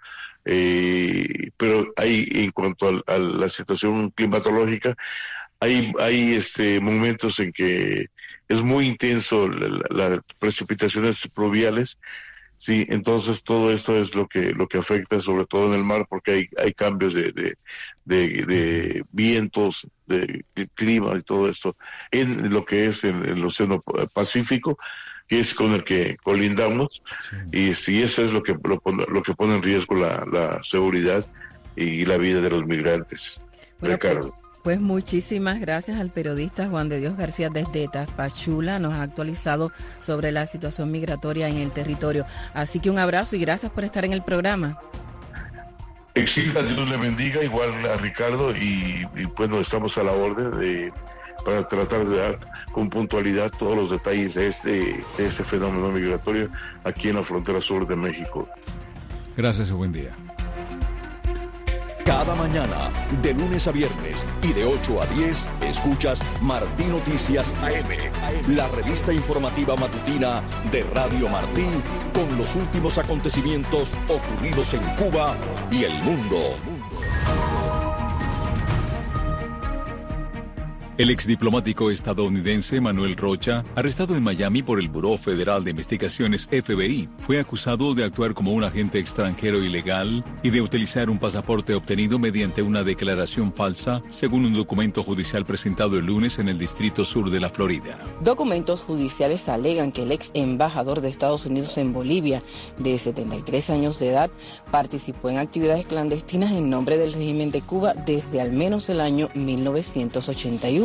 Speaker 13: Eh, pero hay, en cuanto a, a la situación climatológica, hay hay este momentos en que es muy intenso las la precipitaciones pluviales, sí, entonces todo esto es lo que lo que afecta sobre todo en el mar, porque hay hay cambios de de, de, de vientos, de, de clima y todo esto en lo que es en, en el Océano Pacífico, que es con el que colindamos, sí. y si eso es lo que lo, lo que pone en riesgo la, la seguridad y la vida de los migrantes.
Speaker 4: Bueno,
Speaker 13: Ricardo.
Speaker 4: Pues, pues muchísimas gracias al periodista Juan de Dios García desde Tapachula, nos ha actualizado sobre la situación migratoria en el territorio. Así que un abrazo y gracias por estar en el programa.
Speaker 13: Exilda, Dios le bendiga, igual a Ricardo, y, y bueno, estamos a la orden de para tratar de dar con puntualidad todos los detalles de este, de este fenómeno migratorio aquí en la frontera sur de México.
Speaker 3: Gracias y buen día.
Speaker 2: Cada mañana, de lunes a viernes y de ocho a diez, escuchas Martí Noticias A M, la revista informativa matutina de Radio Martí, con los últimos acontecimientos ocurridos en Cuba y el mundo.
Speaker 3: El exdiplomático estadounidense Manuel Rocha, arrestado en Miami por el Buró Federal de Investigaciones F B I, fue acusado de actuar como un agente extranjero ilegal y de utilizar un pasaporte obtenido mediante una declaración falsa, según un documento judicial presentado el lunes en el Distrito Sur de la Florida.
Speaker 4: Documentos judiciales alegan que el ex embajador de Estados Unidos en Bolivia, de setenta y tres años de edad, participó en actividades clandestinas en nombre del régimen de Cuba desde al menos el año mil novecientos ochenta y uno.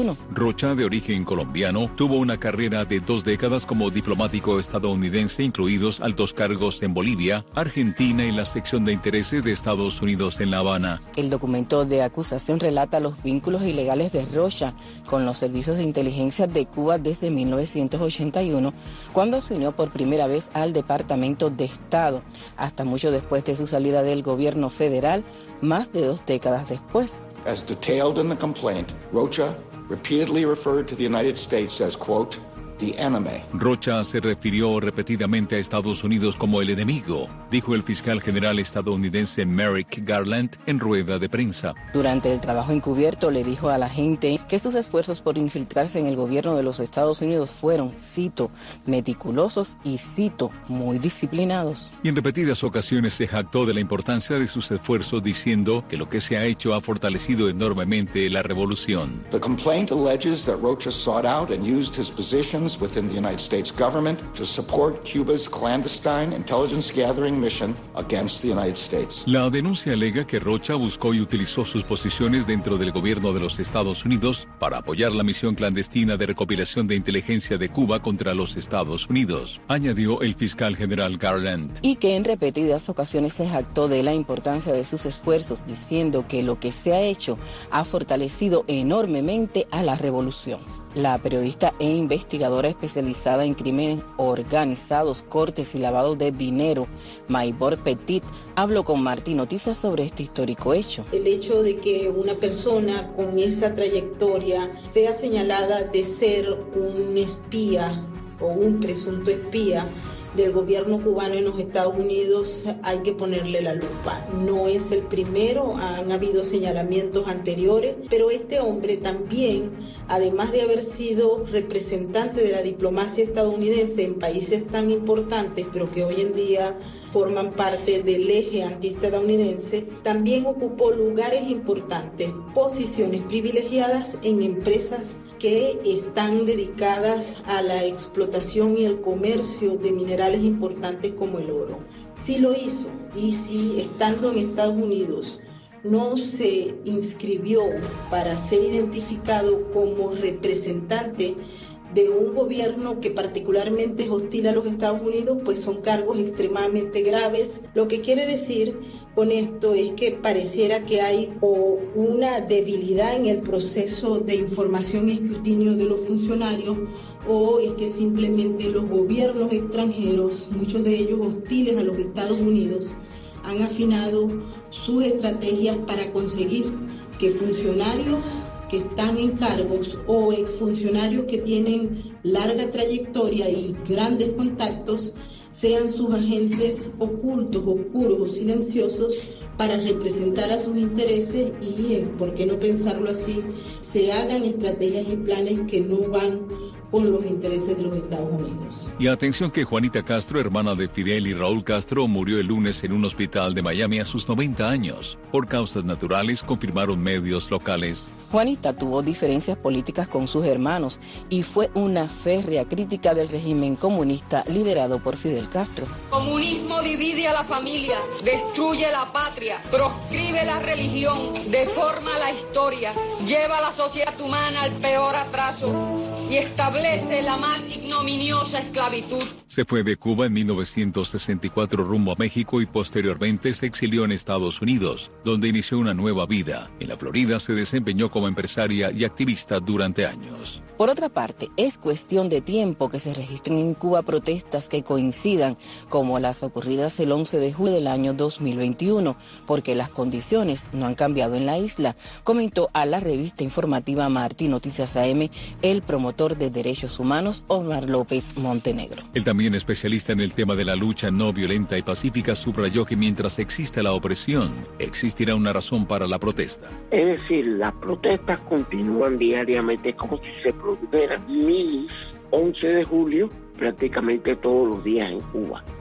Speaker 4: veintiuno.
Speaker 3: Rocha, de origen colombiano, tuvo una carrera de dos décadas como diplomático estadounidense, incluidos altos cargos en Bolivia, Argentina y la sección de intereses de Estados Unidos en La Habana.
Speaker 4: El documento de acusación relata los vínculos ilegales de Rocha con los servicios de inteligencia de Cuba desde mil novecientos ochenta y uno, cuando se unió por primera vez al Departamento de Estado, hasta mucho después de su salida del gobierno federal, más de dos décadas después.
Speaker 17: As detailed in the complaint, Rocha repeatedly referred to the United States as, quote, the enemy.
Speaker 3: Rocha se refirió repetidamente a Estados Unidos como el enemigo, dijo el fiscal general estadounidense Merrick Garland en rueda de prensa.
Speaker 4: Durante el trabajo encubierto le dijo a la gente que sus esfuerzos por infiltrarse en el gobierno de los Estados Unidos fueron, cito, meticulosos y, cito, muy disciplinados.
Speaker 3: Y en repetidas ocasiones se jactó de la importancia de sus esfuerzos, diciendo que lo que se ha hecho ha fortalecido enormemente la revolución.
Speaker 17: The complaint alleges that Rocha sought out and used his position within the United States government to support Cuba's clandestine intelligence gathering mission against the United States.
Speaker 3: La denuncia alega que Rocha buscó y utilizó sus posiciones dentro del gobierno de los Estados Unidos para apoyar la misión clandestina de recopilación de inteligencia de Cuba contra los Estados Unidos, añadió el fiscal general Garland.
Speaker 4: Y que en repetidas ocasiones se jactó de la importancia de sus esfuerzos, diciendo que lo que se ha hecho ha fortalecido enormemente a la revolución. La periodista e investigadora especializada en crímenes organizados, cortes y lavado de dinero, Maybor Petit, habló con Martín Noticias sobre este histórico hecho.
Speaker 18: El hecho de que una persona con esa trayectoria sea señalada de ser un espía o un presunto espía del gobierno cubano en los Estados Unidos, hay que ponerle la lupa. No es el primero, han habido señalamientos anteriores, pero este hombre también, además de haber sido representante de la diplomacia estadounidense en países tan importantes, pero que hoy en día forman parte del eje antiestadounidense, también ocupó lugares importantes, posiciones privilegiadas en empresas que están dedicadas a la explotación y el comercio de minerales importantes como el oro. Sí lo hizo, y si estando en Estados Unidos no se inscribió para ser identificado como representante de un gobierno que particularmente es hostil a los Estados Unidos, pues son cargos extremadamente graves. Lo que quiere decir con esto es que pareciera que hay o una debilidad en el proceso de información y escrutinio de los funcionarios, o es que simplemente los gobiernos extranjeros, muchos de ellos hostiles a los Estados Unidos, han afinado sus estrategias para conseguir que funcionarios que están en cargos o exfuncionarios que tienen larga trayectoria y grandes contactos sean sus agentes ocultos, oscuros o silenciosos para representar a sus intereses y, por qué no pensarlo así, se hagan estrategias y planes que no van con los intereses de los Estados Unidos.
Speaker 3: Y atención que Juanita Castro, hermana de Fidel y Raúl Castro, murió el lunes en un hospital de Miami a sus noventa años. Por causas naturales, confirmaron medios locales.
Speaker 4: Juanita tuvo diferencias políticas con sus hermanos y fue una férrea crítica del régimen comunista liderado por Fidel Castro.
Speaker 19: Comunismo divide a la familia, destruye la patria, proscribe la religión, deforma la historia, lleva a la sociedad humana al peor atraso y establece la más ignominiosa esclavitud.
Speaker 3: Se fue de Cuba en mil novecientos sesenta y cuatro rumbo a México y posteriormente se exilió en Estados Unidos, donde inició una nueva vida. En la Florida se desempeñó como empresaria y activista durante años.
Speaker 4: Por otra parte, es cuestión de tiempo que se registren en Cuba protestas que coincidan como las ocurridas el once de julio del año dos mil veintiuno, porque las condiciones no han cambiado en la isla, comentó a la revista informativa Martín Noticias A M el promotor de derechos humanos Omar López Montenegro.
Speaker 3: El también especialista en el tema de la lucha no violenta y pacífica subrayó que mientras exista la opresión, existirá una razón para la protesta.
Speaker 20: Es decir, las protestas continúan diariamente como si se produjeran miles once de julio prácticamente todos los días en Cuba.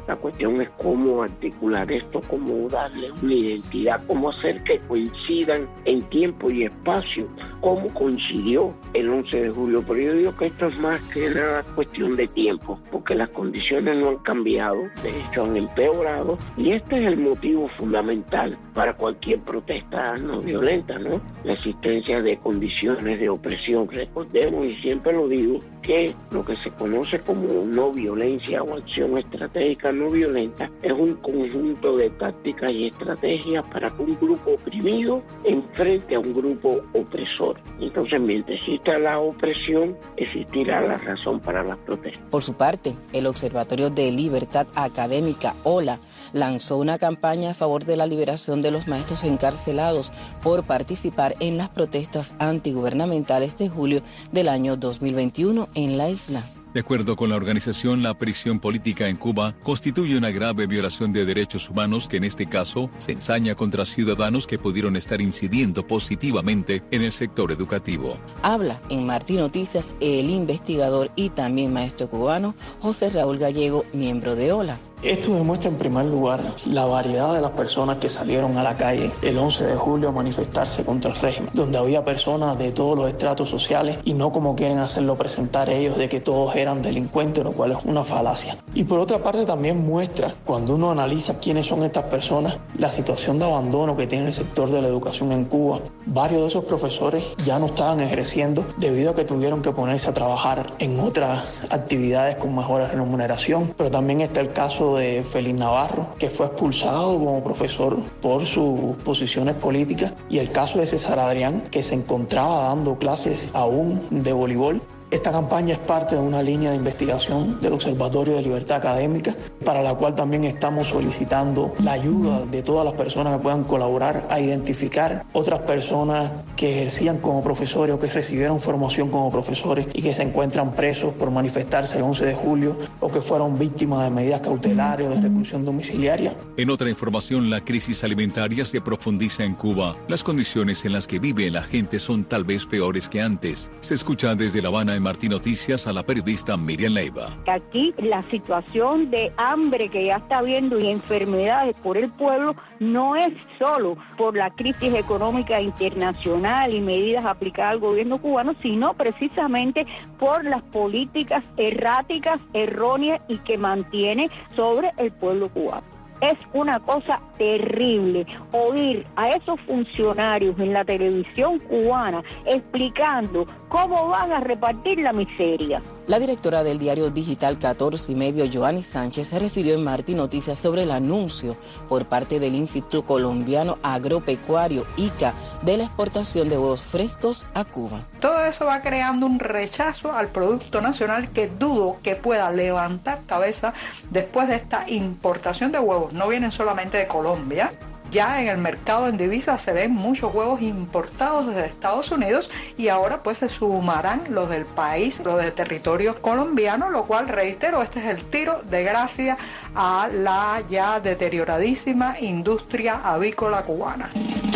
Speaker 20: La cuestión es cómo articular esto, cómo darle una identidad, cómo hacer que coincidan en tiempo y espacio, cómo coincidió el once de julio. Pero yo digo que esto es más que nada cuestión de tiempo, porque las condiciones no han cambiado, de hecho han empeorado, y este es el motivo fundamental para cualquier protesta no violenta, ¿no? La existencia de condiciones de opresión. Recordemos, y siempre lo digo, que lo que se conoce como no violencia o acción estratégica no violenta es un conjunto de tácticas y estrategias para que un grupo oprimido enfrente a un grupo opresor. Entonces, mientras exista la opresión, existirá la razón para las protestas.
Speaker 4: Por su parte, el Observatorio de Libertad Académica, OLA, lanzó una campaña a favor de la liberación de los maestros encarcelados por participar en las protestas antigubernamentales de julio del año dos mil veintiuno en la isla.
Speaker 3: De acuerdo con la organización, la prisión política en Cuba constituye una grave violación de derechos humanos que en este caso se ensaña contra ciudadanos que pudieron estar incidiendo positivamente en el sector educativo.
Speaker 4: Habla en Martín Noticias el investigador y también maestro cubano José Raúl Gallego, miembro de OLA.
Speaker 1: Esto demuestra en primer lugar la variedad de las personas que salieron a la calle el once de julio a manifestarse contra el régimen, donde había personas de todos los estratos sociales y no como quieren hacerlo presentar ellos de que todos eran delincuentes, lo cual es una falacia. Y por otra parte también muestra, cuando uno analiza quiénes son estas personas, la situación de abandono que tiene el sector de la educación en Cuba. Varios de esos profesores ya no estaban ejerciendo debido a que tuvieron que ponerse a trabajar en otras actividades con mejor remuneración, pero también está el caso de Félix Navarro, que fue expulsado como profesor por sus posiciones políticas, y el caso de César Adrián, que se encontraba dando clases aún de voleibol. Esta campaña es parte de una línea de investigación del Observatorio de Libertad Académica, para la cual también estamos solicitando la ayuda de todas las personas que puedan colaborar a identificar otras personas que ejercían como profesores o que recibieron formación como profesores y que se encuentran presos por manifestarse el once de julio o que fueron víctimas de medidas cautelares o de reclusión domiciliaria.
Speaker 3: En otra información, la crisis alimentaria se profundiza en Cuba. Las condiciones en las que vive la gente son tal vez peores que antes. Se escucha desde La Habana en Martín Noticias a la periodista Miriam Leiva.
Speaker 14: Aquí la situación de hambre que ya está habiendo y enfermedades por el pueblo no es solo por la crisis económica internacional y medidas aplicadas al gobierno cubano, sino precisamente por las políticas erráticas, erróneas y que mantiene sobre el pueblo cubano. Es una cosa terrible oír a esos funcionarios en la televisión cubana explicando cómo van a repartir la miseria.
Speaker 4: La directora del diario digital catorce y medio, Joanny Sánchez, se refirió en Martín Noticias sobre el anuncio por parte del Instituto Colombiano Agropecuario, I C A, de la exportación de huevos frescos a Cuba.
Speaker 7: Todo eso va creando un rechazo al producto nacional que dudo que pueda levantar cabeza después de esta importación de huevos. No vienen solamente de Colombia. Ya en el mercado en divisas se ven muchos huevos importados desde Estados Unidos y ahora pues se sumarán los del país, los del territorio colombiano, lo cual, reitero, este es el tiro de gracia a la ya deterioradísima industria avícola cubana.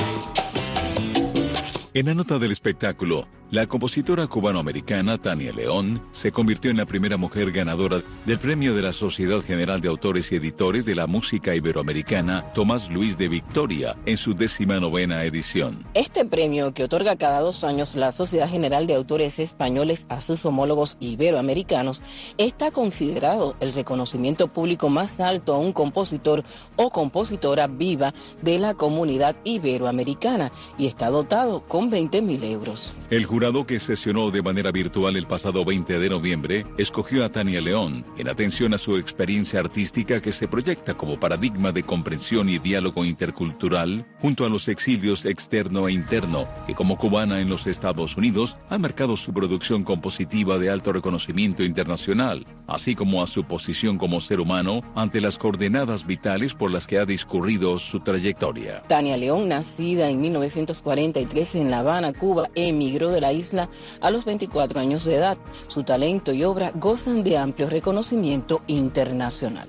Speaker 3: En la nota del espectáculo, la compositora cubanoamericana Tania León se convirtió en la primera mujer ganadora del premio de la Sociedad General de Autores y Editores de la Música Iberoamericana Tomás Luis de Victoria en su décima novena edición.
Speaker 4: Este premio, que otorga cada dos años la Sociedad General de Autores Españoles a sus homólogos iberoamericanos, está considerado el reconocimiento público más alto a un compositor o compositora viva de la comunidad iberoamericana y está dotado con veinte mil euros.
Speaker 3: El jurado, que sesionó de manera virtual el pasado veinte de noviembre, escogió a Tania León en atención a su experiencia artística que se proyecta como paradigma de comprensión y diálogo intercultural junto a los exilios externo e interno que, como cubana en los Estados Unidos, han marcado su producción compositiva de alto reconocimiento internacional, así como a su posición como ser humano ante las coordenadas vitales por las que ha discurrido su trayectoria.
Speaker 4: Tania León, nacida en mil novecientos cuarenta y tres en La Habana, Cuba, emigró de la isla a los veinticuatro años de edad. Su talento y obra gozan de amplio reconocimiento internacional.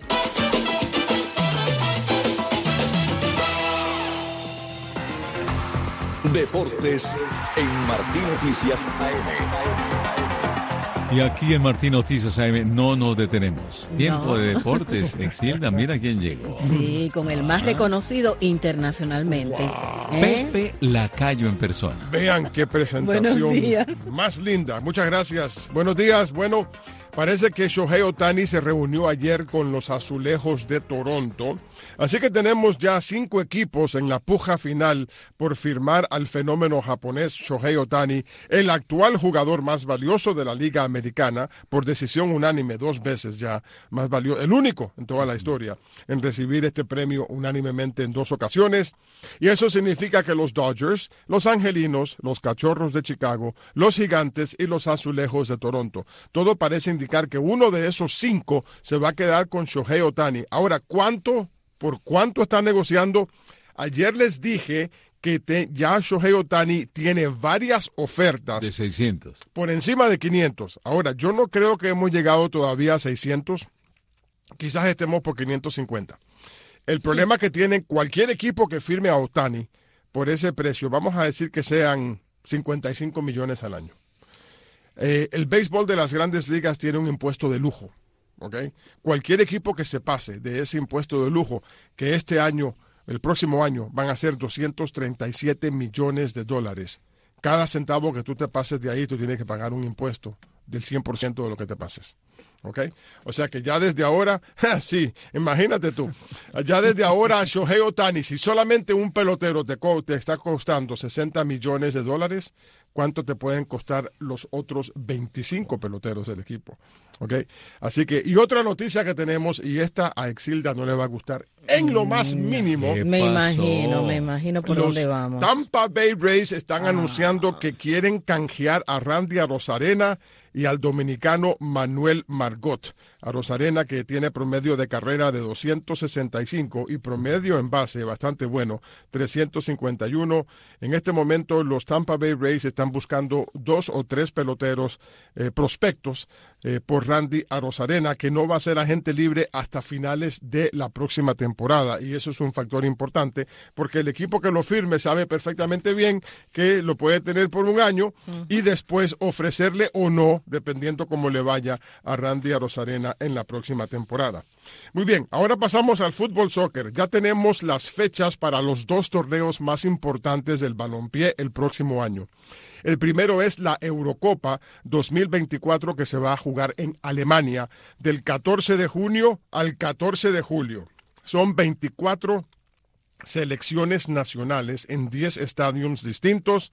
Speaker 2: Deportes en Martín Noticias A M.
Speaker 3: Y aquí en Martín Noticias A M no nos detenemos. Tiempo
Speaker 4: No.
Speaker 3: de deportes. Exilda, mira quién llegó.
Speaker 4: Sí, con el más reconocido internacionalmente. ¿Eh?
Speaker 3: Pepe Lacayo en persona.
Speaker 23: Vean qué presentación
Speaker 4: Buenos días.
Speaker 23: más linda. Muchas gracias. Buenos días. Bueno, parece que Shohei Ohtani se reunió ayer con los Azulejos de Toronto. Así que tenemos ya cinco equipos en la puja final por firmar al fenómeno japonés Shohei Ohtani, el actual jugador más valioso de la Liga Americana, por decisión unánime dos veces ya, más valioso, el único en toda la historia en recibir este premio unánimemente en dos ocasiones. Y eso significa que los Dodgers, los Angelinos, los Cachorros de Chicago, los Gigantes y los Azulejos de Toronto, todo parece indicar que uno de esos cinco se va a quedar con Shohei Ohtani. Ahora, ¿cuánto, por cuánto está negociando? Ayer les dije que te, ya Shohei Ohtani tiene varias ofertas.
Speaker 3: De seiscientos.
Speaker 23: Por encima de quinientos. Ahora, yo no creo que hemos llegado todavía a seiscientos. Quizás estemos por quinientos cincuenta. El problema que tiene cualquier equipo que firme a Ohtani por ese precio, vamos a decir que sean cincuenta y cinco millones al año. Eh, el béisbol de las grandes ligas tiene un impuesto de lujo, ¿ok? Cualquier equipo que se pase de ese impuesto de lujo, que este año, el próximo año, van a ser doscientos treinta y siete millones de dólares. Cada centavo que tú te pases de ahí, tú tienes que pagar un impuesto del cien por ciento de lo que te pases. ¿Ok? O sea que ya desde ahora, sí, imagínate tú, ya desde ahora Shohei Ohtani, si solamente un pelotero te, co- te está costando sesenta millones de dólares, ¿cuánto te pueden costar los otros veinticinco peloteros del equipo? ¿Ok? Así que, y otra noticia que tenemos, y esta a Exilda no le va a gustar en lo más mínimo.
Speaker 4: Me imagino, me imagino por
Speaker 23: Los
Speaker 4: dónde vamos.
Speaker 23: Tampa Bay Rays están
Speaker 4: Ah.
Speaker 23: anunciando que quieren canjear a Randy Arozarena y al dominicano Manuel Margot. Arozarena, que tiene promedio de carrera de doscientos sesenta y cinco y promedio en base bastante bueno, trescientos cincuenta y uno. En este momento los Tampa Bay Rays están buscando dos o tres peloteros eh, prospectos eh, por Randy Arozarena, que no va a ser agente libre hasta finales de la próxima temporada. Y eso es un factor importante, porque el equipo que lo firme sabe perfectamente bien que lo puede tener por un año uh-huh. y después ofrecerle o no, dependiendo cómo le vaya a Randy Arozarena en la próxima temporada. Muy bien, ahora pasamos al fútbol soccer. Ya tenemos las fechas para los dos torneos más importantes del balompié el próximo año. El primero es la Eurocopa dos mil veinticuatro, que se va a jugar en Alemania del catorce de junio al catorce de julio. Son veinticuatro selecciones nacionales en diez estadios distintos,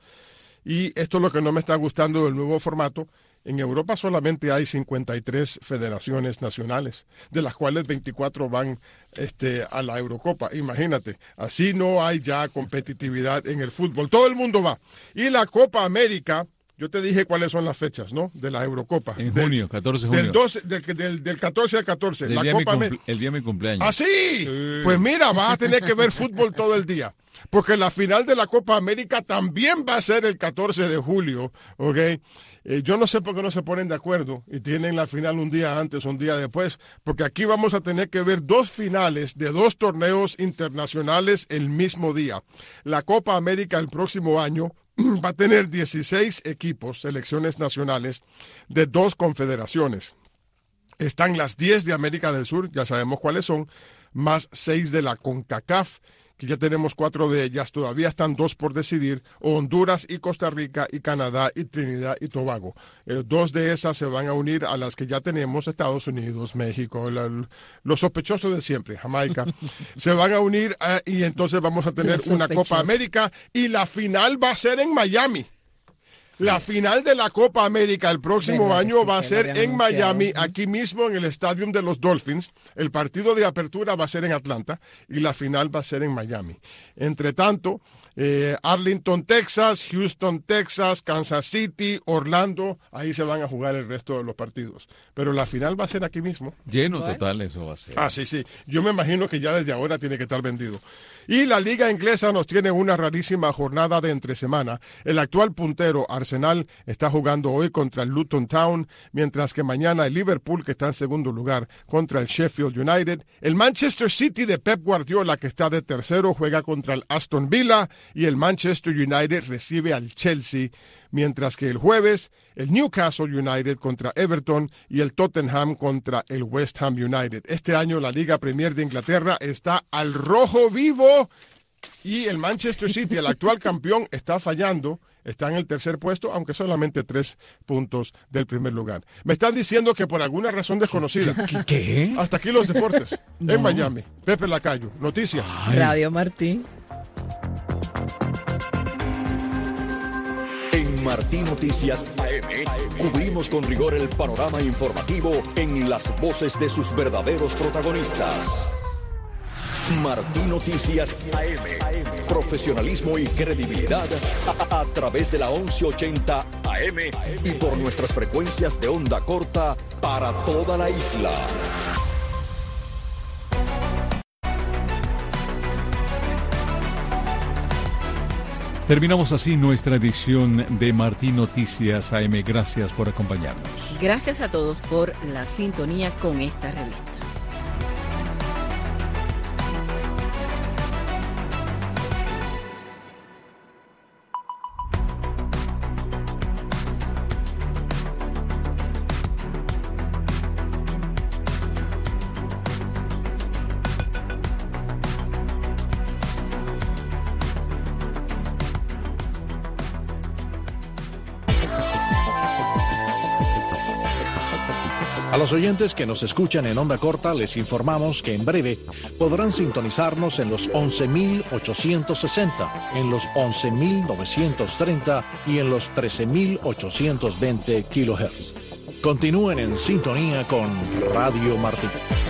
Speaker 23: y esto es lo que no me está gustando del nuevo formato. En Europa solamente hay cincuenta y tres federaciones nacionales, de las cuales veinticuatro van este, a la Eurocopa. Imagínate, así no hay ya competitividad en el fútbol. Todo el mundo va. Y la Copa América, yo te dije cuáles son las fechas, ¿no? De la Eurocopa.
Speaker 3: En
Speaker 23: del,
Speaker 3: junio, catorce de junio.
Speaker 23: Del, doce, del, del, del catorce al catorce.
Speaker 3: Del
Speaker 23: la
Speaker 3: día
Speaker 23: Copa
Speaker 3: mi cumple, el día de mi cumpleaños.
Speaker 23: ¿Ah, sí? sí? Pues mira, vas a tener que ver fútbol todo el día. Porque la final de la Copa América también va a ser el catorce de julio, ¿ok? Eh, yo no sé por qué no se ponen de acuerdo y tienen la final un día antes o un día después, porque aquí vamos a tener que ver dos finales de dos torneos internacionales el mismo día. La Copa América el próximo año va a tener dieciséis equipos, selecciones nacionales, de dos confederaciones. Están las diez de América del Sur, ya sabemos cuáles son, más seis de la CONCACAF, que ya tenemos cuatro de ellas, todavía están dos por decidir, Honduras y Costa Rica y Canadá y Trinidad y Tobago. Eh, dos de esas se van a unir a las que ya tenemos, Estados Unidos, México, la, los sospechosos de siempre, Jamaica, se van a unir eh, y entonces vamos a tener una Copa América y la final va a ser en Miami. La final de la Copa América el próximo año va a ser en Miami, aquí mismo en el estadio de los Dolphins. El partido de apertura va a ser en Atlanta y la final va a ser en Miami. Entre tanto, eh, Arlington, Texas, Houston, Texas, Kansas City, Orlando, ahí se van a jugar el resto de los partidos. Pero la final va a ser aquí mismo.
Speaker 3: Lleno total eso va a ser.
Speaker 23: Ah, sí, sí. Yo me imagino que ya desde ahora tiene que estar vendido. Y la Liga Inglesa nos tiene una rarísima jornada de entre semana. El actual puntero Arsenal está jugando hoy contra el Luton Town, mientras que mañana el Liverpool, que está en segundo lugar, contra el Sheffield United. El Manchester City de Pep Guardiola, que está de tercero, juega contra el Aston Villa. y el Manchester United recibe al Chelsea, mientras que el jueves el Newcastle United contra Everton y el Tottenham contra el West Ham United. Este año la Liga Premier de Inglaterra está al rojo vivo y el Manchester City, el actual campeón, está fallando. Está en el tercer puesto, aunque solamente tres puntos del primer lugar. Me están diciendo que por alguna razón desconocida.
Speaker 3: ¿Qué? ¿Qué?
Speaker 23: Hasta aquí los deportes. No. En Miami. Pepe Lacayo. Noticias.
Speaker 4: Ay. Radio Martí.
Speaker 2: En Martí Noticias A M cubrimos con rigor el panorama informativo en las voces de sus verdaderos protagonistas. Martí Noticias A M. Profesionalismo y credibilidad a, a través de la once ochenta A M y por nuestras frecuencias de onda corta para toda la isla.
Speaker 3: Terminamos así nuestra edición de Martí Noticias A M. Gracias por acompañarnos.
Speaker 4: Gracias a todos por la sintonía con esta revista.
Speaker 5: A los oyentes que nos escuchan en onda corta les informamos que en breve podrán sintonizarnos en los once mil ochocientos sesenta, en los once mil novecientos treinta y en los trece mil ochocientos veinte kilohertz. Continúen en sintonía con Radio Martí.